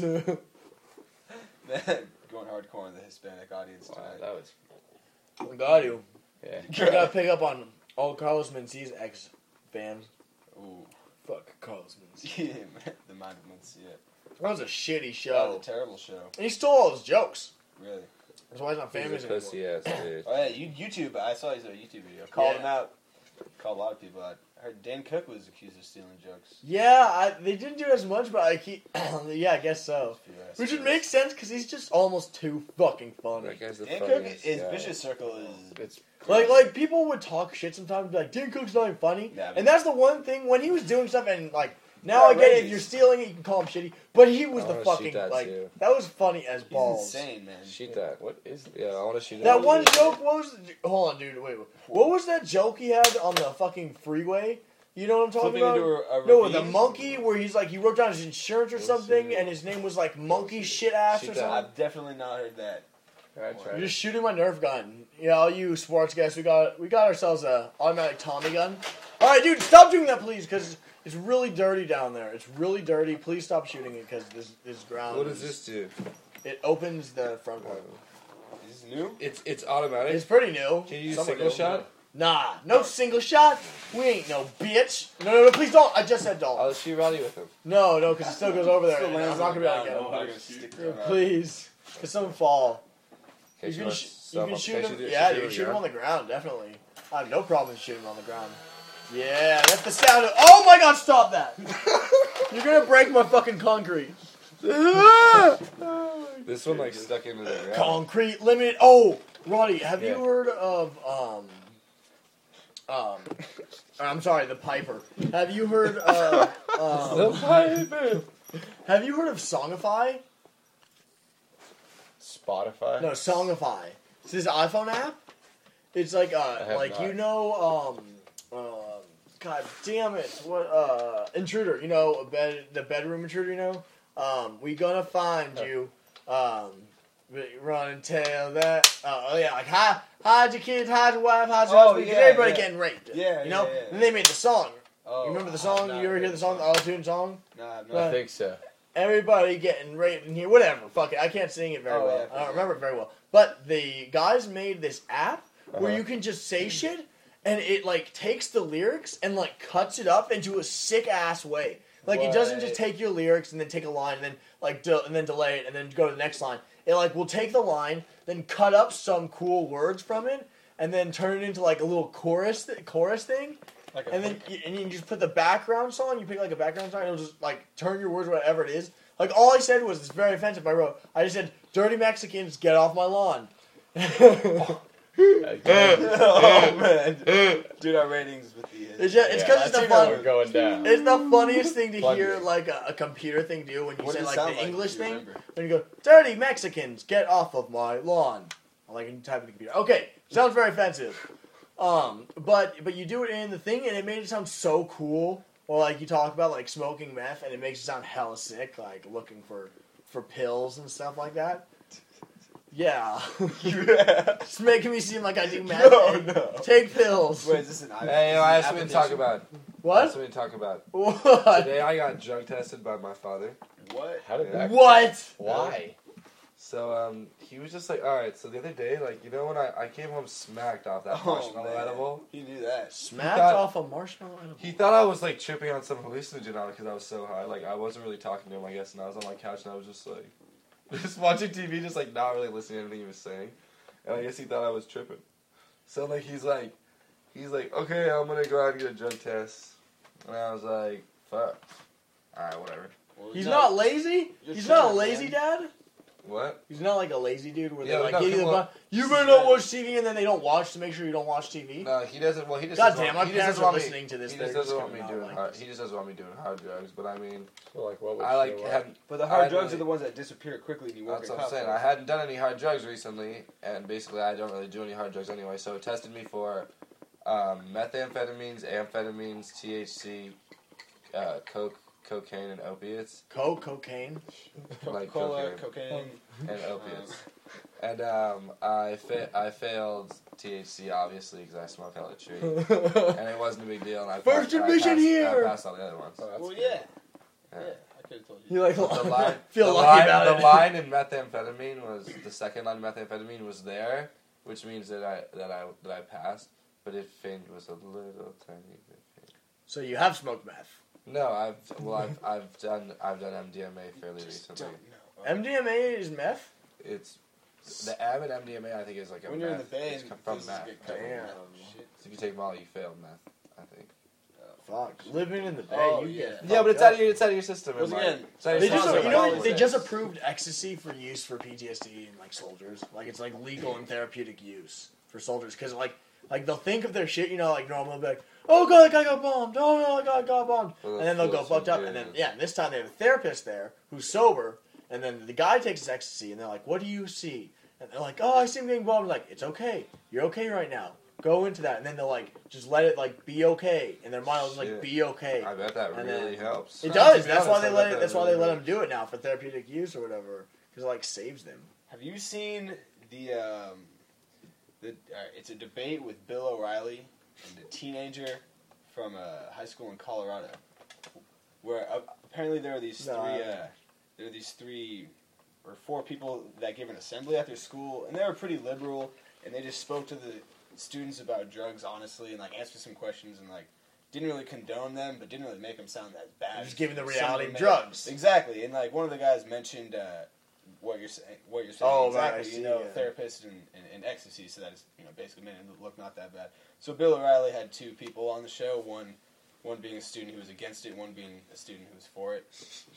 Speaker 5: Going hardcore on the Hispanic audience
Speaker 4: Wow,
Speaker 5: tonight.
Speaker 4: that was
Speaker 2: Got you.
Speaker 4: yeah.
Speaker 2: You gotta pick up on all Carlos Mencia's ex fans.
Speaker 5: Ooh.
Speaker 2: Fuck Carlos Mencia.
Speaker 5: Yeah, man, the mind of Mencia.
Speaker 2: That was a shitty
Speaker 5: That
Speaker 2: show.
Speaker 5: was a terrible show.
Speaker 2: And he stole all his jokes.
Speaker 5: Really.
Speaker 2: That's why he's not famous
Speaker 1: He's a
Speaker 2: anymore.
Speaker 1: pussy ass bitch.
Speaker 5: Oh yeah, you, YouTube. I saw his uh, YouTube video. Called
Speaker 2: Yeah.
Speaker 5: him out. Called a lot of people out. I heard Dan Cook was accused of stealing jokes.
Speaker 2: Yeah, I, they didn't do as much, but like he, yeah, I guess so.
Speaker 5: Few ass
Speaker 2: Which would
Speaker 5: jokes.
Speaker 2: make sense because he's just almost too fucking funny.
Speaker 1: That guy's the
Speaker 5: Dan Cook,
Speaker 1: funniest
Speaker 5: his
Speaker 1: guy.
Speaker 5: vicious circle is.
Speaker 4: It's
Speaker 2: Like, like people would talk shit sometimes, and be like, Dan Cook's not even funny.
Speaker 5: Yeah, but-
Speaker 2: And that's the one thing when he was doing stuff, and like now I get it. If
Speaker 5: Outrageous.
Speaker 2: you're stealing it, you can call him shitty. But he was
Speaker 1: I
Speaker 2: the
Speaker 1: wanna
Speaker 2: fucking
Speaker 1: shoot that
Speaker 2: like
Speaker 1: too.
Speaker 2: that was funny as
Speaker 5: He's
Speaker 2: balls.
Speaker 5: insane, man.
Speaker 1: Shoot that. What is? Yeah, I want to shoot
Speaker 2: That
Speaker 1: that.
Speaker 2: one joke. What was? The, hold on, dude. Wait, wait. What was that joke he had on the fucking freeway? You know what I'm talking
Speaker 5: Flipping
Speaker 2: about?
Speaker 5: into a, a
Speaker 2: No,
Speaker 5: ravine.
Speaker 2: the monkey where he's like he wrote down his insurance or
Speaker 1: Let's
Speaker 2: something,
Speaker 1: see.
Speaker 2: and his name was like Monkey Shit Ass
Speaker 1: Shoot
Speaker 2: or
Speaker 1: that.
Speaker 2: something.
Speaker 5: I've definitely not heard that.
Speaker 4: I tried.
Speaker 2: You're just shooting my Nerf gun. Yeah, all you sports guys, we got we got ourselves a automatic Tommy gun. All right, dude, stop doing that, please, because it's really dirty down there. It's really dirty. Please stop shooting it, because this this ground.
Speaker 1: What does this do?
Speaker 2: It opens the front part.
Speaker 5: Is this new?
Speaker 1: It's it's automatic.
Speaker 2: It's pretty new.
Speaker 1: Can you use
Speaker 2: Somebody
Speaker 1: single
Speaker 2: opened
Speaker 1: shot?
Speaker 2: it. Nah, no single shot. We ain't no bitch. No, no, no, please don't. I just said don't.
Speaker 1: I'll shoot Roddy with him.
Speaker 2: No, no, because it still goes over there.
Speaker 5: Still
Speaker 2: and
Speaker 5: lands
Speaker 2: I'm not
Speaker 5: on
Speaker 2: gonna be
Speaker 5: the
Speaker 2: able to get
Speaker 5: ground,
Speaker 2: him.
Speaker 5: though. I'm gonna stick
Speaker 2: Yeah,
Speaker 5: it around.
Speaker 2: please, because someone fall.
Speaker 1: Okay,
Speaker 2: You
Speaker 1: she
Speaker 2: can,
Speaker 1: wants
Speaker 2: sh- you
Speaker 1: stuff
Speaker 2: can
Speaker 1: up-
Speaker 2: shoot
Speaker 1: can she
Speaker 2: him.
Speaker 1: do-
Speaker 2: Yeah,
Speaker 1: she
Speaker 2: you
Speaker 1: do
Speaker 2: can
Speaker 1: it
Speaker 2: shoot him
Speaker 1: again?
Speaker 2: on the ground, definitely. I have no problem shooting him on the ground. Yeah, that's the sound of. Oh my god, stop that! You're gonna break my fucking concrete.
Speaker 1: This one like stuck into the ground.
Speaker 2: Concrete limited. Oh, Roddy, have
Speaker 1: Yeah.
Speaker 2: you heard of um um? I'm sorry, the Piper. Have you heard of um?
Speaker 1: The Piper.
Speaker 2: Have you heard of Songify?
Speaker 4: Spotify.
Speaker 2: No, Songify. It's this iPhone app. It's like uh,
Speaker 4: have
Speaker 2: like
Speaker 4: not.
Speaker 2: you know, um, uh, God damn it, what uh, intruder? You know, a bed, the bedroom intruder. You know, um, we gonna find you. Um, run and tell that. Uh, oh yeah, like hi, hide your kids, hide your wife, hide your
Speaker 5: Oh,
Speaker 2: husband. 'cause
Speaker 5: yeah,
Speaker 2: everybody
Speaker 5: yeah.
Speaker 2: getting raped.
Speaker 5: Yeah,
Speaker 2: you know.
Speaker 5: yeah, yeah.
Speaker 2: And they made the song.
Speaker 5: Oh,
Speaker 2: you remember the
Speaker 5: I
Speaker 2: song?
Speaker 5: have not
Speaker 2: You ever hear
Speaker 5: heard
Speaker 2: the song, the auto-tune song?
Speaker 5: No, I've
Speaker 4: I
Speaker 5: not.
Speaker 4: think so.
Speaker 2: Everybody getting raped in here, whatever. Fuck it, I can't sing it very
Speaker 5: Oh,
Speaker 2: well.
Speaker 5: yeah,
Speaker 2: I don't remember it very well. But the guys made this app where
Speaker 4: Uh-huh.
Speaker 2: you can just say shit, and it like takes the lyrics and like cuts it up into a sick ass way. Like it doesn't just
Speaker 5: What?
Speaker 2: take your lyrics and then take a line and then like de- and then delay it and then go to the next line. It like will take the line, then cut up some cool words from it, and then turn it into like a little chorus th- chorus thing.
Speaker 5: Like a
Speaker 2: And then you, and you just put the background song. You pick like a background song. And it'll just like turn your words, whatever it is. Like all I said was it's very offensive. I wrote. I just said, "Dirty Mexicans, get off my lawn."
Speaker 4: Again.
Speaker 5: oh man, dude, our ratings with the. Uh,
Speaker 2: It's just, it's
Speaker 4: Yeah,
Speaker 2: because
Speaker 5: I
Speaker 2: it's the
Speaker 5: think
Speaker 2: fun.
Speaker 4: We're going down.
Speaker 2: It's the funniest thing to
Speaker 4: Plug
Speaker 2: hear
Speaker 4: it.
Speaker 2: like a, a computer thing do when you
Speaker 5: What
Speaker 2: say
Speaker 5: does it
Speaker 2: like
Speaker 5: sound
Speaker 2: the
Speaker 5: like,
Speaker 2: English
Speaker 5: if you
Speaker 2: thing.
Speaker 5: remember?
Speaker 2: When you go, "Dirty Mexicans, get off of my lawn." Like you type in the computer. Okay, sounds very offensive. Um, but but you do it in the thing, and it made it sound so cool. Or like you talk about like smoking meth, and it makes it sound hella sick, like looking for for pills and stuff like that. Yeah, it's making me seem like I do meth.
Speaker 5: No,
Speaker 2: and
Speaker 5: no.
Speaker 2: Take pills.
Speaker 5: Wait, is this an iPhone?
Speaker 1: Hey, yo, I have something to talk about. I have
Speaker 2: What?
Speaker 1: something to talk about.
Speaker 2: What?
Speaker 1: Today I got drug tested by my father.
Speaker 5: What?
Speaker 4: How did that?
Speaker 2: What?
Speaker 4: Why?
Speaker 1: So um, he was just like, all right. So the other day, like you know when I, I came home smacked off that
Speaker 5: Oh,
Speaker 1: marshmallow
Speaker 5: man.
Speaker 1: edible.
Speaker 5: He knew that.
Speaker 2: Smacked
Speaker 1: thought-
Speaker 2: off a marshmallow edible.
Speaker 1: He thought I was like tripping on some hallucinogen on it because I was so high. Like I wasn't really talking to him, I guess, and I was on my couch and I was just like, just watching T V, just like not really listening to anything he was saying. And I guess he thought I was tripping. So like he's like, he's like, okay, I'm gonna go out and get a drug test. And I was like, fuck. All right, whatever.
Speaker 5: Well,
Speaker 2: He's
Speaker 5: no,
Speaker 2: not lazy.
Speaker 5: You're
Speaker 2: He's not a
Speaker 5: chilling,
Speaker 2: lazy
Speaker 5: man.
Speaker 2: dad.
Speaker 1: What?
Speaker 2: He's not like a lazy dude where
Speaker 1: Yeah,
Speaker 2: they like
Speaker 1: no,
Speaker 2: give you the
Speaker 1: come on.
Speaker 2: bu- you better not watch T V and then they don't watch to make sure you don't watch T V.
Speaker 1: No, he doesn't. Well, he just.
Speaker 2: God
Speaker 1: doesn't
Speaker 2: damn,
Speaker 1: want,
Speaker 2: my
Speaker 1: he just
Speaker 2: parents
Speaker 1: doesn't
Speaker 2: are
Speaker 1: want me-
Speaker 2: listening to this.
Speaker 1: He
Speaker 2: They're
Speaker 1: just doesn't
Speaker 2: gonna
Speaker 1: want me
Speaker 2: not
Speaker 1: doing.
Speaker 2: like
Speaker 1: Hard,
Speaker 2: this.
Speaker 1: he just doesn't want me doing hard drugs. But I mean,
Speaker 4: So like, what would
Speaker 1: I like
Speaker 4: show up?
Speaker 1: hadn't.
Speaker 5: But the
Speaker 1: I
Speaker 5: hard
Speaker 1: hadn't
Speaker 5: drugs
Speaker 1: really-
Speaker 5: are the ones that disappear quickly and you won't
Speaker 1: That's
Speaker 5: get
Speaker 1: what I'm
Speaker 5: caught
Speaker 1: saying.
Speaker 5: for
Speaker 1: I
Speaker 5: it.
Speaker 1: hadn't done any hard drugs recently, and basically I don't really do any hard drugs anyway. So it tested me for um, methamphetamines, amphetamines, T H C, uh, coke, cocaine, and opiates.
Speaker 2: Coke, cocaine.
Speaker 1: Like
Speaker 5: Coca-Cola,
Speaker 1: cocaine
Speaker 5: cocaine.
Speaker 1: and opiates. And um, I fa- I failed T H C obviously because I smoke hella tree, and it wasn't a big deal. And I
Speaker 2: First
Speaker 1: passed, I
Speaker 2: admission
Speaker 1: passed,
Speaker 2: here!
Speaker 1: I passed all the other ones.
Speaker 4: Oh, that's
Speaker 5: Well,
Speaker 4: good.
Speaker 5: yeah.
Speaker 1: Yeah.
Speaker 5: Yeah, I could have told you.
Speaker 2: You like
Speaker 1: The line,
Speaker 2: feel
Speaker 1: the
Speaker 2: lucky
Speaker 1: line,
Speaker 2: about
Speaker 1: the
Speaker 2: it.
Speaker 1: line in methamphetamine was the second line in methamphetamine was there, which means that I that I that I passed, but it faint was a little tiny bit faint.
Speaker 2: So you have smoked meth.
Speaker 1: No, I've well I've I've done I've done M D M A fairly
Speaker 5: Just
Speaker 1: recently.
Speaker 5: don't know.
Speaker 2: M D M A is meth?
Speaker 1: It's the M and M D M A I think is like a
Speaker 5: When you're in the
Speaker 1: meth.
Speaker 5: bay
Speaker 1: It's
Speaker 5: and
Speaker 1: come from
Speaker 5: places
Speaker 1: meth.
Speaker 5: get covered in
Speaker 2: Damn.
Speaker 5: meth shit.
Speaker 1: So if you take Molly, you fail meth. I think.
Speaker 2: Fuck. Living in the bay,
Speaker 5: Oh,
Speaker 2: you
Speaker 5: yeah.
Speaker 2: get
Speaker 1: Yeah, but
Speaker 2: fucked
Speaker 1: it's out
Speaker 2: up.
Speaker 1: of your it's out of your system.
Speaker 5: Once
Speaker 1: and,
Speaker 5: again,
Speaker 1: like, it's out of
Speaker 2: They
Speaker 1: your
Speaker 2: just,
Speaker 1: system,
Speaker 2: you
Speaker 1: like,
Speaker 2: know,
Speaker 1: always
Speaker 2: they
Speaker 1: is.
Speaker 2: just approved ecstasy for use for P T S D in like soldiers. Like it's like legal and therapeutic use for soldiers because like like they'll think of their shit, you know, like normal, they'll be like, oh god, the guy got bombed, oh no, the guy got bombed,
Speaker 1: Well,
Speaker 2: and then they'll go
Speaker 1: that's what
Speaker 2: fucked up,
Speaker 1: you
Speaker 2: and then
Speaker 1: do.
Speaker 2: yeah, and this time they have a therapist there who's sober, and then the guy takes his ecstasy, and they're like, what do you see? And they're like, oh, I see him getting bombed. I'm like, it's okay, you're okay right now. Go into that, and then they'll like just let it like be okay, and their mind will just like
Speaker 1: Shit.
Speaker 2: be okay.
Speaker 1: I bet that
Speaker 2: And
Speaker 1: really
Speaker 2: then-
Speaker 1: helps.
Speaker 2: It
Speaker 1: To
Speaker 2: does.
Speaker 1: be
Speaker 2: That's why
Speaker 1: honest,
Speaker 2: they
Speaker 1: I
Speaker 2: let
Speaker 1: bet
Speaker 2: it.
Speaker 1: that
Speaker 2: That's why they
Speaker 1: really
Speaker 2: let
Speaker 1: helps.
Speaker 2: them do it now for therapeutic use or whatever, because it like saves them.
Speaker 5: Have you seen the um, the? Uh, it's a debate with Bill O'Reilly and a teenager from a high school in Colorado, where uh, apparently there are these
Speaker 2: No, I
Speaker 5: three.
Speaker 2: haven't.
Speaker 5: Uh, there are these three or four people that give an assembly at their school, and they were pretty liberal, and they just spoke to the students about drugs honestly, and like answered some questions, and like didn't really condone them, but didn't really make them sound as bad.
Speaker 2: Just giving the
Speaker 5: as
Speaker 2: reality
Speaker 5: some
Speaker 2: of
Speaker 5: may-
Speaker 2: drugs.
Speaker 5: Exactly, and like one of the guys mentioned uh, what you're saying. What you're saying.
Speaker 2: Oh, right,
Speaker 5: exactly.
Speaker 2: I see,
Speaker 5: you know,
Speaker 2: yeah.
Speaker 5: therapist and, and, and ecstasy, so that is you know basically made it look not that bad. So Bill O'Reilly had two people on the show. One, one being a student who was against it. One being a student who was for it.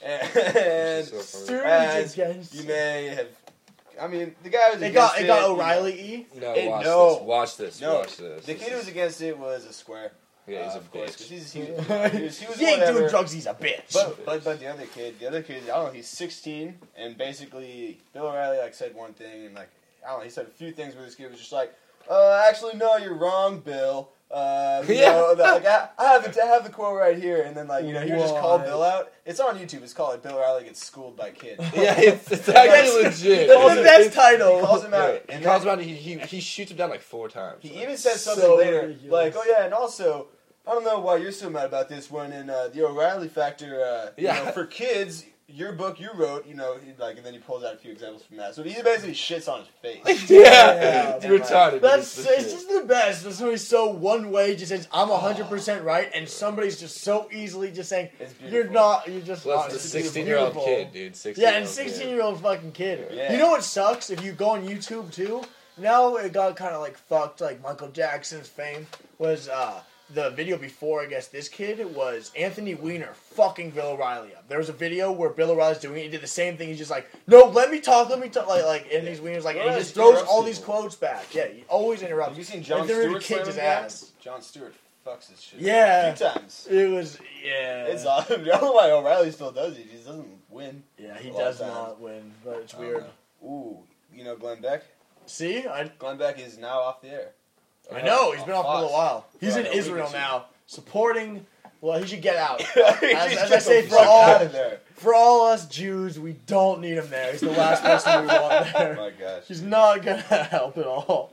Speaker 5: And
Speaker 1: Which is so funny.
Speaker 2: Students
Speaker 5: as
Speaker 2: against.
Speaker 5: you may have, I mean, the guy was
Speaker 2: It
Speaker 5: against
Speaker 2: got it got
Speaker 5: you know.
Speaker 2: O'Reilly E.
Speaker 1: No,
Speaker 5: It-
Speaker 1: watch
Speaker 5: no.
Speaker 1: this. Watch this.
Speaker 5: No,
Speaker 1: watch this.
Speaker 5: the
Speaker 1: This
Speaker 5: kid who
Speaker 1: is-
Speaker 5: was against it was a square.
Speaker 1: yeah, he's
Speaker 5: uh,
Speaker 1: a
Speaker 5: of course, 'cause
Speaker 1: bitch.
Speaker 5: he's, he, he was, he was
Speaker 2: He ain't
Speaker 5: whatever.
Speaker 2: doing drugs. He's a bitch.
Speaker 5: But, but but the other kid, the other kid, I don't know, he's sixteen, and basically Bill O'Reilly like said one thing, and like I don't know, he said a few things where this kid was just like, uh, actually no, you're wrong, Bill. Uh, you
Speaker 1: Yeah.
Speaker 5: know, the, like I, I have the, I have the quote right here, and then like you know he would just call
Speaker 2: What?
Speaker 5: Bill out. It's on YouTube. It's called like, Bill O'Reilly Gets Schooled by Kid.
Speaker 1: Yeah, it's, it's actually
Speaker 2: That's-
Speaker 1: legit.
Speaker 2: That's the best
Speaker 5: He
Speaker 2: title.
Speaker 5: calls him out,
Speaker 1: Yeah,
Speaker 5: and
Speaker 1: he calls
Speaker 5: then
Speaker 1: him out. He, he he shoots him down like four times.
Speaker 5: he
Speaker 1: Like,
Speaker 5: even says something
Speaker 2: So
Speaker 5: later,
Speaker 2: ridiculous.
Speaker 5: like, oh yeah, and also. I don't know why you're so mad about this one. In uh, the O'Reilly Factor, uh, you
Speaker 1: Yeah.
Speaker 5: know, for kids, your book you wrote, you know, he, like, and then he pulls out a few examples from that. So he basically shits on his face.
Speaker 1: yeah,
Speaker 2: Yeah,
Speaker 1: it's
Speaker 5: man.
Speaker 1: retarded. but
Speaker 2: That's
Speaker 1: it's the
Speaker 2: it's
Speaker 1: shit.
Speaker 2: just the best. When somebody's so one way, just says I'm hundred percent right, and somebody's just so easily just saying
Speaker 5: It's beautiful.
Speaker 2: you're not. You're just.
Speaker 1: Well,
Speaker 2: not.
Speaker 1: it's a
Speaker 2: It's
Speaker 1: sixteen-year-old
Speaker 2: beautiful.
Speaker 1: kid, dude. sixteen
Speaker 2: Yeah, and sixteen-year-old fucking kid.
Speaker 5: Yeah.
Speaker 2: You know what sucks? If you go on YouTube too, now it got kind of like fucked. Like Michael Jackson's fame was uh, the video before. I guess this kid was Anthony Weiner fucking Bill O'Reilly up. There was a video where Bill O'Reilly's doing it. He did the same thing. He's just like, no, let me talk, let me talk. Like, like Anthony Weiner's like, and he
Speaker 5: Yeah,
Speaker 2: just
Speaker 5: he
Speaker 2: throws
Speaker 5: interrupts
Speaker 2: all these
Speaker 5: people.
Speaker 2: quotes back. Yeah, he always interrupts.
Speaker 5: Have you seen John
Speaker 2: Like, they're
Speaker 5: Stewart
Speaker 2: kicked
Speaker 5: slam
Speaker 2: his
Speaker 5: him down?
Speaker 2: ass.
Speaker 5: John Stewart fucks his shit.
Speaker 2: Yeah.
Speaker 5: A few times.
Speaker 2: It was yeah.
Speaker 5: It's awesome. I don't know why O'Reilly still does it. He just doesn't win.
Speaker 2: Yeah, he
Speaker 5: a lot of
Speaker 2: does
Speaker 5: times.
Speaker 2: not win, but it's
Speaker 5: I don't
Speaker 2: weird.
Speaker 5: know. Ooh, you know Glenn Beck?
Speaker 2: See, I
Speaker 5: Glenn Beck is now off the air.
Speaker 2: I know he's been off for a
Speaker 5: Fox.
Speaker 2: little while. He's
Speaker 5: For
Speaker 2: in
Speaker 5: like a week
Speaker 2: Israel
Speaker 5: or two.
Speaker 2: now, supporting. Well, he should get out.
Speaker 5: He's
Speaker 2: As, as I
Speaker 5: just
Speaker 2: say,
Speaker 5: the
Speaker 2: for
Speaker 5: fuck
Speaker 2: all
Speaker 5: out of there.
Speaker 2: for all us Jews, we don't need him there. He's the last person we want
Speaker 5: Oh
Speaker 2: there.
Speaker 5: my gosh.
Speaker 2: He's not gonna help at all.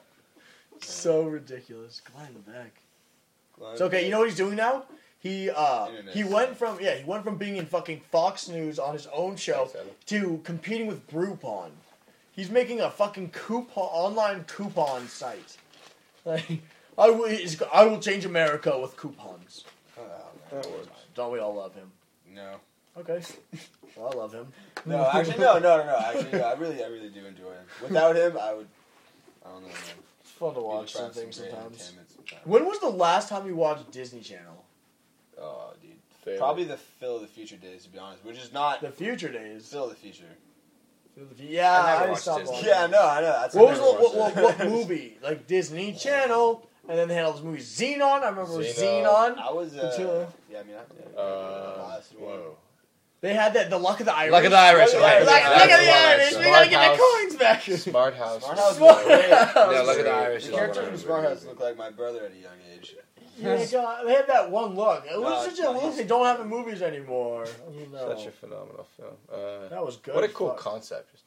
Speaker 2: So ridiculous, Glenn Beck.
Speaker 5: Glenn
Speaker 2: It's okay. You know what he's doing now? He uh
Speaker 5: Internet
Speaker 2: he
Speaker 5: stuff.
Speaker 2: went from yeah he went from being in fucking Fox News on his own show
Speaker 1: Thanks, Adam.
Speaker 2: to competing with Groupon. He's making a fucking coupon online coupon site. Like I will he's- I will change America with coupons.
Speaker 5: Oh, man.
Speaker 2: Don't we all love him?
Speaker 5: No.
Speaker 2: Okay, well, I love him.
Speaker 5: No, actually, no, no, no, no. Actually, no, I really, I really do enjoy him. Without him, I would. I don't know, man.
Speaker 2: It's fun to
Speaker 5: Be
Speaker 2: watch some
Speaker 5: deprived of
Speaker 2: things
Speaker 5: great
Speaker 2: sometimes.
Speaker 5: entertainment sometimes.
Speaker 2: When was the last time you watched Disney Channel?
Speaker 5: Oh, dude.
Speaker 1: Fail.
Speaker 5: Probably the Phil of the Future days, to be honest. Which is not
Speaker 2: The Future Days.
Speaker 5: Phil of the Future.
Speaker 2: Yeah,
Speaker 1: I never
Speaker 2: I,
Speaker 1: watched
Speaker 2: stopped
Speaker 1: Disney.
Speaker 2: watching.
Speaker 5: Yeah, no, I know. That's
Speaker 2: What
Speaker 5: I
Speaker 2: was the,
Speaker 5: never
Speaker 2: what,
Speaker 5: watched
Speaker 2: what,
Speaker 5: it.
Speaker 2: what movie? Like Disney Channel, and then they had all those movies. Xenon, I remember
Speaker 1: Xenon.
Speaker 2: Xenon.
Speaker 5: I was. Uh,
Speaker 2: Until-
Speaker 5: yeah, I mean, I,
Speaker 1: Uh,
Speaker 5: last one.
Speaker 1: whoa.
Speaker 2: They had that the Luck of the Irish.
Speaker 1: Luck of the Irish.
Speaker 5: Luck of the
Speaker 2: Luck,
Speaker 5: Irish.
Speaker 2: Luck
Speaker 1: That's
Speaker 2: of the
Speaker 1: the one I
Speaker 2: Irish.
Speaker 1: saw.
Speaker 2: We gotta get the
Speaker 4: Smart
Speaker 2: coins back.
Speaker 4: Smart House.
Speaker 5: Smart House.
Speaker 2: Smart
Speaker 5: was great.
Speaker 2: House.
Speaker 1: Yeah, Luck of the
Speaker 5: The
Speaker 1: Irish. is
Speaker 5: character
Speaker 1: one
Speaker 5: from
Speaker 1: of
Speaker 5: Smart
Speaker 1: my
Speaker 5: House
Speaker 1: favorite.
Speaker 5: looked like my brother at a young age.
Speaker 2: Yeah, God, they had that one look. It
Speaker 5: No,
Speaker 2: was such a
Speaker 5: no,
Speaker 2: look.
Speaker 5: he's-
Speaker 2: They don't have in movies anymore. I don't know.
Speaker 4: Such a phenomenal film. Uh,
Speaker 2: That was good.
Speaker 4: what a
Speaker 2: as
Speaker 4: cool
Speaker 2: fuck.
Speaker 4: concept. Just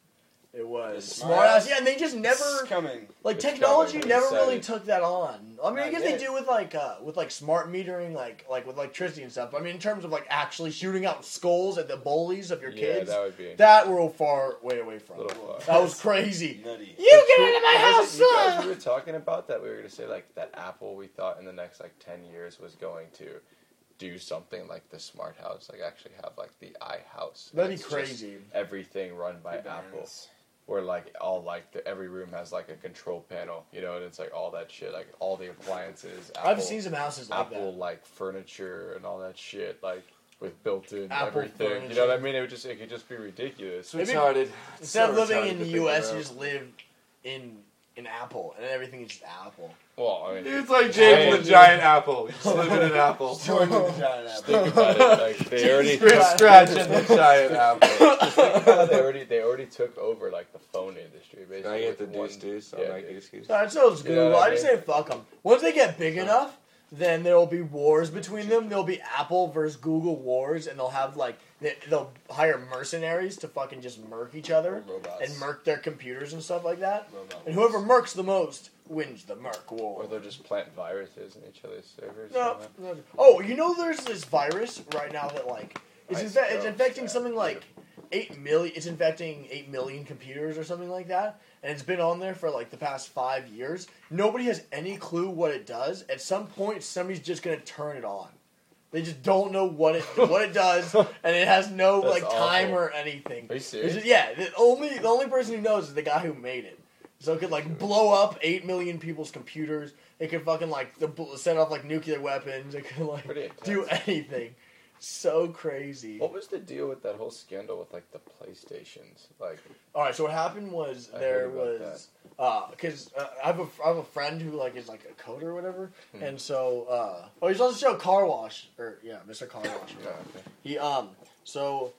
Speaker 2: It was
Speaker 3: The
Speaker 2: smart
Speaker 3: smart
Speaker 2: ass.
Speaker 3: ass?
Speaker 2: Yeah, and they just never
Speaker 3: It's coming.
Speaker 2: like
Speaker 4: It's
Speaker 2: technology
Speaker 4: coming,
Speaker 2: never
Speaker 4: excited.
Speaker 2: really took that on. I mean, I
Speaker 3: Not
Speaker 2: guess they
Speaker 3: yet.
Speaker 2: do with like uh, with like smart metering, like like with electricity and stuff. But I mean, in terms of like actually shooting out skulls at the bullies of your
Speaker 4: Yeah,
Speaker 2: kids,
Speaker 4: that would be
Speaker 2: that we're far way away from.
Speaker 4: a little far.
Speaker 2: That was crazy.
Speaker 3: Nutty.
Speaker 2: You get out of my house,
Speaker 4: Was it you guys
Speaker 2: son!
Speaker 4: we were talking about that? We were gonna say like that Apple. We thought in the next like ten years was going to do something like the smart house, like actually have like the iHouse.
Speaker 2: That'd be
Speaker 4: It's just
Speaker 2: crazy.
Speaker 4: Everything run by Apple, where like all like the, every room has like a control panel, you know, and it's like all that shit, like all the appliances. Apple,
Speaker 2: I've seen some houses like
Speaker 4: Apple
Speaker 2: that.
Speaker 4: like furniture and all that shit, like with built-in
Speaker 2: Apple
Speaker 4: everything. You
Speaker 2: furniture.
Speaker 4: know what I mean? It would just it could just be ridiculous.
Speaker 2: Maybe-
Speaker 1: retarded.
Speaker 2: Instead of
Speaker 1: So
Speaker 2: living
Speaker 1: retarded
Speaker 2: in
Speaker 1: to
Speaker 2: the
Speaker 1: think
Speaker 2: U S,
Speaker 1: about.
Speaker 2: you just live in in Apple, and everything is just Apple.
Speaker 4: Well, I mean,
Speaker 1: It's like James the giant apple. Just living in an apple.
Speaker 3: Join the giant apple.
Speaker 4: think about it. Like they already
Speaker 1: Scratch- Scratching the giant apple.
Speaker 4: Just think about it, they already they already took over like the phone industry basically.
Speaker 1: Can I get the
Speaker 4: with one-
Speaker 1: deuce deuce? So
Speaker 4: yeah,
Speaker 1: I make the
Speaker 4: dude.
Speaker 1: excuse.
Speaker 2: Alright, so it's
Speaker 4: You know
Speaker 2: Google.
Speaker 4: what I
Speaker 2: I just
Speaker 4: mean?
Speaker 2: say fuck them. Once they get big enough, then there will be wars between them. There'll be Apple versus Google wars, and they'll have like they, they'll hire mercenaries to fucking just murk each other
Speaker 3: Robots.
Speaker 2: and murk their computers and stuff like that.
Speaker 3: Robots.
Speaker 2: And whoever murks the most wins the murk war.
Speaker 4: Or they'll just plant viruses in each other's servers.
Speaker 2: No,
Speaker 4: you know?
Speaker 2: no. Oh, you know, there's this virus right now that like it's,
Speaker 4: Nice.
Speaker 2: infe- it's
Speaker 4: Oh,
Speaker 2: infecting
Speaker 4: yeah.
Speaker 2: something like eight million. It's infecting eight million computers or something like that, and it's been on there for like the past five years. Nobody has any clue what it does. At some point, somebody's just gonna turn it on. They just don't know what it what it does, and it has no
Speaker 4: That's
Speaker 2: like time
Speaker 4: awful.
Speaker 2: or anything.
Speaker 4: Are you
Speaker 2: It's
Speaker 4: serious?
Speaker 2: just- yeah, the only the only person who knows is the guy who made it. So it could like blow up eight million people's computers. It could fucking like the, set off like nuclear weapons. It could like
Speaker 4: Pretty
Speaker 2: do
Speaker 4: intense.
Speaker 2: anything. So crazy.
Speaker 4: What was the deal with that whole scandal with like the PlayStations? Like,
Speaker 2: All right. So what happened was
Speaker 4: I
Speaker 2: there
Speaker 4: heard about
Speaker 2: was because uh, I have a I have a friend who like is like a coder or whatever,
Speaker 4: Hmm.
Speaker 2: and so uh, oh he's on the show Car Wash or yeah Mister Car Wash.
Speaker 4: yeah, okay.
Speaker 2: He um so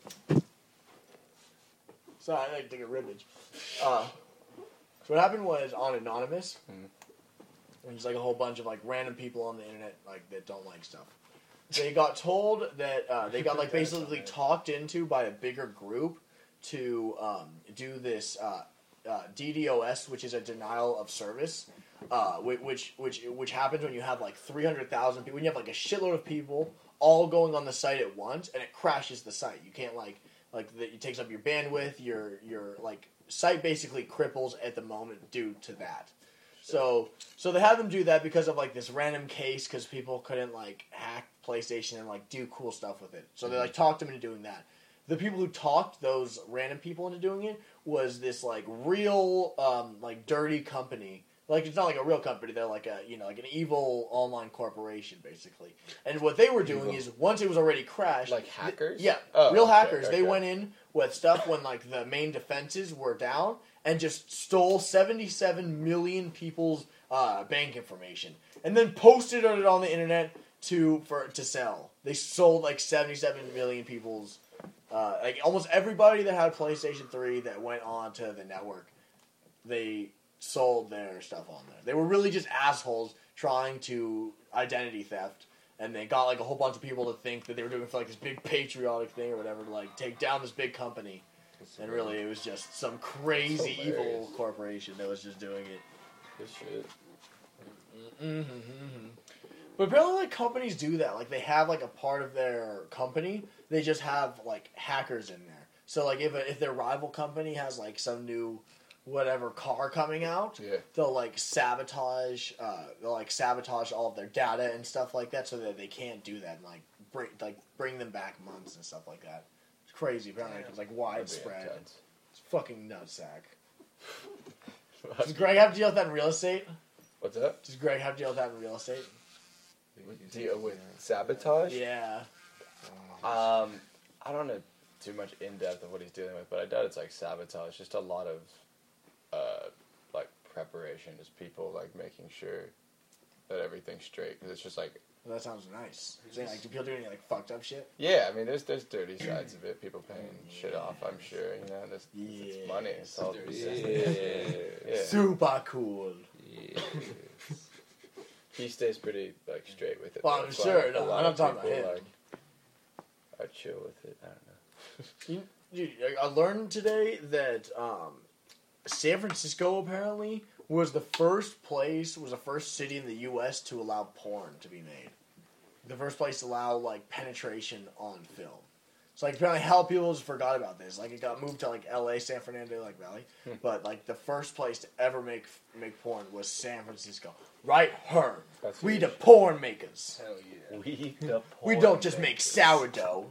Speaker 2: so I like take a ribbage. Uh, so what happened was on Anonymous,
Speaker 4: Mhm.
Speaker 2: there's like a whole bunch of like random people on the internet like that don't like stuff. They got told that uh, they got like basically talked into by a bigger group to um, do this uh, uh, D DoS, which is a denial of service, uh, whi- which which which happens when you have like three hundred thousand people. When you have like a shitload of people all going on the site at once, and it crashes the site. You can't like like the, it takes up your bandwidth. Your your like site basically cripples at the moment due to that. So so they had them do that because of like this random case because people couldn't like hack PlayStation and like do cool stuff with it. So they like talked them into doing that. The people who talked those random people into doing it was this like real um, like dirty company. Like it's not like a real company. They're like a you know like an evil online corporation basically. And what they were doing
Speaker 4: Evil.
Speaker 2: is once it was already crashed,
Speaker 4: Like hackers?
Speaker 2: yeah,
Speaker 4: Oh,
Speaker 2: real
Speaker 4: okay,
Speaker 2: hackers. They
Speaker 4: okay.
Speaker 2: went in with stuff when like the main defenses were down and just stole seventy-seven million people's uh, bank information and then posted it on the internet to for to sell. They sold like seventy-seven million people's uh, like almost everybody that had a PlayStation three that went on to the network. They sold their stuff on there. They were really just assholes trying to identity theft. And they got like a whole bunch of people to think that they were doing it for like this big patriotic thing or whatever to like take down this big company. And really it was just some crazy
Speaker 4: That's
Speaker 2: evil
Speaker 4: hilarious.
Speaker 2: corporation that was just doing it.
Speaker 4: Good shit.
Speaker 2: Mm-hmm, mm-hmm. But apparently like companies do that. Like they have like a part of their company, they just have like hackers in there. So like if a, if their rival company has like some new whatever car coming out,
Speaker 4: Yeah.
Speaker 2: they'll like sabotage uh they'll like sabotage all of their data and stuff like that so that they can't do that and like bring like bring them back months and stuff like that. It's crazy apparently it's like
Speaker 4: That'd be
Speaker 2: widespread.
Speaker 4: intense.
Speaker 2: It's fucking nutsack. Does Greg have to deal with that in real estate?
Speaker 4: What's up?
Speaker 2: Does Greg have to deal with that in real estate?
Speaker 4: Deal with sabotage?
Speaker 2: Yeah.
Speaker 4: Um, I don't know too much in depth of what he's dealing with, but I doubt it's like sabotage. Just a lot of, uh, like preparation. Just people like making sure that everything's straight. Because it's just like,
Speaker 2: Well, that sounds nice. You're saying like do people do any like fucked up shit?
Speaker 4: yeah. I mean, there's there's dirty sides of it. People paying shit off. I'm sure. You know, there's it's
Speaker 2: Yes.
Speaker 4: money. It's all
Speaker 3: Dirty
Speaker 4: yeah. yeah.
Speaker 2: Super cool.
Speaker 4: He stays pretty like straight with it.
Speaker 2: Well,
Speaker 4: though.
Speaker 2: I'm
Speaker 4: That's why,
Speaker 2: sure,
Speaker 4: like, a
Speaker 2: no,
Speaker 4: lot
Speaker 2: I'm not
Speaker 4: of
Speaker 2: talking
Speaker 4: people,
Speaker 2: about him.
Speaker 4: Like, are chill with it. I don't know.
Speaker 2: You, dude, I learned today that um, San Francisco apparently was the first place, was the first city in the U S to allow porn to be made. The first place to allow like penetration on film. So like apparently hell people just forgot about this. Like it got moved to like L A, San Fernando, like Valley. But like the first place to ever make make porn was San Francisco. Right, her.
Speaker 4: That's
Speaker 2: We
Speaker 4: huge.
Speaker 2: the porn makers.
Speaker 5: Hell yeah.
Speaker 4: We the
Speaker 2: We don't just make sourdough.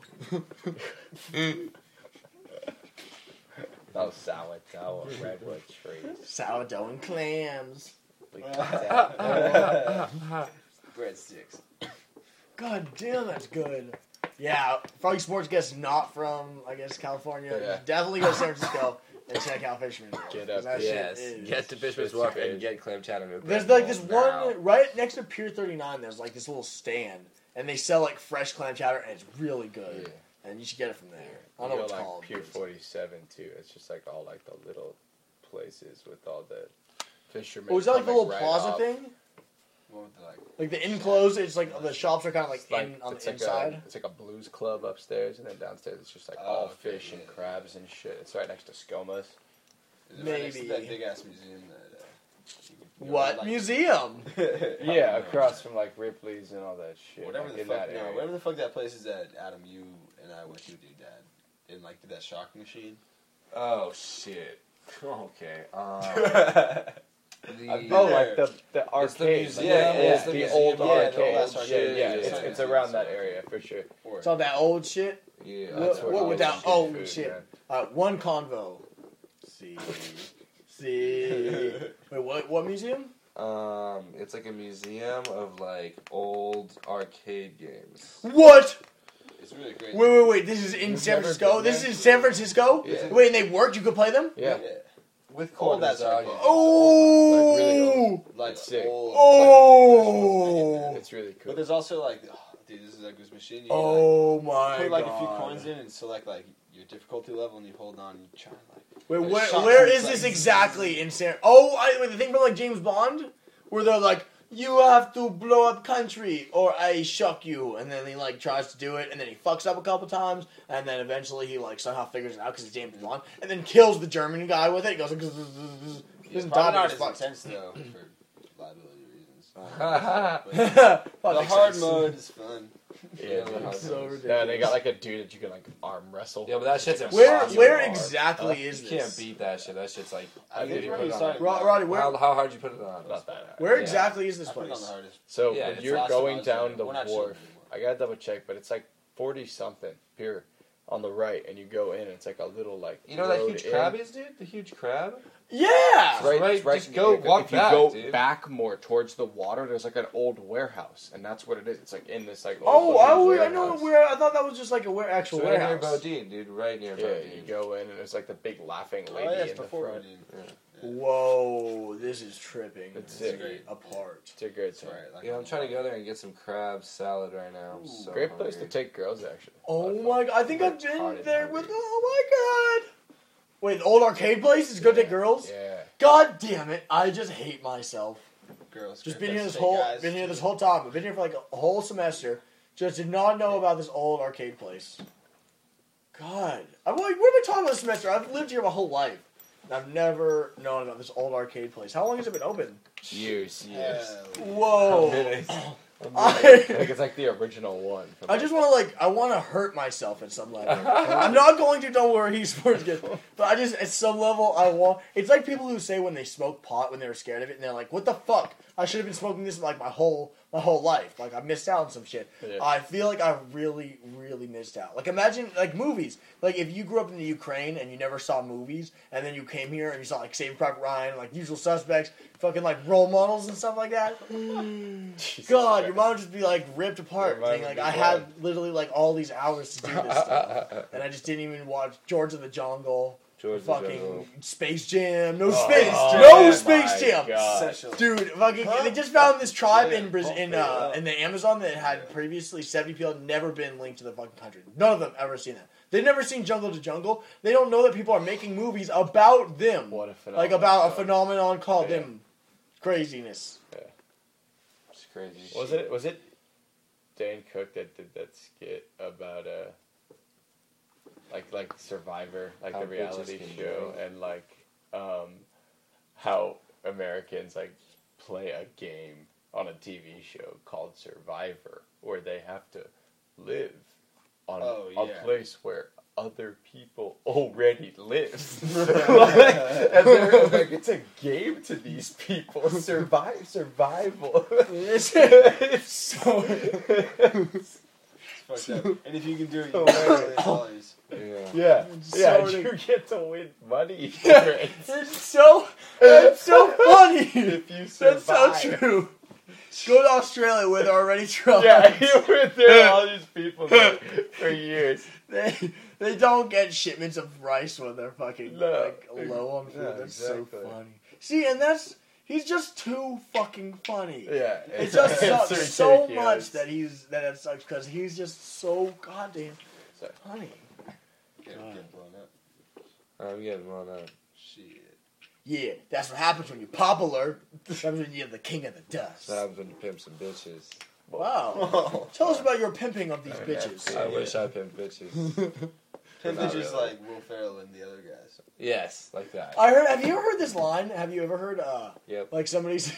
Speaker 4: Oh, sourdough, redwood trees.
Speaker 2: Sourdough and clams.
Speaker 4: We got that.
Speaker 5: Breadsticks.
Speaker 2: God damn, that's good. Yeah, Froggy Sports guest not from, I guess, California.
Speaker 4: Yeah.
Speaker 2: Definitely go to San Francisco and check out Fisherman's Wharf.
Speaker 4: Get
Speaker 2: 'cause
Speaker 4: up
Speaker 2: that
Speaker 1: Yes,
Speaker 2: shit is-
Speaker 1: get to Fisherman's
Speaker 4: Shit's
Speaker 1: Wharf
Speaker 4: crazy.
Speaker 1: and get clam chowder. and
Speaker 2: There's
Speaker 1: crab
Speaker 2: like this
Speaker 1: balls now.
Speaker 2: one right next to Pier thirty-nine. There's like this little stand, and they sell like fresh clam chowder, and it's really good.
Speaker 4: Yeah.
Speaker 2: And you should get it from there. I don't
Speaker 4: You
Speaker 2: know
Speaker 4: go,
Speaker 2: what it's
Speaker 4: like
Speaker 2: called.
Speaker 4: Pier forty-seven too. It's just like all like the little places with all the fishermen.
Speaker 2: Oh, is that like the
Speaker 4: coming
Speaker 2: little
Speaker 4: right
Speaker 2: plaza
Speaker 4: off.
Speaker 2: thing?
Speaker 5: What with the, like,
Speaker 2: Like the enclosed, it's like the shops are kind of like,
Speaker 4: It's like
Speaker 2: in on
Speaker 4: it's
Speaker 2: the
Speaker 4: like
Speaker 2: inside.
Speaker 4: A, it's like a blues club upstairs, and then downstairs it's just like
Speaker 5: Oh,
Speaker 4: all
Speaker 5: okay,
Speaker 4: fish and
Speaker 5: yeah.
Speaker 4: crabs and shit. It's right next to Skomas.
Speaker 5: is it right next to
Speaker 2: Maybe.
Speaker 5: that big ass museum that. Uh, you could go
Speaker 2: What
Speaker 5: to, like-
Speaker 2: museum?
Speaker 4: Yeah, across from like Ripley's and all that shit.
Speaker 5: Whatever
Speaker 4: like,
Speaker 5: the
Speaker 4: in
Speaker 5: fuck,
Speaker 4: that
Speaker 5: no,
Speaker 4: area.
Speaker 5: whatever the fuck that place is that Adam, you and I went to with your dad, and like did that shock machine.
Speaker 1: Oh shit. Okay. Um,
Speaker 5: I've been
Speaker 1: the,
Speaker 4: Oh,
Speaker 5: there.
Speaker 4: like the the
Speaker 1: It's the
Speaker 4: arcade.
Speaker 1: museum,
Speaker 4: yeah,
Speaker 5: yeah,
Speaker 4: yeah,
Speaker 5: it's
Speaker 4: the,
Speaker 5: the
Speaker 1: museum,
Speaker 4: old
Speaker 1: yeah, the
Speaker 4: arcade.
Speaker 5: old
Speaker 4: Yeah,
Speaker 5: arcade,
Speaker 4: yeah,
Speaker 1: yeah,
Speaker 4: it's,
Speaker 1: yeah,
Speaker 4: it's
Speaker 5: yeah.
Speaker 4: around that area for sure.
Speaker 5: Or-
Speaker 2: It's all that old shit.
Speaker 1: yeah,
Speaker 2: What-
Speaker 1: that's
Speaker 2: what
Speaker 1: where
Speaker 2: would
Speaker 1: all
Speaker 2: that-
Speaker 1: shit
Speaker 2: oh,
Speaker 1: food,
Speaker 2: shit.
Speaker 1: man.
Speaker 2: Uh, one convo. See, see. Wait, what? What museum?
Speaker 1: Um, it's like a museum of like old arcade games.
Speaker 2: What?
Speaker 5: It's really great.
Speaker 2: Wait, wait, wait. This is in
Speaker 4: You've
Speaker 2: San
Speaker 4: never
Speaker 2: Francisco.
Speaker 4: been
Speaker 2: This
Speaker 4: there?
Speaker 2: is in San Francisco.
Speaker 1: Yeah.
Speaker 2: Wait, and they worked. You could play them.
Speaker 4: Yeah.
Speaker 1: With
Speaker 5: All
Speaker 1: quarters
Speaker 5: that's
Speaker 1: out.
Speaker 5: arcade.
Speaker 2: Oh.
Speaker 4: Like, really old.
Speaker 5: Like
Speaker 4: It's sick.
Speaker 5: old.
Speaker 2: Oh.
Speaker 5: Like,
Speaker 4: It's really cool.
Speaker 5: but there's also like, oh, dude, this is like this machine. You
Speaker 2: Oh
Speaker 5: like,
Speaker 2: my
Speaker 5: put like
Speaker 2: god.
Speaker 5: a few coins in and select like your difficulty level, and you hold on and you try and like.
Speaker 2: Wait,
Speaker 5: like,
Speaker 2: where,
Speaker 5: shot
Speaker 2: where
Speaker 5: some,
Speaker 2: is
Speaker 5: like,
Speaker 2: this exactly in San? Oh, I, wait, the thing from like James Bond, where they're like, you have to blow up country or I shock you, and then he like tries to do it, and then he fucks up a couple times, and then eventually he like somehow figures it out because it's James Bond, and then kills the German guy with it. He goes, like,
Speaker 5: Yeah,
Speaker 2: isn't
Speaker 5: probably
Speaker 2: Dominic
Speaker 5: not
Speaker 2: as
Speaker 5: as
Speaker 2: fuck?
Speaker 5: intense though for liability reasons.
Speaker 1: Yeah,
Speaker 5: But
Speaker 2: That
Speaker 5: the
Speaker 2: makes
Speaker 5: hard
Speaker 2: sense.
Speaker 5: mode is fun.
Speaker 4: Yeah,
Speaker 1: the
Speaker 4: dude.
Speaker 1: hard
Speaker 2: So
Speaker 1: ones.
Speaker 2: ridiculous.
Speaker 4: Yeah, they got like a dude that you can like arm wrestle.
Speaker 1: Yeah, but that shit's
Speaker 2: Where
Speaker 1: impossible.
Speaker 2: where
Speaker 1: hard.
Speaker 2: exactly
Speaker 4: Huh?
Speaker 2: is
Speaker 1: You
Speaker 2: this?
Speaker 1: can't beat that shit. That shit's like.
Speaker 5: I
Speaker 1: how
Speaker 5: think
Speaker 1: did you
Speaker 5: we're
Speaker 1: put it
Speaker 5: starting-
Speaker 1: on?
Speaker 2: Ro- Roddy, where
Speaker 1: How, how hard you put it on?
Speaker 4: Not that hard.
Speaker 2: where
Speaker 1: Yeah.
Speaker 2: exactly is this
Speaker 5: I put it on
Speaker 2: place?
Speaker 5: the hardest.
Speaker 4: So
Speaker 1: Yeah,
Speaker 4: when
Speaker 1: it's
Speaker 4: you're
Speaker 5: last
Speaker 4: going
Speaker 5: time I was
Speaker 4: down
Speaker 5: there.
Speaker 4: the
Speaker 5: We're not
Speaker 4: wharf,
Speaker 5: shooting anymore.
Speaker 4: I gotta double check, but it's like forty something pier on the right, and you go in, and it's like a little like.
Speaker 1: You know what that
Speaker 4: road
Speaker 1: huge
Speaker 4: in.
Speaker 1: crab is, dude? The huge crab?
Speaker 2: Yeah.
Speaker 4: It's right,
Speaker 1: Right,
Speaker 4: it's right.
Speaker 1: just go
Speaker 4: if,
Speaker 1: walk
Speaker 4: if you
Speaker 1: back,
Speaker 4: go
Speaker 1: dude.
Speaker 4: back more towards the water, there's like an old warehouse, and that's what it is. It's like in this like.
Speaker 2: Oh,
Speaker 4: old
Speaker 2: I,
Speaker 4: fucking
Speaker 2: always- I know
Speaker 4: warehouse.
Speaker 2: where. I thought that was just like a where, actual
Speaker 1: So right near
Speaker 2: warehouse.
Speaker 1: Bodine, dude. Right near
Speaker 4: Yeah,
Speaker 1: Bodine.
Speaker 4: you go in, and there's like the big laughing
Speaker 5: Oh,
Speaker 4: lady
Speaker 5: yeah, it's
Speaker 4: in the
Speaker 5: before
Speaker 4: front.
Speaker 5: Bodine.
Speaker 2: Whoa, this is tripping.
Speaker 4: It's
Speaker 5: It's
Speaker 4: sick.
Speaker 5: great.
Speaker 2: Apart.
Speaker 4: It's a great
Speaker 5: That's
Speaker 4: time.
Speaker 5: right. Like
Speaker 1: Yeah, I'm trying to go there and get some crab salad right now. I'm
Speaker 5: Ooh,
Speaker 1: so
Speaker 4: Great place to
Speaker 1: hungry.
Speaker 4: take girls, actually.
Speaker 2: Oh
Speaker 4: Fun.
Speaker 2: my god, I think I've
Speaker 4: Retarded
Speaker 2: been there
Speaker 4: hungry.
Speaker 2: with. Oh my god. Wait, the old arcade place is good to girls?
Speaker 4: Yeah.
Speaker 2: God damn it, I just hate myself.
Speaker 5: Girls.
Speaker 2: Just
Speaker 5: great
Speaker 2: been here
Speaker 5: place
Speaker 2: this
Speaker 5: to take
Speaker 2: whole
Speaker 5: guys,
Speaker 2: been here
Speaker 5: too.
Speaker 2: this whole time. I've been here for like a whole semester. Just did not know about this old arcade place. God. I'm like, what am I talking about this semester? I've lived here my whole life. And I've never known about this old arcade place. How long has it been open?
Speaker 4: Years.
Speaker 1: Yes.
Speaker 5: Hell yeah.
Speaker 2: Whoa.
Speaker 1: Minutes.
Speaker 4: I
Speaker 2: I,
Speaker 4: think it's like the original one. from,
Speaker 2: I
Speaker 4: like,
Speaker 2: just want to like I want to hurt myself at some level. I'm not going to. Don't worry, sports good. But I just at some level I want. It's like people who say when they smoke pot when they were scared of it, and they're like, "What the fuck? I should have been smoking this like my whole my whole life. Like I missed out on some shit."
Speaker 4: Yeah.
Speaker 2: I feel like I really really missed out. Like imagine like movies. Like if you grew up in the Ukraine and you never saw movies, and then you came here and you saw like Saving Private Ryan, like Usual Suspects, fucking like role models and stuff like that.
Speaker 4: Jesus
Speaker 2: God, your
Speaker 4: Christ.
Speaker 2: mom would just be like ripped apart.
Speaker 4: Your mom
Speaker 2: Being
Speaker 4: would
Speaker 2: like,
Speaker 4: be
Speaker 2: I
Speaker 4: wild.
Speaker 2: had literally like all these hours to do this stuff, and I just didn't even watch George of the Jungle,
Speaker 1: George the
Speaker 2: fucking
Speaker 1: Jungle.
Speaker 2: Space Jam, no
Speaker 4: Oh,
Speaker 2: Space,
Speaker 4: oh
Speaker 2: no
Speaker 4: my
Speaker 2: Space Jam,
Speaker 4: God.
Speaker 5: Essential.
Speaker 2: dude. Fucking, they just found this tribe in
Speaker 5: Yeah.
Speaker 2: Brazil, in uh, in the Amazon that had previously seventy people had never been linked to the fucking country. None of them ever seen that. They've never seen Jungle to Jungle. They don't know that people are making movies about them,
Speaker 4: What a phenomenon.
Speaker 2: like about a
Speaker 4: So,
Speaker 2: phenomenon called
Speaker 4: Yeah.
Speaker 2: them. Craziness.
Speaker 1: It's crazy.
Speaker 4: Was
Speaker 1: shit.
Speaker 4: it was it Dane Cook that did that skit about uh like like Survivor, like
Speaker 1: How
Speaker 4: the reality
Speaker 1: bitches can
Speaker 4: show,
Speaker 1: drink.
Speaker 4: and like um, how Americans like play a game on a T V show called Survivor, where they have to live on
Speaker 5: Oh,
Speaker 4: a
Speaker 5: yeah.
Speaker 4: place where other people already live. Like, and they're like, it's a game to these people. Survive, survival.
Speaker 2: It's so.
Speaker 5: It's fucked up. And if you can do it, you get a million dollars.
Speaker 1: Yeah.
Speaker 4: Yeah,
Speaker 2: It's
Speaker 4: yeah,
Speaker 2: so
Speaker 4: you
Speaker 2: ridiculous.
Speaker 4: get to win money for it.
Speaker 2: It's so. It's so funny.
Speaker 4: If you
Speaker 2: That's so
Speaker 4: survive.
Speaker 2: true. Go to Australia where they're already tribes.
Speaker 4: Yeah, you were there all these people for, for years.
Speaker 2: They they don't get shipments of rice when they're fucking
Speaker 4: No.
Speaker 2: like low on food.
Speaker 4: Yeah,
Speaker 2: That's
Speaker 4: exactly.
Speaker 2: so funny. See, and that's he's just too fucking funny.
Speaker 4: Yeah,
Speaker 2: It just sucks
Speaker 4: it's
Speaker 2: so
Speaker 4: ridiculous.
Speaker 2: much that he's that it sucks because he's just so goddamn
Speaker 4: Sorry.
Speaker 2: funny.
Speaker 5: Get, get blown up.
Speaker 1: I'm getting blown up.
Speaker 5: Shit.
Speaker 2: Yeah, that's what happens when you're popular. That's when you're the king of the dust.
Speaker 1: So I'm gonna pimp some bitches.
Speaker 2: Wow. Tell us about your pimping of these
Speaker 4: Oh,
Speaker 2: bitches.
Speaker 1: I wish I pimped bitches.
Speaker 5: Pimp
Speaker 1: Not
Speaker 5: is just
Speaker 1: really.
Speaker 5: like Will Ferrell and the other guys.
Speaker 1: Yes, like that.
Speaker 2: I heard. Have you ever heard this line? Have you ever heard? Uh,
Speaker 1: Yep.
Speaker 2: like somebody's.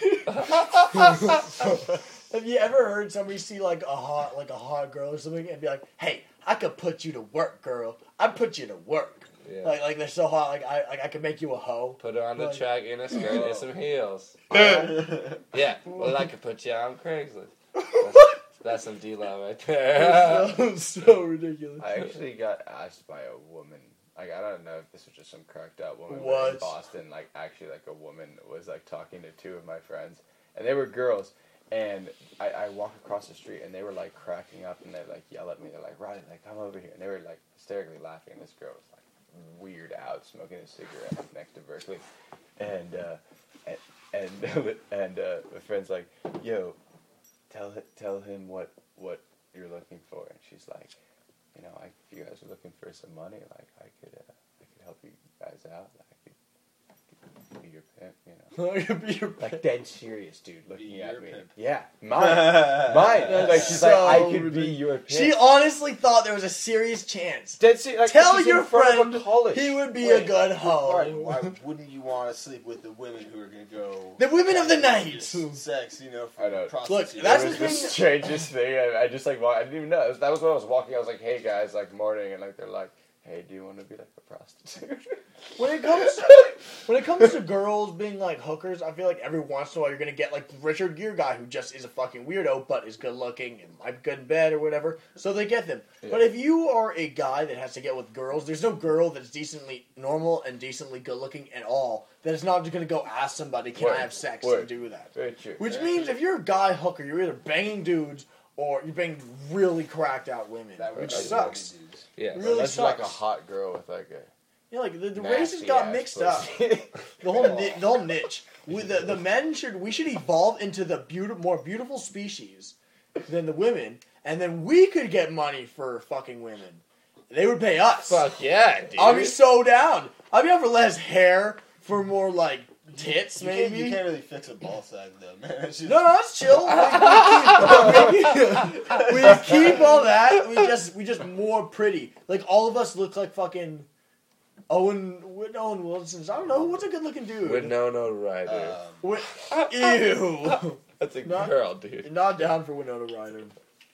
Speaker 2: Have you ever heard somebody see like a hot, like a hot girl or something, and be like, "Hey, I could put you to work, girl. I put you to work."
Speaker 1: Yeah.
Speaker 2: Like, like they're so hot. Like I, like I could make you a hoe.
Speaker 1: Put her on the
Speaker 2: Like-
Speaker 1: track in a skirt and some heels. Yeah. Well, I could put you on Craigslist. That's, that's some D-Law right there.
Speaker 2: It's so, so ridiculous.
Speaker 4: I actually got asked by a woman. Like, I don't know if this was just some cracked out woman but
Speaker 2: What?
Speaker 4: in Boston. Like, actually, like a woman was like talking to two of my friends, and they were girls. And I, I walk across the street, and they were like cracking up, and they like yell at me. They're like, "Riley, like come over here!" And they were like hysterically laughing. And this girl was like weird out, smoking a cigarette like, next to Berkeley, and uh, and and, and uh, my friend's like, "Yo, tell hi- tell him what what you're looking for." And she's like, "You know, like, if you guys are looking for some money, like I could uh, I could help you guys out. Like, I could, I could be your pimp, you know."
Speaker 2: I could be your
Speaker 4: Like dead serious, dude, looking
Speaker 5: Be
Speaker 4: at
Speaker 5: your
Speaker 4: me.
Speaker 5: pimp.
Speaker 4: Yeah, mine, mine.
Speaker 2: That's
Speaker 4: Like she's
Speaker 2: so
Speaker 4: like, I could be
Speaker 2: ridiculous.
Speaker 4: your pimp.
Speaker 2: She honestly thought there was a serious chance.
Speaker 4: dead serious. Like,
Speaker 2: Tell
Speaker 4: she's
Speaker 2: your
Speaker 4: in front of
Speaker 2: friend
Speaker 4: a college.
Speaker 2: he would be
Speaker 5: Wait,
Speaker 2: a good hoe.
Speaker 5: Right, why wouldn't you want to sleep with the women who are going to go...
Speaker 2: The women of the night.
Speaker 5: Just sex, you know, for
Speaker 4: I know.
Speaker 5: prostitutes.
Speaker 2: Look, that's
Speaker 4: It was
Speaker 2: the
Speaker 4: the
Speaker 2: thing-
Speaker 4: strangest thing. I, I just like, wa- I didn't even know. That was, that was when I was walking. I was like, "Hey guys, like morning," and like they're like, "Hey, do you want to be like a prostitute?"
Speaker 2: When it comes when it comes to girls being like hookers, I feel like every once in a while you're gonna get like Richard Gere guy who just is a fucking weirdo but is good looking and might be good in bed or whatever, so they get them.
Speaker 4: Yeah.
Speaker 2: But if you are a guy that has to get with girls, there's no girl that's decently normal and decently good looking at all that is not just gonna go ask somebody, "Can
Speaker 4: Word.
Speaker 2: I have sex?"
Speaker 4: Word.
Speaker 2: and do that.
Speaker 4: Very true.
Speaker 2: Which
Speaker 5: Very
Speaker 2: means
Speaker 5: true.
Speaker 2: if you're a guy hooker, you're either banging dudes or you're banging really cracked out women,
Speaker 5: That would
Speaker 2: which
Speaker 5: be
Speaker 2: sucks.
Speaker 5: dirty dudes.
Speaker 1: Yeah.
Speaker 2: Really
Speaker 4: Unless you're like a
Speaker 2: sucks.
Speaker 4: hot girl with like a
Speaker 2: Yeah, like the, the
Speaker 4: nasty
Speaker 2: races got
Speaker 4: ass
Speaker 2: mixed up.
Speaker 4: pussy.
Speaker 2: The whole ni- the whole niche. We, the the men should we should evolve into the beautiful, more beautiful species than the women, and then we could get money for fucking women. They would pay us.
Speaker 1: Fuck yeah, dude.
Speaker 2: I'll be so down. I'll be down for less hair, for more like tits,
Speaker 5: You can't,
Speaker 2: maybe.
Speaker 5: you can't really fix a ball sack, though, man. It's just,
Speaker 2: No, no, that's chill. We, we, keep, we keep all that. We just we just more pretty. Like all of us look like fucking Owen Owen Wilson's. I don't know what's a good looking dude.
Speaker 1: With no notoriety.
Speaker 5: Um,
Speaker 2: Wi- Ew.
Speaker 1: That's a
Speaker 2: not-
Speaker 1: girl, dude.
Speaker 2: Not down for Winona Ryder.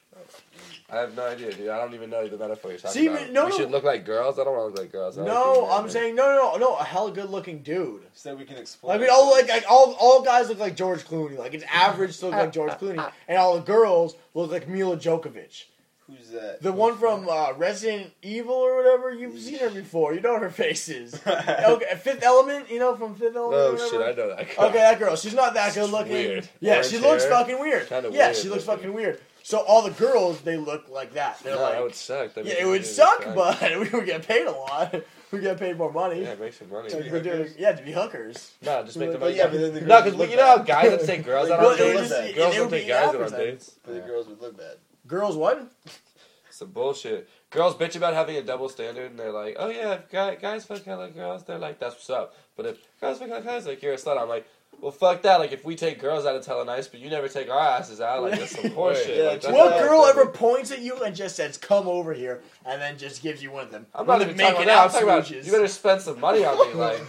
Speaker 1: I have no idea, dude. I don't even know the metaphor you're talking
Speaker 2: See,
Speaker 1: about.
Speaker 2: no,
Speaker 1: we
Speaker 2: no.
Speaker 1: should look like girls. I don't want to look like girls. I like
Speaker 2: No,
Speaker 1: being
Speaker 2: I'm
Speaker 1: men.
Speaker 2: saying no, no, no, no. A hella good looking dude.
Speaker 5: so we can explain.
Speaker 2: I mean, all like, like all all guys look like George Clooney. Like it's average to look like George Clooney, and all the girls look like Mila Djokovic.
Speaker 5: Who's that?
Speaker 2: The one from uh, Resident Evil or whatever. You've seen her before. You know what her face is. Okay, Fifth Element. You know from Fifth Element.
Speaker 1: Oh
Speaker 2: or
Speaker 1: shit,
Speaker 2: whatever?
Speaker 1: I know that girl.
Speaker 2: Okay, that girl. She's not that good looking.
Speaker 1: weird.
Speaker 2: Yeah,
Speaker 1: Orange
Speaker 2: she looks
Speaker 1: hair.
Speaker 2: fucking weird.
Speaker 1: Kinda
Speaker 2: yeah,
Speaker 1: weird
Speaker 2: she looks
Speaker 1: looking.
Speaker 2: fucking weird. So all the girls, they look like that. They're
Speaker 1: No,
Speaker 2: like,
Speaker 1: that would suck. That'd
Speaker 2: yeah,
Speaker 1: be
Speaker 2: it would
Speaker 1: really
Speaker 2: suck,
Speaker 1: fun.
Speaker 2: but we would get paid a lot. We get paid more money.
Speaker 1: Yeah, make some money.
Speaker 2: Like,
Speaker 5: be
Speaker 2: we're doing-
Speaker 5: hookers?
Speaker 2: yeah, to be hookers.
Speaker 1: No, just make the
Speaker 2: But
Speaker 1: money.
Speaker 5: yeah, but then the
Speaker 1: no,
Speaker 5: girls
Speaker 1: because
Speaker 5: would
Speaker 1: you
Speaker 5: look
Speaker 1: know how
Speaker 5: bad.
Speaker 1: guys that take girls
Speaker 5: Like,
Speaker 1: out
Speaker 2: Well,
Speaker 1: on
Speaker 2: it would
Speaker 1: dates.
Speaker 2: just-
Speaker 1: Girls
Speaker 2: it
Speaker 1: don't
Speaker 2: would be
Speaker 1: take guys out on
Speaker 2: advertising.
Speaker 1: dates.
Speaker 5: But the girls would look bad.
Speaker 2: Girls, what?
Speaker 1: Some bullshit. Girls bitch about having a double standard, and they're like, "Oh yeah, if guy, guys fuck hella girls, they're like, that's what's up." But if girls fuck hella guys, like you're a slut. I'm like, well, fuck that. Like if we take girls out, it's hella nice, but you never take our asses out. Like that's some horseshit.
Speaker 5: Yeah,
Speaker 1: like, that's
Speaker 2: What
Speaker 1: not
Speaker 2: girl
Speaker 1: standard.
Speaker 2: ever points at you and just says, "Come over here," and then just gives you one of them?
Speaker 1: I'm
Speaker 2: one
Speaker 1: not
Speaker 2: of
Speaker 1: even
Speaker 2: them
Speaker 1: talking
Speaker 2: making
Speaker 1: about that. I'm
Speaker 2: out
Speaker 1: talking about
Speaker 2: smooches.
Speaker 1: you better spend some money on me. Like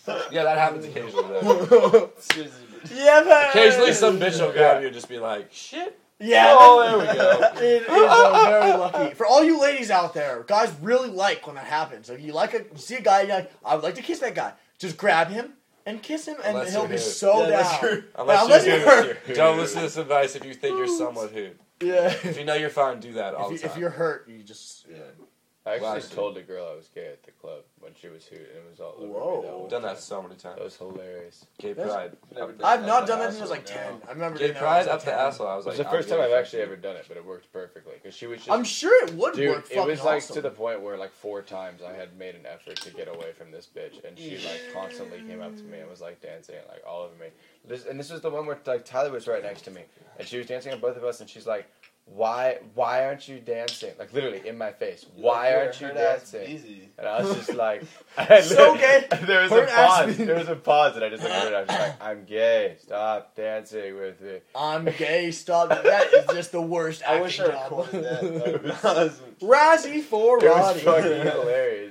Speaker 1: Yeah, that happens occasionally. Though.
Speaker 5: Seriously.
Speaker 2: Yeah, man.
Speaker 1: Occasionally, some bitch will grab you and just be like, "Shit."
Speaker 2: Yeah.
Speaker 1: Oh, there we go.
Speaker 2: It is uh, very lucky. For all you ladies out there, guys really like when that happens. If you like a, you see a guy, you're like, I would like to kiss that guy. Just grab him and kiss him, and
Speaker 1: Unless
Speaker 2: he'll
Speaker 1: you're
Speaker 2: be
Speaker 1: hood.
Speaker 2: so
Speaker 5: Yeah, unless
Speaker 2: down.
Speaker 5: you're-
Speaker 1: Unless,
Speaker 2: Unless
Speaker 1: you're,
Speaker 2: you're
Speaker 1: hood. Don't listen to this advice if you think you're somewhat hood.
Speaker 2: Yeah.
Speaker 1: If you know you're fine, do that all
Speaker 2: If, you,
Speaker 1: the time.
Speaker 2: if you're hurt, you just.
Speaker 5: Yeah.
Speaker 4: I actually
Speaker 1: Last
Speaker 4: told a girl I was gay at the club when she was hoot, and it was all over
Speaker 2: Whoa.
Speaker 4: me. That
Speaker 1: I've
Speaker 4: one
Speaker 1: done that
Speaker 4: time.
Speaker 1: so many times.
Speaker 4: That was hilarious.
Speaker 1: Gay
Speaker 2: That's-
Speaker 1: pride.
Speaker 5: Never done
Speaker 2: I've
Speaker 5: that.
Speaker 2: not
Speaker 1: the
Speaker 2: done that since I was
Speaker 1: asshole,
Speaker 2: like ten.
Speaker 5: no.
Speaker 2: I remember
Speaker 1: Gay
Speaker 2: doing that when I
Speaker 1: pride
Speaker 2: was, like,
Speaker 1: up the
Speaker 2: ten.
Speaker 1: asshole. I was
Speaker 4: It was
Speaker 1: like,
Speaker 4: the first
Speaker 1: I'm
Speaker 4: time
Speaker 1: gay
Speaker 4: I've
Speaker 1: for
Speaker 4: actually
Speaker 1: you.
Speaker 4: ever done it, but it worked perfectly. Because she was just.
Speaker 2: I'm sure it would
Speaker 4: Dude,
Speaker 2: work.
Speaker 4: it
Speaker 2: fucking
Speaker 4: was like
Speaker 2: awesome.
Speaker 4: to the point where like four times I had made an effort to get away from this bitch, and she like constantly came up to me and was like dancing like all over me. This and this was the one where like Tyler was right next to me, and she was dancing on both of us, and she's like, "Why, why aren't you dancing?" Like literally in my face. Why aren't you dancing?
Speaker 5: Easy.
Speaker 4: And I was just like, I
Speaker 2: So
Speaker 4: literally-
Speaker 2: gay.
Speaker 4: There was
Speaker 2: Her
Speaker 4: a
Speaker 2: ass-
Speaker 4: pause. There was a pause, and I just looked at her. And I was just like, "I'm gay. Stop dancing with me."
Speaker 2: I'm gay. Stop. That is just the worst
Speaker 5: I
Speaker 2: acting
Speaker 5: wish I
Speaker 2: job.
Speaker 5: recorded that. That would be awesome.
Speaker 2: Razzie for
Speaker 4: It was
Speaker 2: Roddy.
Speaker 4: fucking hilarious,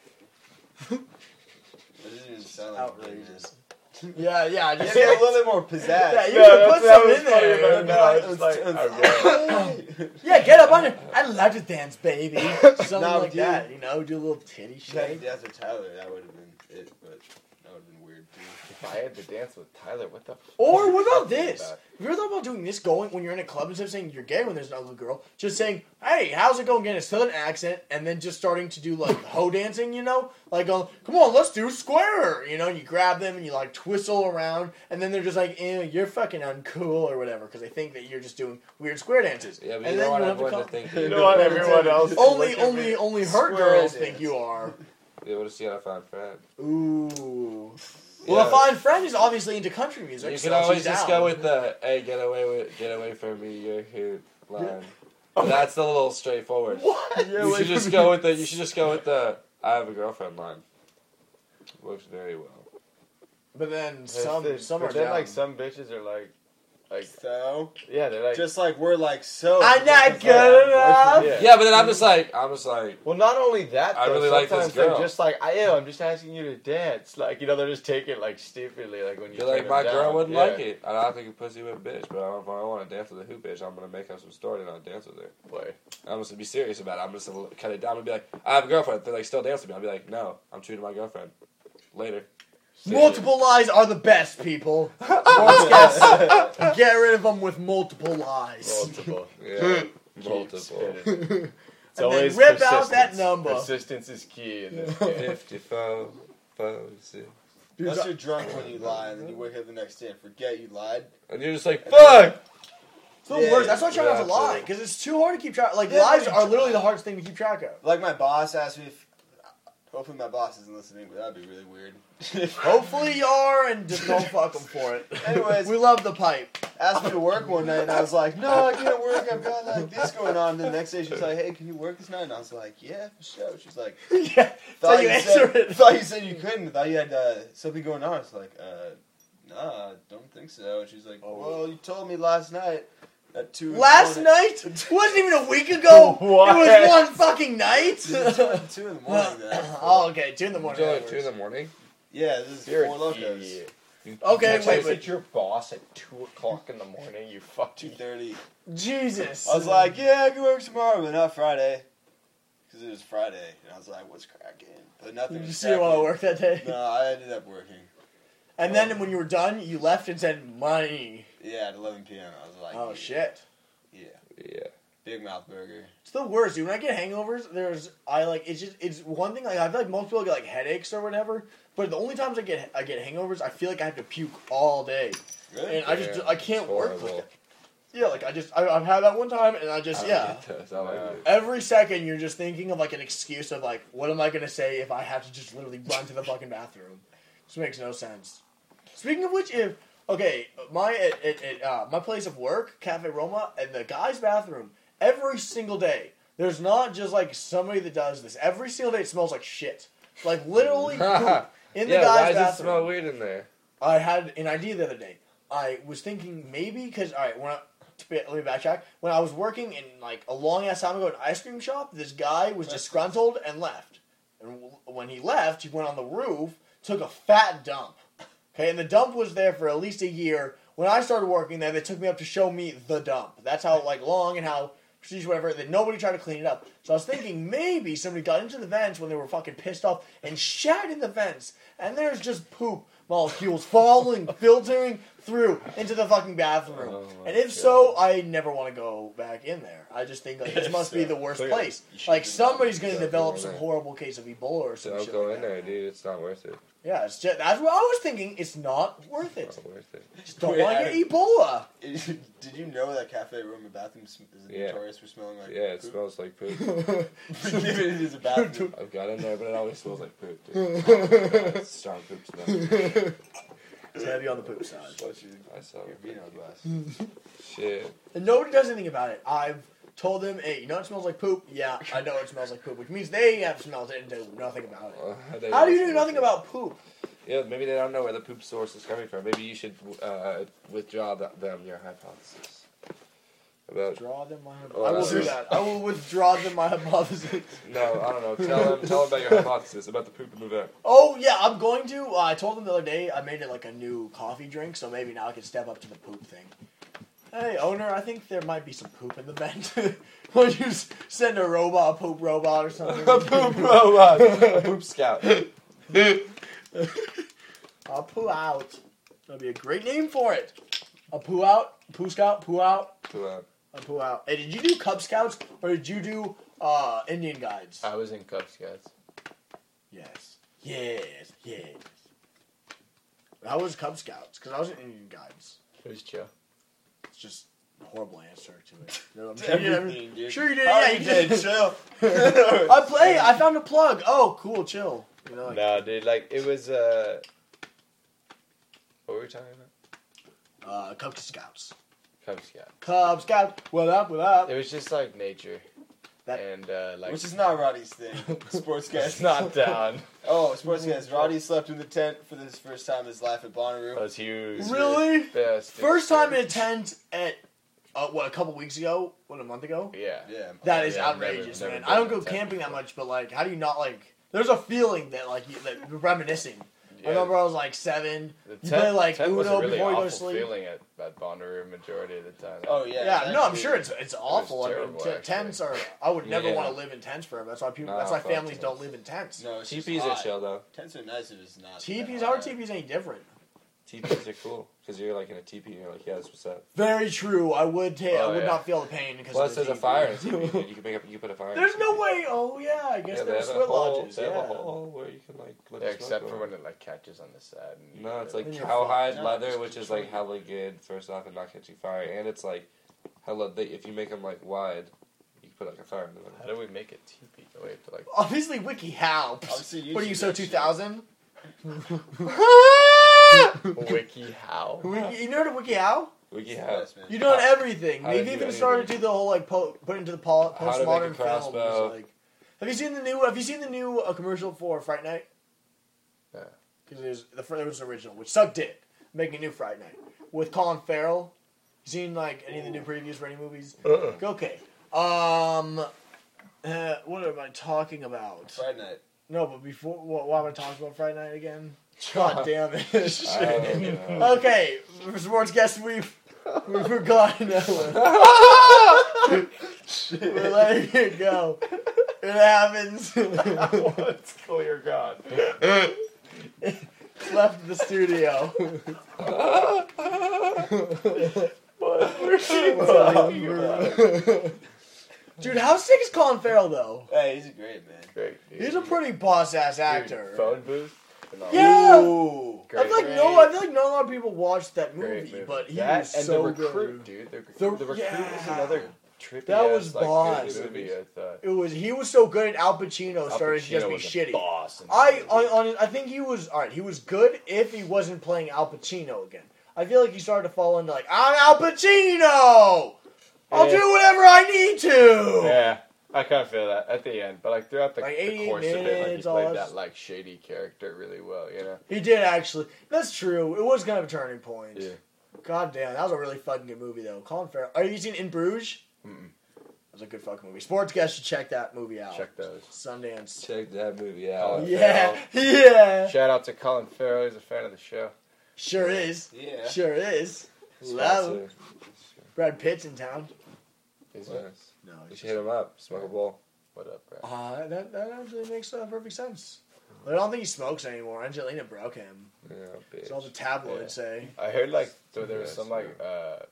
Speaker 4: dude.
Speaker 5: It doesn't even sound like
Speaker 2: Outrageous. Yeah, yeah.
Speaker 5: You
Speaker 2: Just
Speaker 5: get a little bit more pizzazz.
Speaker 2: Yeah, you
Speaker 4: No,
Speaker 2: can
Speaker 4: that's
Speaker 2: put
Speaker 4: what
Speaker 2: some
Speaker 4: was
Speaker 2: in
Speaker 4: funny
Speaker 2: there.
Speaker 4: about it now. I was just like,
Speaker 5: It's-
Speaker 4: okay.
Speaker 2: yeah, get up on it. I love to dance, baby. Something
Speaker 5: Nah,
Speaker 2: like
Speaker 5: dude.
Speaker 2: that. You know, do a little titty
Speaker 5: If you had to
Speaker 2: shake.
Speaker 5: dance with Tyler, that would have been it, but that would have been weird too.
Speaker 4: If I had to dance with Tyler, what the? F-
Speaker 2: Or what about
Speaker 4: talking
Speaker 2: this?
Speaker 4: about?
Speaker 2: Have you ever thought about doing this going when you're in a club instead of saying you're gay when there's another girl? Just saying, hey, how's it going? Getting a southern accent and then just starting to do like hoe dancing, you know? Like, going, come on, let's do square. You know, and you grab them and you like twistle around and then they're just like, ew, you're fucking uncool or whatever because they think that you're just doing weird square dances.
Speaker 1: Yeah, but
Speaker 2: and
Speaker 1: you
Speaker 2: then
Speaker 1: don't want
Speaker 2: you have to
Speaker 1: everyone to
Speaker 2: come-
Speaker 1: think
Speaker 4: You
Speaker 1: you
Speaker 4: know what everyone else?
Speaker 2: Only,
Speaker 4: look at
Speaker 2: only,
Speaker 4: me.
Speaker 2: only hurt
Speaker 5: Square
Speaker 2: girls
Speaker 5: dance.
Speaker 2: think you are.
Speaker 1: Be able to see how to find friend.
Speaker 2: Ooh. Well,
Speaker 1: Yeah.
Speaker 2: a fine friend is obviously into country music.
Speaker 1: You
Speaker 2: so
Speaker 1: can always
Speaker 2: she's
Speaker 1: just
Speaker 2: down.
Speaker 1: go with the "Hey, get away with, get away from me, you're here" line. But that's a little straightforward.
Speaker 2: What?
Speaker 1: You should just go with the. You should just go with the "I have a girlfriend" line. Works very well.
Speaker 2: But then
Speaker 4: But
Speaker 2: some,
Speaker 4: then-
Speaker 2: some
Speaker 4: but
Speaker 2: are
Speaker 4: then
Speaker 2: down.
Speaker 4: like some bitches are like, like
Speaker 5: So,
Speaker 4: yeah, they're like.
Speaker 5: just like we're like so.
Speaker 2: I'm not
Speaker 5: Like,
Speaker 2: good enough.
Speaker 4: Yeah.
Speaker 1: Yeah, but then I'm just like, I'm just like,
Speaker 4: Well, not only that,
Speaker 1: I
Speaker 4: though,
Speaker 1: really like this
Speaker 4: sometimes they're
Speaker 1: girl.
Speaker 4: just like, I am. I'm just asking you to dance. Like, you know, they're just taking it like stupidly. Like when you.
Speaker 1: you're
Speaker 4: turn
Speaker 1: like,
Speaker 4: them
Speaker 1: my
Speaker 4: down.
Speaker 1: girl wouldn't
Speaker 4: Yeah.
Speaker 1: like it. I don't think a pussy with a bitch, but if I want to dance with a hoop bitch, I'm gonna make up some story and I'll dance with her.
Speaker 4: Boy.
Speaker 1: I'm just gonna be serious about it. I'm just gonna cut it down and be like, I have a girlfriend. They're like, still dance with me. I'll be like, no, I'm true to my girlfriend. Later.
Speaker 2: Multiple lies are the best, people. Sports guests, get rid of them with multiple lies.
Speaker 4: Multiple.
Speaker 1: Yeah.
Speaker 4: Keep
Speaker 1: Multiple.
Speaker 4: spinning. It's
Speaker 2: And then
Speaker 4: always
Speaker 2: rip out that
Speaker 4: persistence.
Speaker 2: number.
Speaker 4: Persistence is key in this game.
Speaker 1: fifty-four, forty-six.
Speaker 2: Dude,
Speaker 5: Unless you're drunk when you lie, and then you wake up the next day and forget you lied.
Speaker 1: And you're just like, fuck!
Speaker 2: it's the
Speaker 5: Yeah,
Speaker 2: worst. That's why I try not to
Speaker 1: yeah,
Speaker 2: lie,
Speaker 1: absolutely.
Speaker 2: because it's too hard to keep track. Like,
Speaker 5: Yeah,
Speaker 2: lies
Speaker 5: but
Speaker 2: are
Speaker 5: you
Speaker 2: literally the
Speaker 5: try.
Speaker 2: hardest thing to keep track of.
Speaker 5: Like my boss asked me if. Hopefully my boss isn't listening, but that'd be really weird.
Speaker 2: Hopefully you are, and just don't fuck them for it.
Speaker 5: Anyways.
Speaker 2: we love the pipe.
Speaker 5: Asked me to work one night, and I was like, "No, I can't work. I've got like this going on." And the next day, she's like, "Hey, can you work this night?" And I was like, "Yeah, for sure." She's like,
Speaker 2: yeah, so
Speaker 5: "Thought
Speaker 2: you
Speaker 5: you
Speaker 2: answer
Speaker 5: said,
Speaker 2: it.
Speaker 5: thought you said you couldn't. Thought you had uh, something going on." I was like, uh, "Nah, I don't think so." And she's like,
Speaker 2: Oh.
Speaker 5: "Well, you told me last night at two." in the
Speaker 2: Last
Speaker 5: morning."
Speaker 2: night? It wasn't even a week ago.
Speaker 4: What?
Speaker 2: It was one fucking night.
Speaker 5: This is two, two in the morning. Then.
Speaker 2: oh, okay, two in the morning.
Speaker 1: You're
Speaker 2: that
Speaker 1: like two
Speaker 2: works.
Speaker 1: in the morning?
Speaker 5: Yeah, this is
Speaker 4: You're
Speaker 5: four
Speaker 4: an
Speaker 5: locos.
Speaker 4: idiot.
Speaker 2: Okay,
Speaker 4: You
Speaker 2: wait,
Speaker 4: texted
Speaker 2: wait.
Speaker 4: your boss at two o'clock in the morning. You
Speaker 5: Two
Speaker 4: fucking.
Speaker 5: thirty.
Speaker 2: Jesus.
Speaker 5: I was like, "Yeah, I can work tomorrow, but not Friday," because it was Friday, and I was like, "What's cracking?" But nothing.
Speaker 2: did you
Speaker 5: was
Speaker 2: see you want to
Speaker 5: cracking.
Speaker 2: work that day?
Speaker 5: No, I ended up working.
Speaker 2: And then when you were done, you left and said money.
Speaker 5: Yeah, at eleven p.m. I was like,
Speaker 2: Oh
Speaker 5: yeah,
Speaker 2: shit.
Speaker 5: Yeah,
Speaker 1: Yeah.
Speaker 5: Big Mouth Burger.
Speaker 2: It's the worst, dude. When I get hangovers, there's I like it's just it's one thing. Like I feel like most people get like headaches or whatever, but the only times I get I get hangovers, I feel like I have to puke all day,
Speaker 5: Really?
Speaker 2: and I just
Speaker 1: Yeah,
Speaker 2: I can't
Speaker 1: it's
Speaker 2: work with
Speaker 1: horrible.
Speaker 2: it. Yeah, like I just I, I've had that one time, and I just
Speaker 1: I
Speaker 2: yeah.
Speaker 1: like this. I like
Speaker 4: Yeah.
Speaker 1: it.
Speaker 2: Every second, you're just thinking of like an excuse of like, what am I gonna say if I have to just literally run to the fucking bathroom? This makes no sense. Speaking of which, if okay, my at, at, at, uh, my place of work, Cafe Roma, and the guy's bathroom, every single day, there's not just like somebody that does this. Every single day, it smells like shit. Like literally poop in the
Speaker 1: yeah,
Speaker 2: guy's
Speaker 1: why does
Speaker 2: bathroom.
Speaker 1: it smell weird in there?
Speaker 2: I had an idea the other day. I was thinking maybe because all right, when I, to be- let me backtrack. When I was working in like a long ass time ago in an ice cream shop, this guy was disgruntled and left. And w- when he left, he went on the roof took a fat dump. Okay, and the dump was there for at least a year. When I started working there, they took me up to show me the dump. That's how like long and how prestige whatever. That nobody tried to clean it up. So I was thinking maybe somebody got into the vents when they were fucking pissed off and shat in the vents, and there's just poop molecules falling, filtering through into the fucking bathroom.
Speaker 1: Oh
Speaker 2: and if
Speaker 1: God.
Speaker 2: so, I never want to go back in there. I just think like this must be the worst
Speaker 1: Clearly.
Speaker 2: place.
Speaker 3: You should
Speaker 2: Like
Speaker 3: just not
Speaker 2: somebody's going to
Speaker 1: go
Speaker 2: develop
Speaker 1: in
Speaker 2: some
Speaker 1: there.
Speaker 2: horrible case of Ebola or some
Speaker 1: Don't
Speaker 2: shit
Speaker 1: go
Speaker 2: like
Speaker 1: in
Speaker 2: that.
Speaker 1: there, dude. It's not worth it.
Speaker 2: Yeah, it's just, that's what I was thinking. It's not worth it.
Speaker 1: It's not worth it.
Speaker 2: Just don't
Speaker 5: Wait,
Speaker 2: want to
Speaker 5: I-
Speaker 2: get Ebola.
Speaker 5: Did you know that cafe room and bathroom sm- is
Speaker 1: Yeah.
Speaker 5: notorious for smelling like
Speaker 1: Yeah, it
Speaker 5: poop?
Speaker 1: smells like poop.
Speaker 5: Even if it is a bathroom.
Speaker 1: I've got in there, but it always smells like poop, dude. It's strong poop smell.
Speaker 2: It's heavy on the poop side.
Speaker 1: I saw
Speaker 5: Your
Speaker 1: it.
Speaker 5: vino glass.
Speaker 1: Shit.
Speaker 2: And nobody does anything about it. I've told them, hey, you know it smells like poop? Yeah, I know it smells like poop, which means they have smelled it and do nothing about it.
Speaker 1: Uh, they
Speaker 2: How do you
Speaker 1: don't
Speaker 2: do
Speaker 1: smell
Speaker 2: nothing
Speaker 1: it.
Speaker 2: about poop?
Speaker 1: Yeah, maybe they don't know where the poop source is coming from. Maybe you should uh, withdraw th- them your hypothesis about.
Speaker 2: Withdraw them my
Speaker 1: Oh,
Speaker 2: I will
Speaker 1: that's
Speaker 2: do
Speaker 1: just-
Speaker 2: that. I will withdraw them my hypothesis.
Speaker 1: No, I don't know. Tell them, tell them about your hypothesis about the poop and move out.
Speaker 2: Oh, yeah, I'm going to. Uh, I told them the other day I made it like a new coffee drink, so maybe now I can step up to the poop thing. Hey, owner, I think there might be some poop in the vent. Why don't you s- send a robot, a poop robot or something?
Speaker 1: A poop robot, a poop scout.
Speaker 2: I'll poo out. That'd be a great name for it. A poo out, poo scout, poo out,
Speaker 1: Poo out.
Speaker 2: a poo out. Hey, did you do Cub Scouts or did you do uh, Indian Guides?
Speaker 4: I was in Cub Scouts.
Speaker 2: Yes. Yes. Yes. I was Cub Scouts because I was in Indian Guides.
Speaker 4: It was chill.
Speaker 2: It's just a horrible answer to it. No, I'm sure you did.
Speaker 5: Everything, dude.
Speaker 2: Sure you did.
Speaker 5: How
Speaker 2: Yeah,
Speaker 5: you
Speaker 2: you
Speaker 5: did,
Speaker 2: did.
Speaker 5: chill.
Speaker 2: I play. I found a plug. Oh, cool. Chill. You know, like,
Speaker 4: No, dude, like it was. Uh, what were we talking about?
Speaker 2: uh, Cub Scouts.
Speaker 4: Cub Scout.
Speaker 2: Cub Scout. What up? What up?
Speaker 4: It was just like nature,
Speaker 2: That-
Speaker 4: and uh, like
Speaker 5: Which is not Roddy's thing. Sportscast.
Speaker 4: it's not down.
Speaker 5: Oh, Sportscast. Roddy slept in the tent for this first time in his life at
Speaker 4: That
Speaker 5: Bonnaroo.
Speaker 4: was huge.
Speaker 2: Really?
Speaker 4: Best
Speaker 2: First time in a
Speaker 4: experience.
Speaker 2: tent at uh, what a couple weeks ago? What a month ago?
Speaker 4: Yeah.
Speaker 5: Yeah.
Speaker 2: That is
Speaker 4: Yeah, I've never-
Speaker 2: outrageous,
Speaker 4: never
Speaker 2: man.
Speaker 4: been
Speaker 2: I don't
Speaker 4: in
Speaker 2: go
Speaker 4: a tent
Speaker 2: camping that
Speaker 4: before.
Speaker 2: much, but like, how do you not like? There's a feeling that like you, that you're reminiscing. I
Speaker 4: Yeah.
Speaker 2: remember I was like seven.
Speaker 4: The
Speaker 2: You
Speaker 4: tent,
Speaker 2: play, like,
Speaker 4: tent was
Speaker 2: Uno
Speaker 4: a really
Speaker 2: before you go to
Speaker 4: awful
Speaker 2: sleep.
Speaker 4: feeling at, at Bonnaroo majority of the time.
Speaker 5: Oh, yeah.
Speaker 2: Yeah,
Speaker 5: it's
Speaker 2: no, I'm
Speaker 5: actually-
Speaker 2: sure it's it's awful. I mean,
Speaker 4: terrible,
Speaker 2: t-
Speaker 4: actually.
Speaker 2: tents are. I would never
Speaker 1: Yeah.
Speaker 2: want to live in tents forever. That's why people.
Speaker 1: Nah,
Speaker 2: that's why
Speaker 1: fuck
Speaker 2: families
Speaker 1: tents.
Speaker 2: don't live in tents.
Speaker 5: No, it's just
Speaker 1: Teepees are
Speaker 5: hot.
Speaker 1: chill though.
Speaker 5: Tents are nice if it's not.
Speaker 2: Teepees,
Speaker 5: that
Speaker 2: our
Speaker 5: hot.
Speaker 2: teepees ain't different.
Speaker 1: Teepees are cool because you're like in a teepee and you're like, yeah, that's what's up.
Speaker 2: Very true. I would take. I
Speaker 4: Oh,
Speaker 2: would
Speaker 4: yeah.
Speaker 2: not feel the pain because
Speaker 1: Plus,
Speaker 2: of the
Speaker 1: there's a
Speaker 2: teepee.
Speaker 1: fire in a teepee. dude. You can make up. You can put a fire. in a
Speaker 2: There's no
Speaker 1: teepee.
Speaker 2: way. Oh yeah, I guess
Speaker 1: Yeah, they
Speaker 2: there's
Speaker 1: have a
Speaker 2: sweat
Speaker 1: hole.
Speaker 2: lodges.
Speaker 1: They
Speaker 2: Yeah.
Speaker 1: have a hole where you can like let
Speaker 4: Yeah,
Speaker 1: the smoke
Speaker 4: except
Speaker 1: go.
Speaker 4: for when it like catches on the side. And
Speaker 1: No, it's like
Speaker 2: Then you're
Speaker 1: cowhide
Speaker 5: fucked. No,
Speaker 1: leather,
Speaker 5: just
Speaker 1: which is
Speaker 5: control
Speaker 1: like
Speaker 5: it.
Speaker 1: hella good first off and not catching fire, and it's like hella. They, if you make them like wide, you can put like a fire in the
Speaker 4: How
Speaker 1: middle.
Speaker 4: do we make a teepee? Do we have to like?
Speaker 2: Obviously, WikiHow.
Speaker 5: Obviously,
Speaker 2: What are you
Speaker 5: YouTube
Speaker 2: so
Speaker 5: that
Speaker 2: two
Speaker 5: shit.
Speaker 2: thousand?
Speaker 4: Wiki how?
Speaker 2: You know what a WikiHow?
Speaker 1: Wiki
Speaker 5: It's the
Speaker 1: how?
Speaker 5: best, man.
Speaker 2: You know
Speaker 1: How-
Speaker 2: everything.
Speaker 1: how to
Speaker 2: They've
Speaker 1: do
Speaker 2: even started to
Speaker 1: anything.
Speaker 2: do the whole like po- put into the pol-
Speaker 1: How to make a
Speaker 2: postmodern films.
Speaker 1: crossbow.
Speaker 2: Like, have you seen the new? Have you seen the new uh, commercial for Fright Night?
Speaker 4: Yeah.
Speaker 2: Because it was the fir- it was original, which sucked dick. Making a new Fright Night with Colin Farrell. You seen like any of the new previews for any movies?
Speaker 4: Uh-uh.
Speaker 2: Okay. Um. Uh, what am I talking about?
Speaker 5: Friday night.
Speaker 2: No, but before, what, why am I talking about Friday Night again? God damn it!
Speaker 1: I don't know.
Speaker 2: Okay, for sports guests, we've we've forgotten that one. We're letting it go. It happens.
Speaker 4: It's clear God.
Speaker 2: Left the studio.
Speaker 4: What? We're talking about.
Speaker 2: Dude, how sick is Colin Farrell though?
Speaker 5: Hey, he's a great man.
Speaker 4: Great. Dude.
Speaker 2: He's a pretty boss ass
Speaker 4: Dude,
Speaker 2: actor.
Speaker 4: phone booth. Phenomenal.
Speaker 2: Yeah.
Speaker 5: Ooh.
Speaker 2: I feel like
Speaker 4: Great.
Speaker 2: no, I feel like not a lot of people watched that movie,
Speaker 4: Great movie.
Speaker 2: but he
Speaker 4: that
Speaker 2: was
Speaker 4: and
Speaker 2: so
Speaker 4: the recruit,
Speaker 2: good.
Speaker 4: dude. The,
Speaker 2: The-
Speaker 4: the, recruit was
Speaker 2: yeah.
Speaker 4: another trippy.
Speaker 2: That
Speaker 4: ass,
Speaker 2: was
Speaker 4: like,
Speaker 2: boss.
Speaker 4: good movie. I thought.
Speaker 2: It was he was so good, and Al Pacino
Speaker 4: Al
Speaker 2: started to just
Speaker 4: Pacino
Speaker 2: be
Speaker 4: was a
Speaker 2: shitty.
Speaker 4: boss in that
Speaker 2: I
Speaker 4: movie.
Speaker 2: on, on I think he was all right. He was good if he wasn't playing Al Pacino again. I feel like he started to fall into like I'm Al Pacino. I'll
Speaker 4: Yeah.
Speaker 2: do whatever I need to.
Speaker 4: Yeah, I kind of feel that at the end, but like throughout the,
Speaker 2: Like
Speaker 4: the
Speaker 2: eighty
Speaker 4: course of it, like he
Speaker 2: minutes, all
Speaker 4: played
Speaker 2: that-
Speaker 4: that like shady character really well, you know.
Speaker 2: He did actually. That's true. It was kind of a turning point.
Speaker 4: Yeah.
Speaker 2: God damn, that was a really fucking good movie though. Colin Farrell. Are you seen In Bruges?
Speaker 4: Mm-mm.
Speaker 2: was a good fucking movie. Sports guys should check that movie out.
Speaker 4: Check those.
Speaker 2: Sundance.
Speaker 1: Check that movie
Speaker 4: Oh,
Speaker 1: out.
Speaker 2: Yeah, yeah.
Speaker 4: Shout out to Colin Farrell. He's a fan of the show.
Speaker 2: Sure is.
Speaker 5: Yeah.
Speaker 2: Sure is. Love.
Speaker 1: Sponsor.
Speaker 2: Brad Pitt's in town.
Speaker 4: Is it?
Speaker 1: Nice.
Speaker 2: No,
Speaker 1: You should hit him up. Smoke a bowl.
Speaker 4: What up, bro?
Speaker 2: Uh, that, that actually makes uh, perfect sense. I don't think he smokes anymore. Angelina broke him.
Speaker 1: Yeah, bitch.
Speaker 2: That's all the tabloids
Speaker 4: Yeah.
Speaker 2: say.
Speaker 4: I heard like so there was
Speaker 1: Yes,
Speaker 4: some like uh,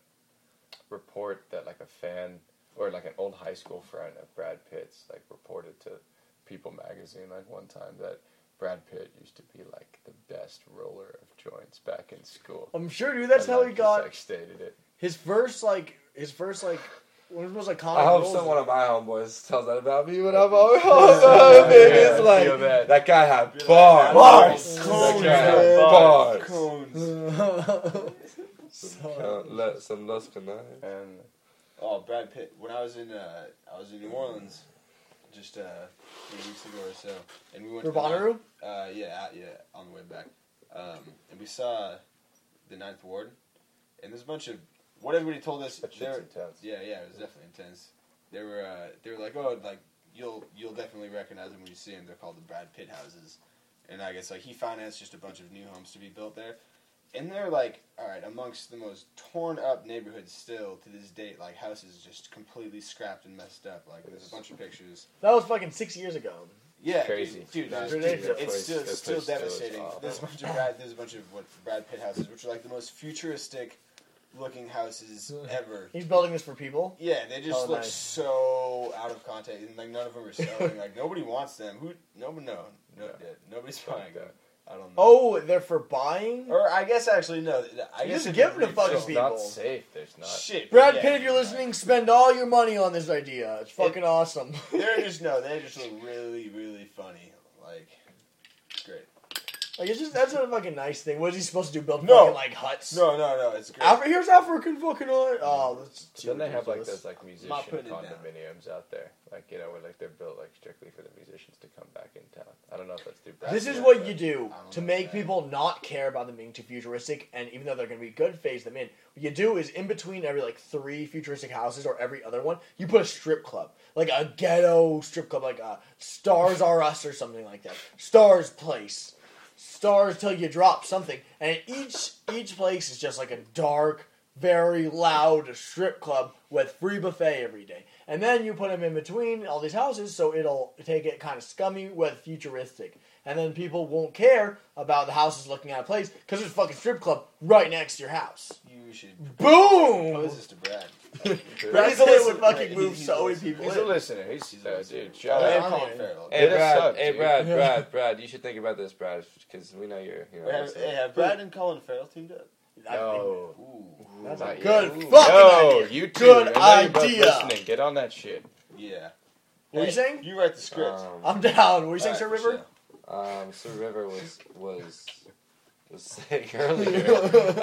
Speaker 4: report that like a fan or like an old high school friend of Brad Pitt's like reported to People magazine like one time that Brad Pitt used to be like the best roller of joints back in school.
Speaker 2: I'm sure, dude. That's
Speaker 4: And,
Speaker 2: how
Speaker 4: like,
Speaker 2: he
Speaker 4: just,
Speaker 2: got
Speaker 4: like stated it.
Speaker 2: his first like his first like one of his most iconic.
Speaker 1: I hope
Speaker 2: roles.
Speaker 1: some one of my homeboys tells that about me when
Speaker 4: That'd
Speaker 1: I'm
Speaker 4: be
Speaker 1: over.
Speaker 4: so
Speaker 1: Oh,
Speaker 4: sad.
Speaker 1: baby,
Speaker 4: Yeah,
Speaker 1: it's
Speaker 4: I
Speaker 1: like
Speaker 4: feel bad.
Speaker 1: that guy had bars.
Speaker 2: Bars.
Speaker 1: That
Speaker 2: Cones,
Speaker 1: guy had
Speaker 2: man.
Speaker 1: bars.
Speaker 5: Cones.
Speaker 1: Some, count- let some Los Canales.
Speaker 4: And
Speaker 5: Oh, Brad Pitt. When I was in, uh, I was in New Orleans, just uh, three weeks ago or so, and we went
Speaker 2: For
Speaker 5: to the
Speaker 2: Bonnaroo?
Speaker 5: ninth- Uh, yeah, yeah, on the way back, um, and we saw the Ninth Ward, and there's a bunch of what everybody told us.
Speaker 4: that
Speaker 5: they
Speaker 4: shit's
Speaker 5: were-
Speaker 4: intense.
Speaker 5: Yeah, yeah, it was definitely intense. They were, uh, they were like, oh, like you'll you'll definitely recognize them when you see them. They're called the Brad Pitt houses, and I guess like he financed just a bunch of new homes to be built there, and they're like, all right, amongst the most torn up neighborhoods still to this date, like houses just completely scrapped and messed up. Like there's a bunch of pictures.
Speaker 2: That was fucking six years ago.
Speaker 5: Yeah,
Speaker 4: Crazy.
Speaker 5: dude. dude
Speaker 2: That's
Speaker 5: dude,
Speaker 2: ridiculous.
Speaker 5: it's
Speaker 4: Place-
Speaker 5: still
Speaker 4: that
Speaker 5: it's still
Speaker 4: place still is
Speaker 5: devastating.
Speaker 4: awful.
Speaker 5: There's a bunch of Brad. There's a bunch of what Brad Pitt houses, which are like the most futuristic looking houses ever.
Speaker 2: He's building this for people.
Speaker 5: Yeah, they just
Speaker 2: Oh,
Speaker 5: look
Speaker 2: nice.
Speaker 5: so out of context, and like none of them are selling. Like nobody wants them. Who? Nobody. No, no,
Speaker 4: Yeah.
Speaker 5: nobody's buying them. I don't know.
Speaker 2: Oh, they're for buying.
Speaker 5: or I guess actually no. I
Speaker 2: You
Speaker 5: guess
Speaker 2: just
Speaker 5: if
Speaker 2: give
Speaker 5: you
Speaker 2: them to
Speaker 5: read-
Speaker 2: fucking
Speaker 4: It's
Speaker 2: people.
Speaker 4: not safe. There's not.
Speaker 5: Shit,
Speaker 2: Brad
Speaker 5: yeah,
Speaker 2: Pitt, if you're
Speaker 5: right.
Speaker 2: listening, spend all your money on this idea. It's fucking awesome.
Speaker 5: They're just no. They just look really, really funny. Like, it's great.
Speaker 2: Like it's just that's a fucking nice thing. What is he supposed to do? Build
Speaker 5: No.
Speaker 2: fucking like huts?
Speaker 5: No, no, no. It's great.
Speaker 2: Afri- here's African fucking art. Oh, that's too
Speaker 4: Then they have like
Speaker 2: ridiculous.
Speaker 4: those like musician
Speaker 5: not putting it down.
Speaker 4: condominiums out there, like you know, where like they're built like strictly for the musicians to come back in town. I don't know if that's too bad.
Speaker 2: This is
Speaker 5: Yeah,
Speaker 2: what
Speaker 5: but
Speaker 2: you do
Speaker 5: I don't
Speaker 2: to
Speaker 5: know
Speaker 2: make
Speaker 5: that.
Speaker 2: people not care about them being too futuristic, and even though they're going to be good, phase them in. What you do is in between every like three futuristic houses or every other one, you put a strip club, like a ghetto strip club, like uh, Stars R Us or something like that. Stars Place, Stars Till You Drop something, and each each place is just like a dark, very loud strip club with free buffet every day. And then you put them in between all these houses, so it'll take it kind of scummy with futuristic. And then people won't care about the houses looking out of place because there's a fucking strip club right next to your house.
Speaker 5: You should
Speaker 2: Boom!
Speaker 5: propose this to Brad.
Speaker 2: Brad
Speaker 5: He's a
Speaker 2: Pitt would
Speaker 5: listener.
Speaker 2: fucking
Speaker 5: He's-
Speaker 2: move
Speaker 5: he's
Speaker 2: so
Speaker 5: a
Speaker 2: many
Speaker 5: listener.
Speaker 2: people
Speaker 4: He's
Speaker 2: in.
Speaker 4: a listener. He's,
Speaker 5: He's a
Speaker 4: uh,
Speaker 5: listener.
Speaker 4: dude. Shout
Speaker 5: Oh,
Speaker 4: out.
Speaker 5: and
Speaker 2: I'm
Speaker 5: Colin
Speaker 2: here.
Speaker 5: Farrell.
Speaker 1: Hey
Speaker 4: Hit us
Speaker 1: Brad,
Speaker 4: up,
Speaker 1: hey
Speaker 4: dude.
Speaker 1: Brad, Brad, Brad, you should think about this, Brad, because we know you're, you know.
Speaker 5: Wait, have,
Speaker 1: listening.
Speaker 5: hey, have Brad and Colin Farrell teamed up?
Speaker 4: No.
Speaker 5: Ooh.
Speaker 2: That's a
Speaker 4: Not yet.
Speaker 2: good
Speaker 5: Ooh.
Speaker 2: fucking
Speaker 4: Yo,
Speaker 2: idea.
Speaker 4: you two.
Speaker 2: Good
Speaker 4: I know you're both
Speaker 2: idea.
Speaker 4: listening. Get on that shit.
Speaker 5: Yeah.
Speaker 2: What are you
Speaker 5: Hey,
Speaker 2: saying?
Speaker 5: You write the script.
Speaker 1: Um,
Speaker 2: I'm down. What are you saying,
Speaker 5: Alright,
Speaker 2: Sir
Speaker 5: for
Speaker 2: River?
Speaker 5: sure.
Speaker 1: Um, Sir River was was was saying earlier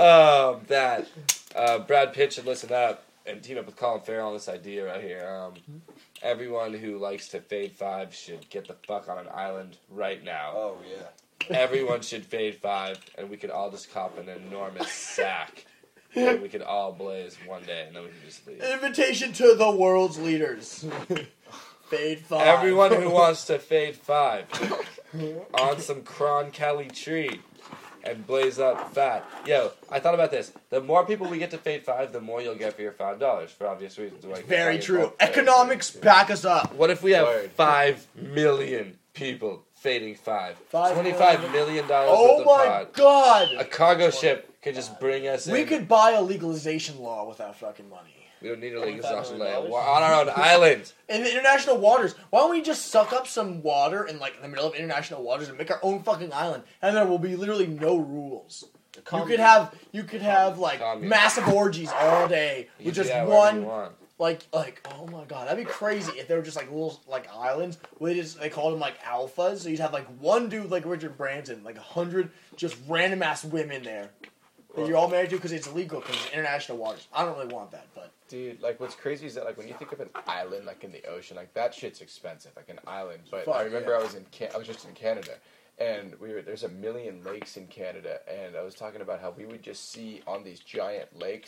Speaker 1: um, that uh, Brad Pitt should listen up and team up with Colin Farrell on this idea right here. Um, everyone who likes to fade five should get the fuck on an island right now.
Speaker 5: Oh yeah.
Speaker 1: Everyone should fade five, and we could all just cop an enormous sack, and we could all blaze one day, and then we can just leave.
Speaker 2: Invitation to the world's leaders. Fade five.
Speaker 1: Everyone who wants to fade five on some Kron Kelly tree and blaze up fat. Yo, I thought about this. The more people we get to fade five, the more you'll get for your five dollars for obvious reasons. Like
Speaker 2: Very
Speaker 1: fucking
Speaker 2: true.
Speaker 1: bulk.
Speaker 2: Economics back us up.
Speaker 1: What if we have
Speaker 4: Word.
Speaker 1: five million people fading five?
Speaker 2: Five
Speaker 1: Twenty-five
Speaker 2: million.
Speaker 1: million dollars
Speaker 2: Oh
Speaker 1: worth of
Speaker 2: my
Speaker 1: pot.
Speaker 2: god.
Speaker 1: A cargo ship could just bring us in.
Speaker 2: We could buy a legalization law with that fucking money.
Speaker 1: We don't need a
Speaker 5: twenty-five
Speaker 1: legalization
Speaker 5: million
Speaker 1: land.
Speaker 5: dollars?
Speaker 1: We're on our own island.
Speaker 2: In the international waters, why don't we just suck up some water in like in the middle of international waters and make our own fucking island, and there will be literally no rules.
Speaker 5: The
Speaker 2: You
Speaker 5: commune.
Speaker 2: could have you could have like
Speaker 1: Commune.
Speaker 2: massive orgies all day
Speaker 1: You
Speaker 2: with
Speaker 1: can
Speaker 2: just
Speaker 1: do that wherever you
Speaker 2: one
Speaker 1: want.
Speaker 2: like like oh my god, that'd be crazy if they were just like little like islands where they just they called them like alphas. So you'd have like one dude like Richard Branson, like a hundred just random ass women there that you're all married to because it's illegal because it's international waters. I don't really want that, but
Speaker 4: Dude, like what's crazy is that like when you think of an island like in the ocean, like that shit's expensive, like an island. But
Speaker 2: Fuck,
Speaker 4: I remember
Speaker 2: yeah.
Speaker 4: I was in Can- I was just in Canada, and we were there's a million lakes in Canada, and I was talking about how we would just see on these giant lakes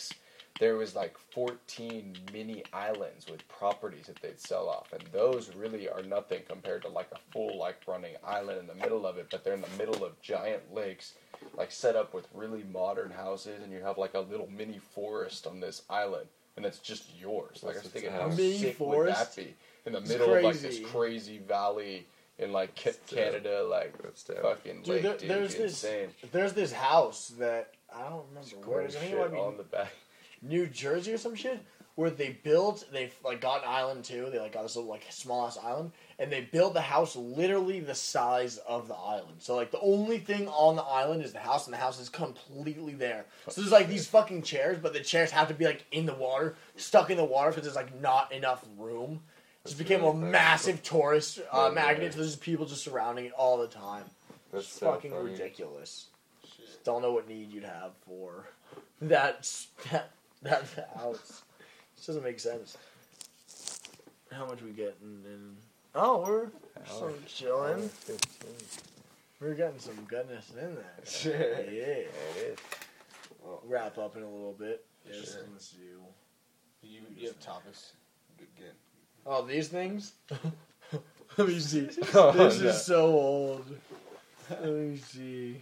Speaker 4: there was like fourteen mini islands with properties that they'd sell off, and those really are nothing compared to like a full like running island in the middle of it. But they're in the middle of giant lakes, like set up with really modern houses, and you have like a little mini forest on this island, and that's just yours. Like I was
Speaker 1: That's
Speaker 4: thinking,
Speaker 1: a
Speaker 4: how
Speaker 2: mini
Speaker 4: sick
Speaker 2: forest?
Speaker 4: would that be in the
Speaker 2: It's
Speaker 4: middle of like this
Speaker 2: crazy.
Speaker 4: crazy valley in like Ca-
Speaker 1: That's dope.
Speaker 4: Canada, like
Speaker 1: That's dope.
Speaker 4: fucking
Speaker 2: Dude,
Speaker 4: lake,
Speaker 2: there-
Speaker 4: dude,
Speaker 2: there's
Speaker 4: it'd be
Speaker 2: this-
Speaker 4: insane.
Speaker 2: There's this house that I don't remember where it is. I think it
Speaker 4: Shit
Speaker 2: might
Speaker 4: on
Speaker 2: be
Speaker 4: the back.
Speaker 2: New Jersey or some shit. Where they built, they like got an island too. They like got this little like small ass island, and they built the house literally the size of the island. So like the only thing on the island is the house, and the house is completely there. So there's like these fucking chairs, but the chairs have to be like in the water, stuck in the water, because there's like not enough room. It just
Speaker 1: That's
Speaker 2: became
Speaker 1: really
Speaker 2: a
Speaker 1: funny.
Speaker 2: massive tourist uh,
Speaker 1: Yeah,
Speaker 2: magnet.
Speaker 1: yeah.
Speaker 2: So there's just people just surrounding it all the time.
Speaker 1: That's
Speaker 2: It's
Speaker 1: so
Speaker 2: fucking
Speaker 1: funny.
Speaker 2: ridiculous.
Speaker 5: Shit.
Speaker 2: Don't know what need you'd have for that that that house. This doesn't make sense. How much we getting? And oh, we're so
Speaker 4: Hour-
Speaker 2: chilling.
Speaker 4: hour fifteen.
Speaker 2: We're getting some goodness in there.
Speaker 5: Shit.
Speaker 2: Yeah.
Speaker 4: There it is.
Speaker 2: Wrap up in a little bit. Yes,
Speaker 5: Sure.
Speaker 2: let's do.
Speaker 5: You, you have topics. Good. good.
Speaker 2: Oh, these things. Let me see.
Speaker 4: Oh,
Speaker 2: This
Speaker 4: no.
Speaker 2: is so old. Let me see.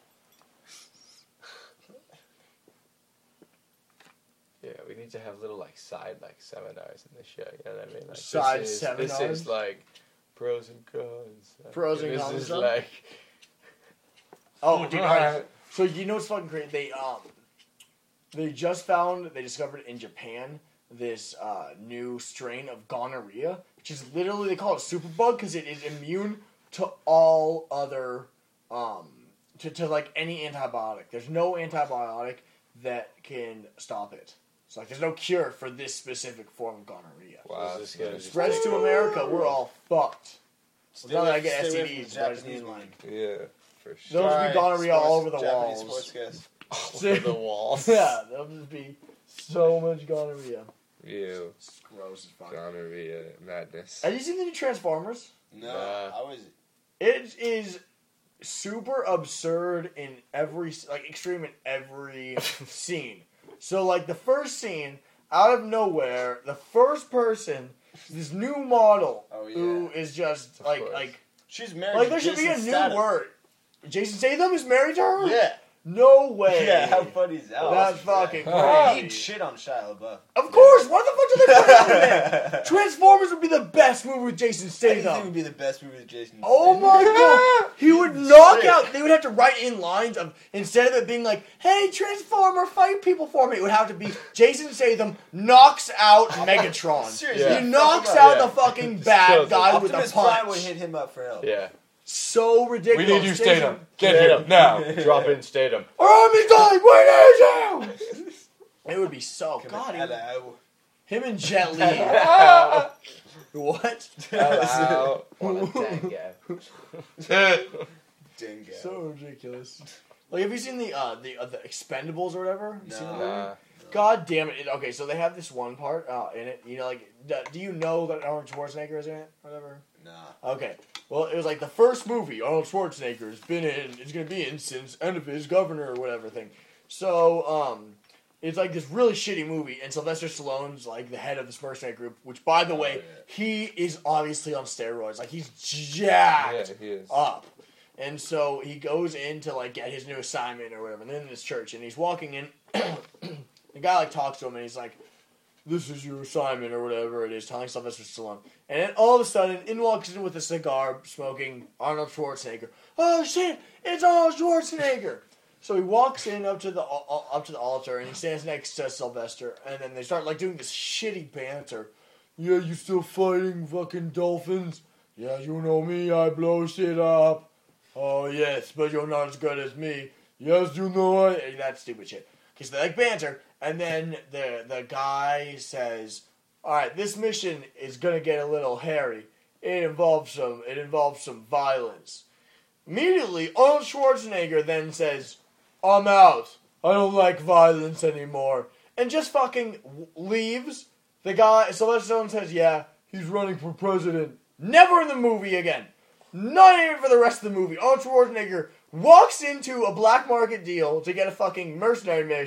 Speaker 4: Yeah, we need to have little like side like seminars in the show. You know what I mean? Like,
Speaker 2: Side
Speaker 4: this is,
Speaker 2: seminars?
Speaker 4: This is like pros and cons.
Speaker 2: Pros and
Speaker 4: this
Speaker 2: cons
Speaker 4: is
Speaker 2: stuff?
Speaker 4: like
Speaker 2: Oh, dude. alright. So you know what's fucking great? They um, they just found, they discovered in Japan this uh, new strain of gonorrhea, which is literally, they call it superbug because it is immune to all other um, to to like any antibiotic. There's no antibiotic that can stop it. It's like there's no cure for this specific form of gonorrhea.
Speaker 1: Wow.
Speaker 4: This is gonna
Speaker 2: If it
Speaker 4: just
Speaker 2: spreads
Speaker 4: take
Speaker 2: to
Speaker 4: over.
Speaker 2: America, we're all fucked.
Speaker 5: Stay
Speaker 2: not that I
Speaker 5: away-
Speaker 2: get
Speaker 5: stay away from
Speaker 2: S T Ds,
Speaker 5: the
Speaker 2: but I just
Speaker 5: Japanese
Speaker 2: mean, like,
Speaker 1: Yeah, for sure.
Speaker 2: Those would be
Speaker 5: Alright,
Speaker 2: gonorrhea all over
Speaker 5: sports-
Speaker 2: the
Speaker 5: Japanese
Speaker 2: walls.
Speaker 5: sportscast.
Speaker 4: over the walls.
Speaker 2: Yeah, there'll just be so much gonorrhea.
Speaker 1: Ew.
Speaker 2: It's gross as fuck.
Speaker 1: Gonorrhea madness.
Speaker 2: Have you seen the new Transformers?
Speaker 5: No,
Speaker 4: Nah.
Speaker 5: I was.
Speaker 2: It is super absurd in every, like, extreme in every scene. So, like, the first scene, out of nowhere, the first person, this new model,
Speaker 5: Oh, yeah.
Speaker 2: who is just,
Speaker 4: Of
Speaker 2: like,
Speaker 4: course.
Speaker 2: like,
Speaker 5: She's married.
Speaker 2: like,
Speaker 5: to
Speaker 2: there should be a
Speaker 5: Jason
Speaker 2: new
Speaker 5: Statham.
Speaker 2: word. Jason Statham is married to her?
Speaker 5: Yeah.
Speaker 2: No way.
Speaker 5: Yeah. How funny is that?
Speaker 2: That's fucking
Speaker 5: Yeah.
Speaker 2: crazy.
Speaker 5: He'd shit on Shia LaBeouf.
Speaker 2: Of course, what the fuck do they put him in? Transformers would be the best movie with Jason
Speaker 5: Anything
Speaker 2: Statham.
Speaker 5: would be the best movie with Jason.
Speaker 2: Oh
Speaker 5: Statham.
Speaker 2: my god! He would knock
Speaker 5: Shit.
Speaker 2: out. They would have to write in lines of, instead of it being like, "Hey, Transformer, fight people for me," it would have to be Jason Statham knocks out Megatron.
Speaker 5: Seriously,
Speaker 4: Yeah.
Speaker 2: He knocks
Speaker 5: fuck him
Speaker 2: out
Speaker 4: up.
Speaker 2: the fucking
Speaker 4: Just
Speaker 2: bad
Speaker 4: kills him.
Speaker 2: guy with a
Speaker 5: Optimus Prime would
Speaker 2: punch.
Speaker 5: hit him up for help.
Speaker 4: Yeah.
Speaker 2: So
Speaker 4: We
Speaker 2: ridiculous.
Speaker 4: need you, Statham. Get here now. Drop in Statham.
Speaker 2: Army's dying. Where is you? It would be so.
Speaker 5: Come
Speaker 2: God,
Speaker 5: on,
Speaker 2: he would-
Speaker 5: hello.
Speaker 2: him and Jet Li. What?
Speaker 4: Hello. On a tango.
Speaker 5: Dingo.
Speaker 2: So ridiculous. Like, have you seen the uh, the uh, the Expendables or whatever? You
Speaker 5: No.
Speaker 2: seen that movie?
Speaker 4: Nah.
Speaker 2: God damn it. it! Okay, so they have this one part uh, in it. You know, like, d- do you know that Arnold Schwarzenegger is in it? Whatever.
Speaker 5: Nah.
Speaker 2: Okay. Well, it was like the first movie Arnold Schwarzenegger has been in. Is going to be in since end of his governor or whatever thing. So, um, it's like this really shitty movie, and Sylvester Stallone's like the head of this mercenary group. Which, by the way,
Speaker 5: Oh, yeah.
Speaker 2: he is obviously on steroids. Like, he's
Speaker 1: Yeah,
Speaker 2: jacked
Speaker 1: he is.
Speaker 2: up. And so he goes in to like get his new assignment or whatever, and then in this church, and he's walking in. The guy like talks to him, and he's like, "This is your assignment," or whatever it is, telling Sylvester Stallone. And then all of a sudden, in walks in with a cigar, smoking Arnold Schwarzenegger. Oh shit! It's Arnold Schwarzenegger. So he walks in up to the uh, up to the altar, and he stands next to Sylvester, and then they start like doing this shitty banter. Yeah, you still fighting fucking dolphins? Yeah, you know me, I blow shit up. Oh, yes, but you're not as good as me. Yes, you know it. And that stupid shit. Because they like banter. And then the the guy says, alright, this mission is going to get a little hairy. It involves some, it involves some violence. Immediately, Arnold Schwarzenegger then says, I'm out. I don't like violence anymore. And just fucking w- leaves. The guy, Sylvester Stallone says, yeah, he's running for president. Never in the movie again. Not even for the rest of the movie. Arnold Schwarzenegger walks into a black market deal to get a fucking mercenary mission,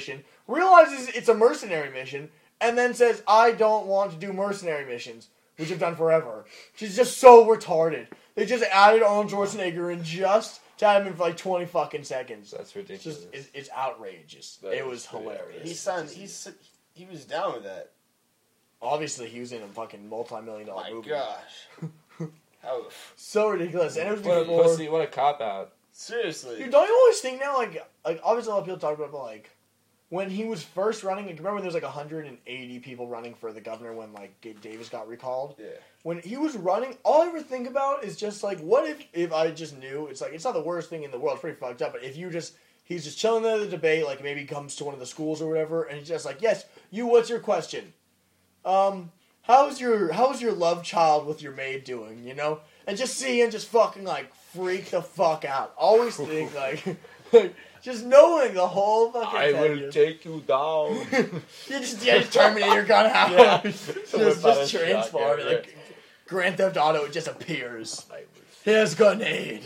Speaker 2: realizes it's a mercenary mission, and then says, I don't want to do mercenary missions, which I've done forever. She's just so retarded. They just added Arnold Schwarzenegger in just to have him in for like twenty fucking seconds.
Speaker 1: That's
Speaker 2: It's
Speaker 1: ridiculous.
Speaker 2: just, it's, it's outrageous.
Speaker 4: That
Speaker 2: it
Speaker 4: is
Speaker 2: was
Speaker 4: pretty
Speaker 2: hilarious.
Speaker 4: outrageous.
Speaker 5: He signed. He's he was down with that.
Speaker 2: Obviously, he was in a fucking multi-million dollar
Speaker 5: My
Speaker 2: movie.
Speaker 5: gosh. How
Speaker 2: So ridiculous. And it was
Speaker 1: what a
Speaker 2: before...
Speaker 1: pussy! What a cop out!
Speaker 5: seriously?
Speaker 2: Dude, don't you always think now, like, like obviously a lot of people talk about, but, like, when he was first running, like, remember there was, like, one hundred eighty people running for the governor when, like, Gabe Davis got recalled?
Speaker 5: Yeah.
Speaker 2: When he was running, all I ever think about is just, like, what if, if I just knew, it's, like, it's not the worst thing in the world, it's pretty fucked up, but if you just, he's just chilling there at the debate, like, maybe he comes to one of the schools or whatever, and he's just like, yes, you, what's your question? Um, how's your, how's your love child with your maid doing, you know? And just see him just fucking, like, freak the fuck out. Always think, like, like just knowing the whole fucking
Speaker 4: I
Speaker 2: ten
Speaker 4: will
Speaker 2: years.
Speaker 4: take you down.
Speaker 2: You just, yeah, just Terminator gun out.
Speaker 4: Yeah.
Speaker 2: just
Speaker 4: Whip out
Speaker 2: just
Speaker 4: a
Speaker 2: transform.
Speaker 4: shotgun,
Speaker 2: Like, Grand Theft Auto, it just appears.
Speaker 4: I,
Speaker 2: Here's grenade.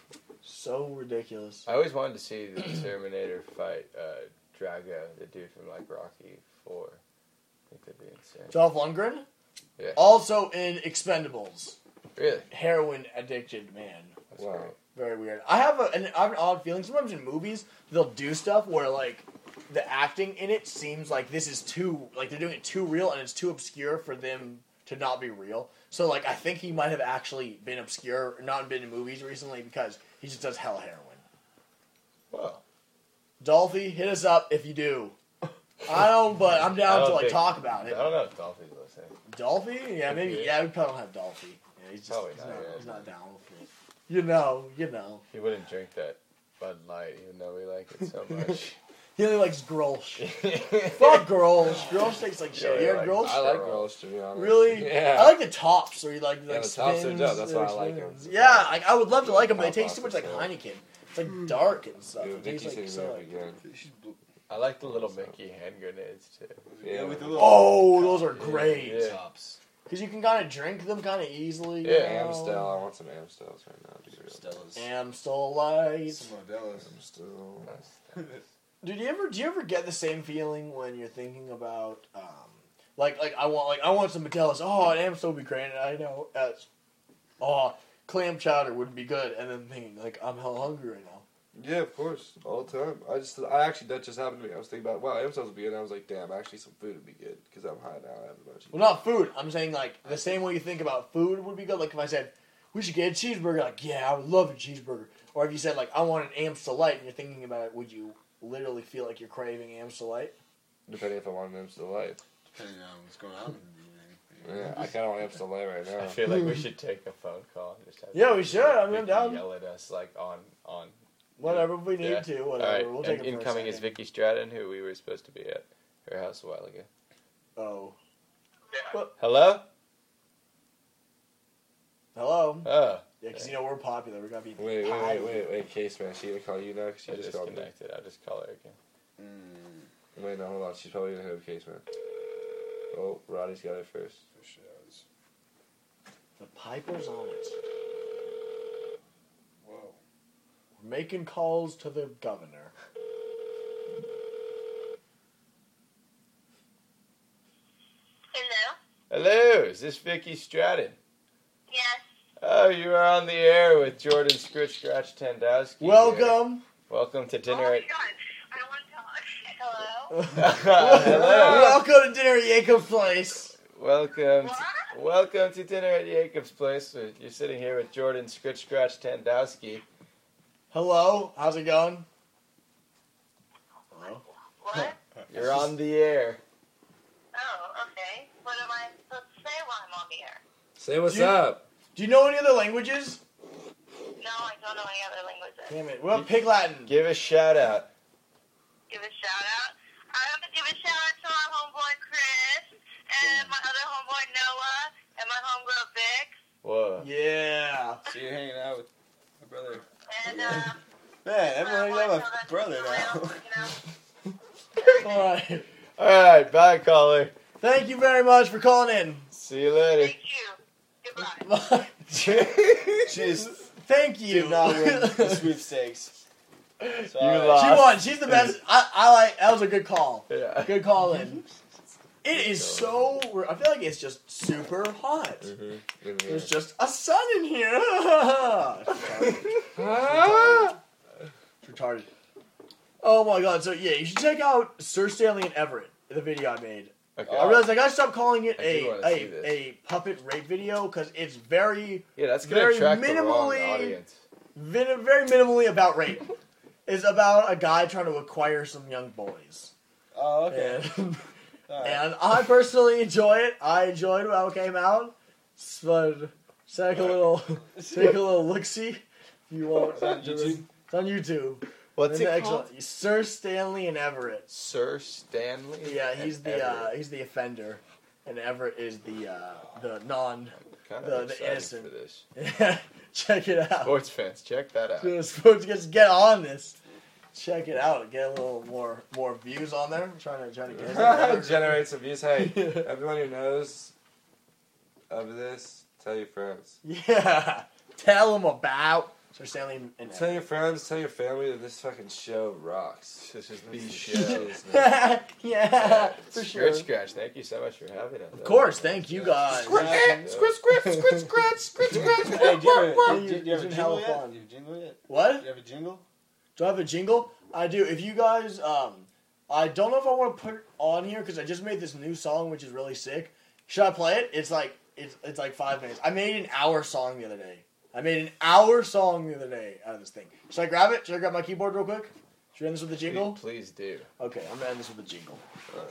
Speaker 2: So ridiculous.
Speaker 4: I always wanted to see the Terminator fight uh, Drago, the dude from like Rocky Four. I think that'd be insane.
Speaker 2: Dolph Lundgren?
Speaker 4: Yeah.
Speaker 2: Also in Expendables.
Speaker 4: Really?
Speaker 2: Heroin addicted man.
Speaker 4: That's
Speaker 1: Wow.
Speaker 4: great.
Speaker 2: Very weird. I have, a, an, I have an odd feeling. Sometimes in movies, they'll do stuff where, like, the acting in it seems like this is too, like, they're doing it too real and it's too obscure for them to not be real. So, like, I think he might have actually been obscure, not been in movies recently because he just does hella heroin.
Speaker 4: Well,
Speaker 2: Dolphy, hit us up if you do. I don't, but I'm
Speaker 4: I
Speaker 2: down
Speaker 4: don't
Speaker 2: to, like,
Speaker 4: think-
Speaker 2: talk about
Speaker 4: I
Speaker 2: it.
Speaker 4: don't know if Dolphy's listening.
Speaker 2: Dolphy? Yeah, maybe,
Speaker 4: Yeah.
Speaker 2: yeah, we probably don't have Dolphy. Yeah, he's just,
Speaker 4: Probably
Speaker 2: he's
Speaker 4: not,
Speaker 2: not,
Speaker 4: yeah.
Speaker 2: he's not down with it. You know, you know.
Speaker 4: He wouldn't drink that Bud Light, even though we like it so much.
Speaker 2: He only likes Grolsch. Fuck Grolsch. Grolsch tastes like shit.
Speaker 4: Yeah,
Speaker 2: you
Speaker 4: yeah,
Speaker 2: had
Speaker 4: like-
Speaker 2: Grolsch?
Speaker 1: I like
Speaker 4: Girl.
Speaker 1: girls, to be honest.
Speaker 2: Really?
Speaker 1: Yeah.
Speaker 2: I like the tops, where you like,
Speaker 1: Yeah,
Speaker 2: like
Speaker 1: the tops are
Speaker 2: spins,
Speaker 1: dope. That's why I
Speaker 2: or
Speaker 1: like
Speaker 2: spins.
Speaker 1: 'em.
Speaker 2: Yeah, like, I would love to like them, but they
Speaker 1: Top
Speaker 2: taste too much like
Speaker 1: offers, yeah.
Speaker 2: Heineken. It's like dark and stuff.
Speaker 1: Dude,
Speaker 2: It tastes
Speaker 1: Vicky
Speaker 2: like
Speaker 1: City might
Speaker 2: so.
Speaker 1: be good.
Speaker 4: I like the little Mickey hand grenades too.
Speaker 5: Yeah, with the
Speaker 1: Yeah.
Speaker 5: little
Speaker 2: Oh, those are great.
Speaker 4: Yeah.
Speaker 5: tops.
Speaker 2: Because you can kind of drink them kind of easily. you
Speaker 4: Yeah,
Speaker 2: know?
Speaker 1: Amstel. I want some Amstels right now. To be real.
Speaker 5: Stella's.
Speaker 2: Amstel Light.
Speaker 3: Some Modelo's.
Speaker 1: Amstel.
Speaker 2: Dude, do you ever do you ever get the same feeling when you're thinking about um, like like I want like I want some Modelo's. Oh, an Amstel would be great. And I know. Uh, oh, clam chowder would be good. And then thinking like I'm hell hungry right now.
Speaker 1: Yeah, of course, all the time. I just, I actually, that just happened to me. I was thinking about, wow, Amstels would be good. And I was like, damn, actually, some food would be good because I'm high now. I have a bunch of.
Speaker 2: Well, not food. I'm saying like the same way you think about food would be good. Like if I said we should get a cheeseburger, like yeah, I would love a cheeseburger. Or if you said like I want an Amstel Light, and you're thinking about it, would you literally feel like you're craving Amstel Light?
Speaker 1: Depending if I want an Amstel Light.
Speaker 5: Depending on what's going on in the evening.
Speaker 1: Yeah, I kind of want Amstel Light right now.
Speaker 4: I feel like we should take a phone call. And just have
Speaker 2: Yeah, we
Speaker 4: Vicky-
Speaker 2: should. I mean, I'm
Speaker 4: Vicky
Speaker 2: down.
Speaker 4: Yell at us like on on.
Speaker 2: Whatever if we need
Speaker 4: Yeah.
Speaker 2: to.
Speaker 4: All
Speaker 2: Whatever.
Speaker 4: right.
Speaker 2: We'll take
Speaker 4: and
Speaker 2: it for a
Speaker 4: incoming is
Speaker 2: second.
Speaker 4: Vicky Stratton, who we were supposed to be at her house a while ago.
Speaker 2: Oh.
Speaker 4: Hello.
Speaker 2: Hello.
Speaker 4: Oh.
Speaker 2: Yeah, because you know we're popular. We gotta be.
Speaker 1: Wait, wait,
Speaker 2: high.
Speaker 1: wait, wait, wait, Case, man. She gonna call you now? Cause she
Speaker 4: I
Speaker 1: just
Speaker 4: just
Speaker 1: called me.
Speaker 4: connected. I'll just call her again.
Speaker 5: Mm,
Speaker 1: Wait, no, hold on. She's probably gonna have Case, man. Oh, Roddy's got it first.
Speaker 5: for sure.
Speaker 2: The Piper's on it.
Speaker 5: Whoa.
Speaker 2: We're making calls to the governor.
Speaker 6: Hello?
Speaker 4: Hello. Is this Vicky Stratton?
Speaker 6: Yes.
Speaker 4: Oh, you are on the air with Jordan Scritch Scratch Tandowski. here.
Speaker 2: Welcome.
Speaker 4: Welcome to
Speaker 6: Oh
Speaker 4: dinner
Speaker 6: my
Speaker 4: at.
Speaker 6: god. I want to talk. Hello?
Speaker 4: Hello.
Speaker 2: Welcome to dinner at Jacob's place.
Speaker 4: Welcome.
Speaker 6: What?
Speaker 4: To, welcome to dinner at Jacob's place. You're sitting here with Jordan Scritch Scratch Tandowski.
Speaker 2: Hello. How's it going? Hello.
Speaker 6: What?
Speaker 4: You're on the air.
Speaker 6: Oh, okay. What am I supposed to say while I'm on the air?
Speaker 1: Say what's
Speaker 2: You-
Speaker 1: up.
Speaker 2: Do you know any other languages?
Speaker 6: No, I don't know any other languages.
Speaker 2: Damn it. Well, Pig Latin.
Speaker 4: Give a shout out.
Speaker 6: Give a shout out. I want to give a shout out to my homeboy Chris, and my other homeboy Noah, and my homegirl Vic,
Speaker 4: Whoa.
Speaker 2: Yeah.
Speaker 5: So you're hanging out with my brother.
Speaker 6: and, uh...
Speaker 5: Man, everyone
Speaker 6: my
Speaker 5: know my
Speaker 6: boyfriend,
Speaker 5: brother
Speaker 6: that's
Speaker 5: now.
Speaker 6: you know.
Speaker 2: All right.
Speaker 4: All right. Bye, caller.
Speaker 2: Thank you very much for calling in.
Speaker 4: See you later.
Speaker 6: Thank you. Goodbye.
Speaker 5: She just
Speaker 2: Thank you.
Speaker 5: did not win the sweepstakes. So,
Speaker 4: You
Speaker 5: uh,
Speaker 4: lost.
Speaker 2: She won. She's the best. I, I like. That was a good call.
Speaker 4: Yeah.
Speaker 2: Good call in. It is so. I feel like it's just super hot.
Speaker 1: Mm-hmm.
Speaker 2: There's just a sun in here.
Speaker 1: Ah!
Speaker 2: It's retarded. Oh my god! So yeah, you should check out Sir Stanley and Everett, the video I made.
Speaker 4: Okay.
Speaker 2: I realized I gotta stop calling it
Speaker 4: I do
Speaker 2: a
Speaker 4: wanna see
Speaker 2: a,
Speaker 4: this.
Speaker 2: a puppet rape video because it's very
Speaker 4: Yeah, that's gonna
Speaker 2: very
Speaker 4: attract the wrong
Speaker 2: minimally-
Speaker 4: audience.
Speaker 2: Vin- very minimally about rape. It's about a guy trying to acquire some young boys.
Speaker 5: Oh, okay.
Speaker 2: And,
Speaker 5: All right.
Speaker 2: and I personally enjoy it. I enjoyed how it came out. But take a little, take a little look see. If you want,
Speaker 5: It's on YouTube?
Speaker 2: It's on YouTube.
Speaker 4: What's
Speaker 2: And
Speaker 4: it
Speaker 2: the
Speaker 4: called?
Speaker 2: actual- Sir Stanley and Everett.
Speaker 4: Sir Stanley.
Speaker 2: Yeah, he's
Speaker 4: and
Speaker 2: the uh,
Speaker 4: Everett.
Speaker 2: he's the offender, and Everett is the uh, the non.
Speaker 4: Kind
Speaker 2: the-
Speaker 4: of
Speaker 2: the
Speaker 4: excited
Speaker 2: innocent.
Speaker 4: for this.
Speaker 2: Check it out.
Speaker 4: Sports fans, check that out.
Speaker 2: Dude, sports, just get on this. Check it out. Get a little more more views on there. I'm trying to trying to get it.
Speaker 1: Generate some views. Hey, everyone who knows of this, tell your friends.
Speaker 2: Yeah. Tell them about Sir Stanley and
Speaker 1: Tell your friends, tell your family that this fucking show rocks.
Speaker 4: This is the
Speaker 1: These
Speaker 4: show.
Speaker 1: shows, man.
Speaker 2: Yeah, for sure.
Speaker 4: Scratch, scratch. Thank you so much for having us.
Speaker 2: Of course, thank you guys.
Speaker 1: Scratch, scratch, scratch, scratch, scratch, scratch, scratch.
Speaker 5: Hey, do you have a, do you, do you have
Speaker 2: It's
Speaker 5: a
Speaker 2: been
Speaker 5: jingle
Speaker 2: hella
Speaker 5: yet?
Speaker 2: fun.
Speaker 5: Do you have a jingle yet?
Speaker 2: What?
Speaker 5: Do you have a jingle?
Speaker 2: Do I have a jingle? I do. If you guys, um, I don't know if I want to put it on here because I just made this new song which is really sick. Should I play it? It's like it's it's like five minutes. I made an hour song the other day. I made an hour song the other day out of this thing. Should I grab it? Should I grab my keyboard real quick? Should we end this with a jingle?
Speaker 4: Please, please do.
Speaker 2: Okay, I'm gonna end this with a jingle.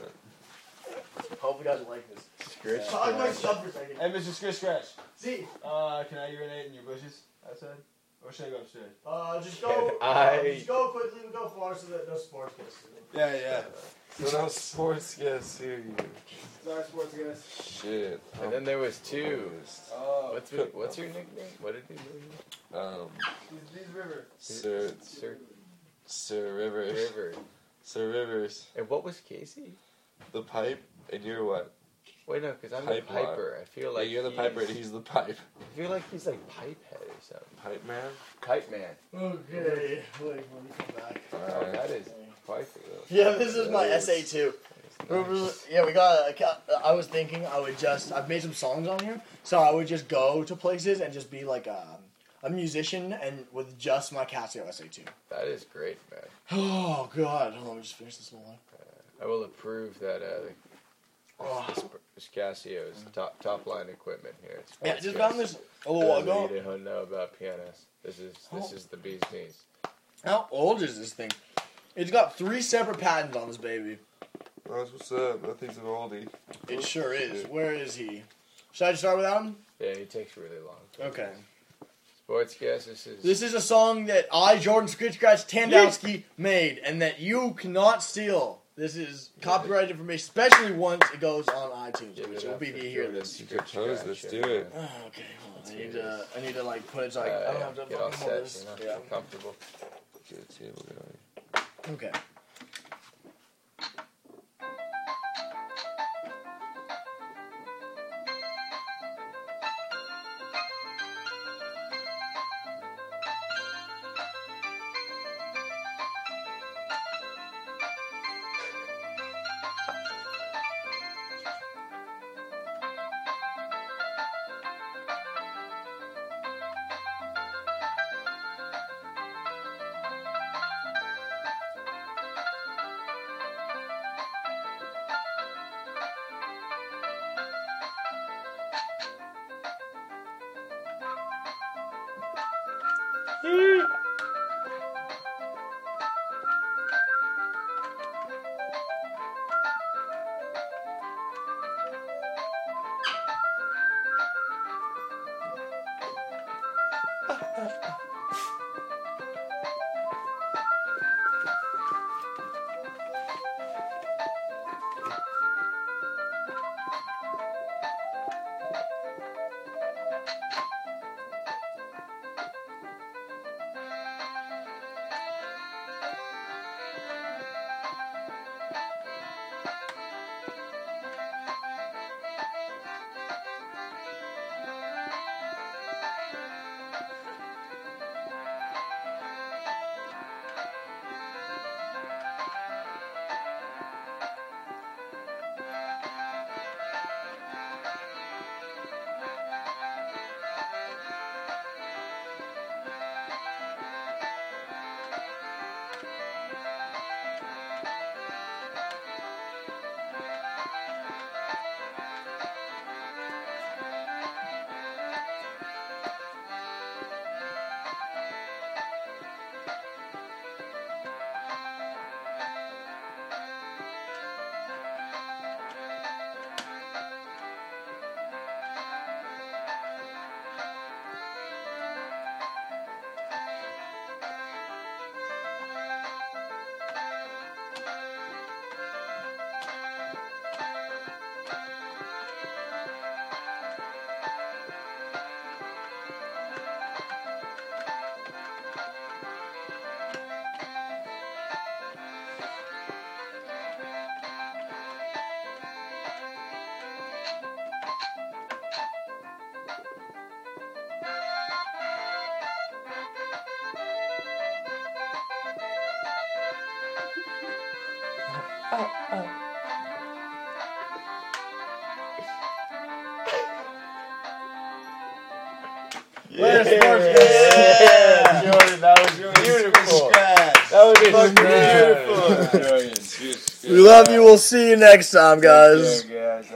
Speaker 2: Hope you guys like this.
Speaker 4: Scratch,
Speaker 2: Talk my
Speaker 4: scratch.
Speaker 2: stuff for a second.
Speaker 5: Hey, Mister Scratch Scratch.
Speaker 2: See,
Speaker 5: Uh, can I urinate in your bushes outside? Or should I go upstairs?
Speaker 2: uh, just go.
Speaker 4: I-
Speaker 2: uh, just go quickly and go far so that no sports gets to me.
Speaker 5: Yeah, yeah.
Speaker 1: So no sports guests here, you.
Speaker 5: Sorry, sports guys.
Speaker 1: Shit.
Speaker 4: And then there was two.
Speaker 5: Oh,
Speaker 4: What's your, what's your nickname? What did you do?
Speaker 1: Um,
Speaker 5: these, these river.
Speaker 1: Sir,
Speaker 4: Sir
Speaker 1: Sir Rivers.
Speaker 4: River.
Speaker 1: Sir Rivers.
Speaker 4: And what was Casey?
Speaker 1: The pipe, and you're what?
Speaker 4: Wait, no, because I'm
Speaker 1: Pipe
Speaker 4: the piper. I feel
Speaker 1: Like
Speaker 4: like
Speaker 1: you're the
Speaker 4: he's-
Speaker 1: piper, and he's the pipe.
Speaker 4: I feel like he's like Pipehead or something.
Speaker 1: Pipe man.
Speaker 4: Pipe man.
Speaker 2: Okay, wait, let me come back.
Speaker 4: Oh,
Speaker 1: Alright.
Speaker 4: that is Piper though.
Speaker 2: Yeah, this is my
Speaker 1: That is-
Speaker 2: essay too.
Speaker 4: That is nice.
Speaker 2: Yeah, we got. I was thinking I would just. I've made some songs on here, so I would just go to places and just be like a, a musician and with just my Casio S A two.
Speaker 4: That is great, man.
Speaker 2: Oh God! Hold on, let me just finish this little one.
Speaker 4: I will approve that. Uh, the,
Speaker 2: Oh.
Speaker 4: this, this Casio's top top line equipment here. It's
Speaker 2: Yeah,
Speaker 4: sports
Speaker 2: just
Speaker 4: guys.
Speaker 2: found this a little while
Speaker 4: Those of
Speaker 2: ago.
Speaker 4: you who know about pianos, this is this
Speaker 2: Oh.
Speaker 4: is the bee's knees.
Speaker 2: How old is this thing? It's got three separate patents on this baby.
Speaker 1: That's what's up. That thing's an oldie.
Speaker 2: It sure is. Where is he? Should I just start without him?
Speaker 4: Yeah, it takes really long.
Speaker 2: Okay.
Speaker 4: Sports guys, this is
Speaker 2: This is a song that I, Jordan Scritch Scratch Tandowski, made, and that you cannot steal. This is copyrighted information, especially once it goes on iTunes,
Speaker 4: Give
Speaker 2: which
Speaker 4: it
Speaker 2: will
Speaker 4: up
Speaker 2: be
Speaker 4: for
Speaker 2: to hear
Speaker 4: Jordan
Speaker 2: this.
Speaker 1: You could pose this, do it.
Speaker 2: Oh, okay, hold on. I need to. I need to like put it so I, I
Speaker 4: Uh,
Speaker 2: don't have to
Speaker 4: get all
Speaker 2: fucking hold
Speaker 4: set,
Speaker 2: this.
Speaker 4: you know,
Speaker 2: Yeah.
Speaker 4: comfortable.
Speaker 1: Get a table going.
Speaker 2: Okay. Later, sports guys.
Speaker 4: Yeah, Jordan, that was beautiful.
Speaker 3: Scratch.
Speaker 4: That was fucking
Speaker 1: Yeah.
Speaker 4: beautiful. Jordan.
Speaker 2: We love you. We'll see you next time, guys.
Speaker 4: Take care, guys.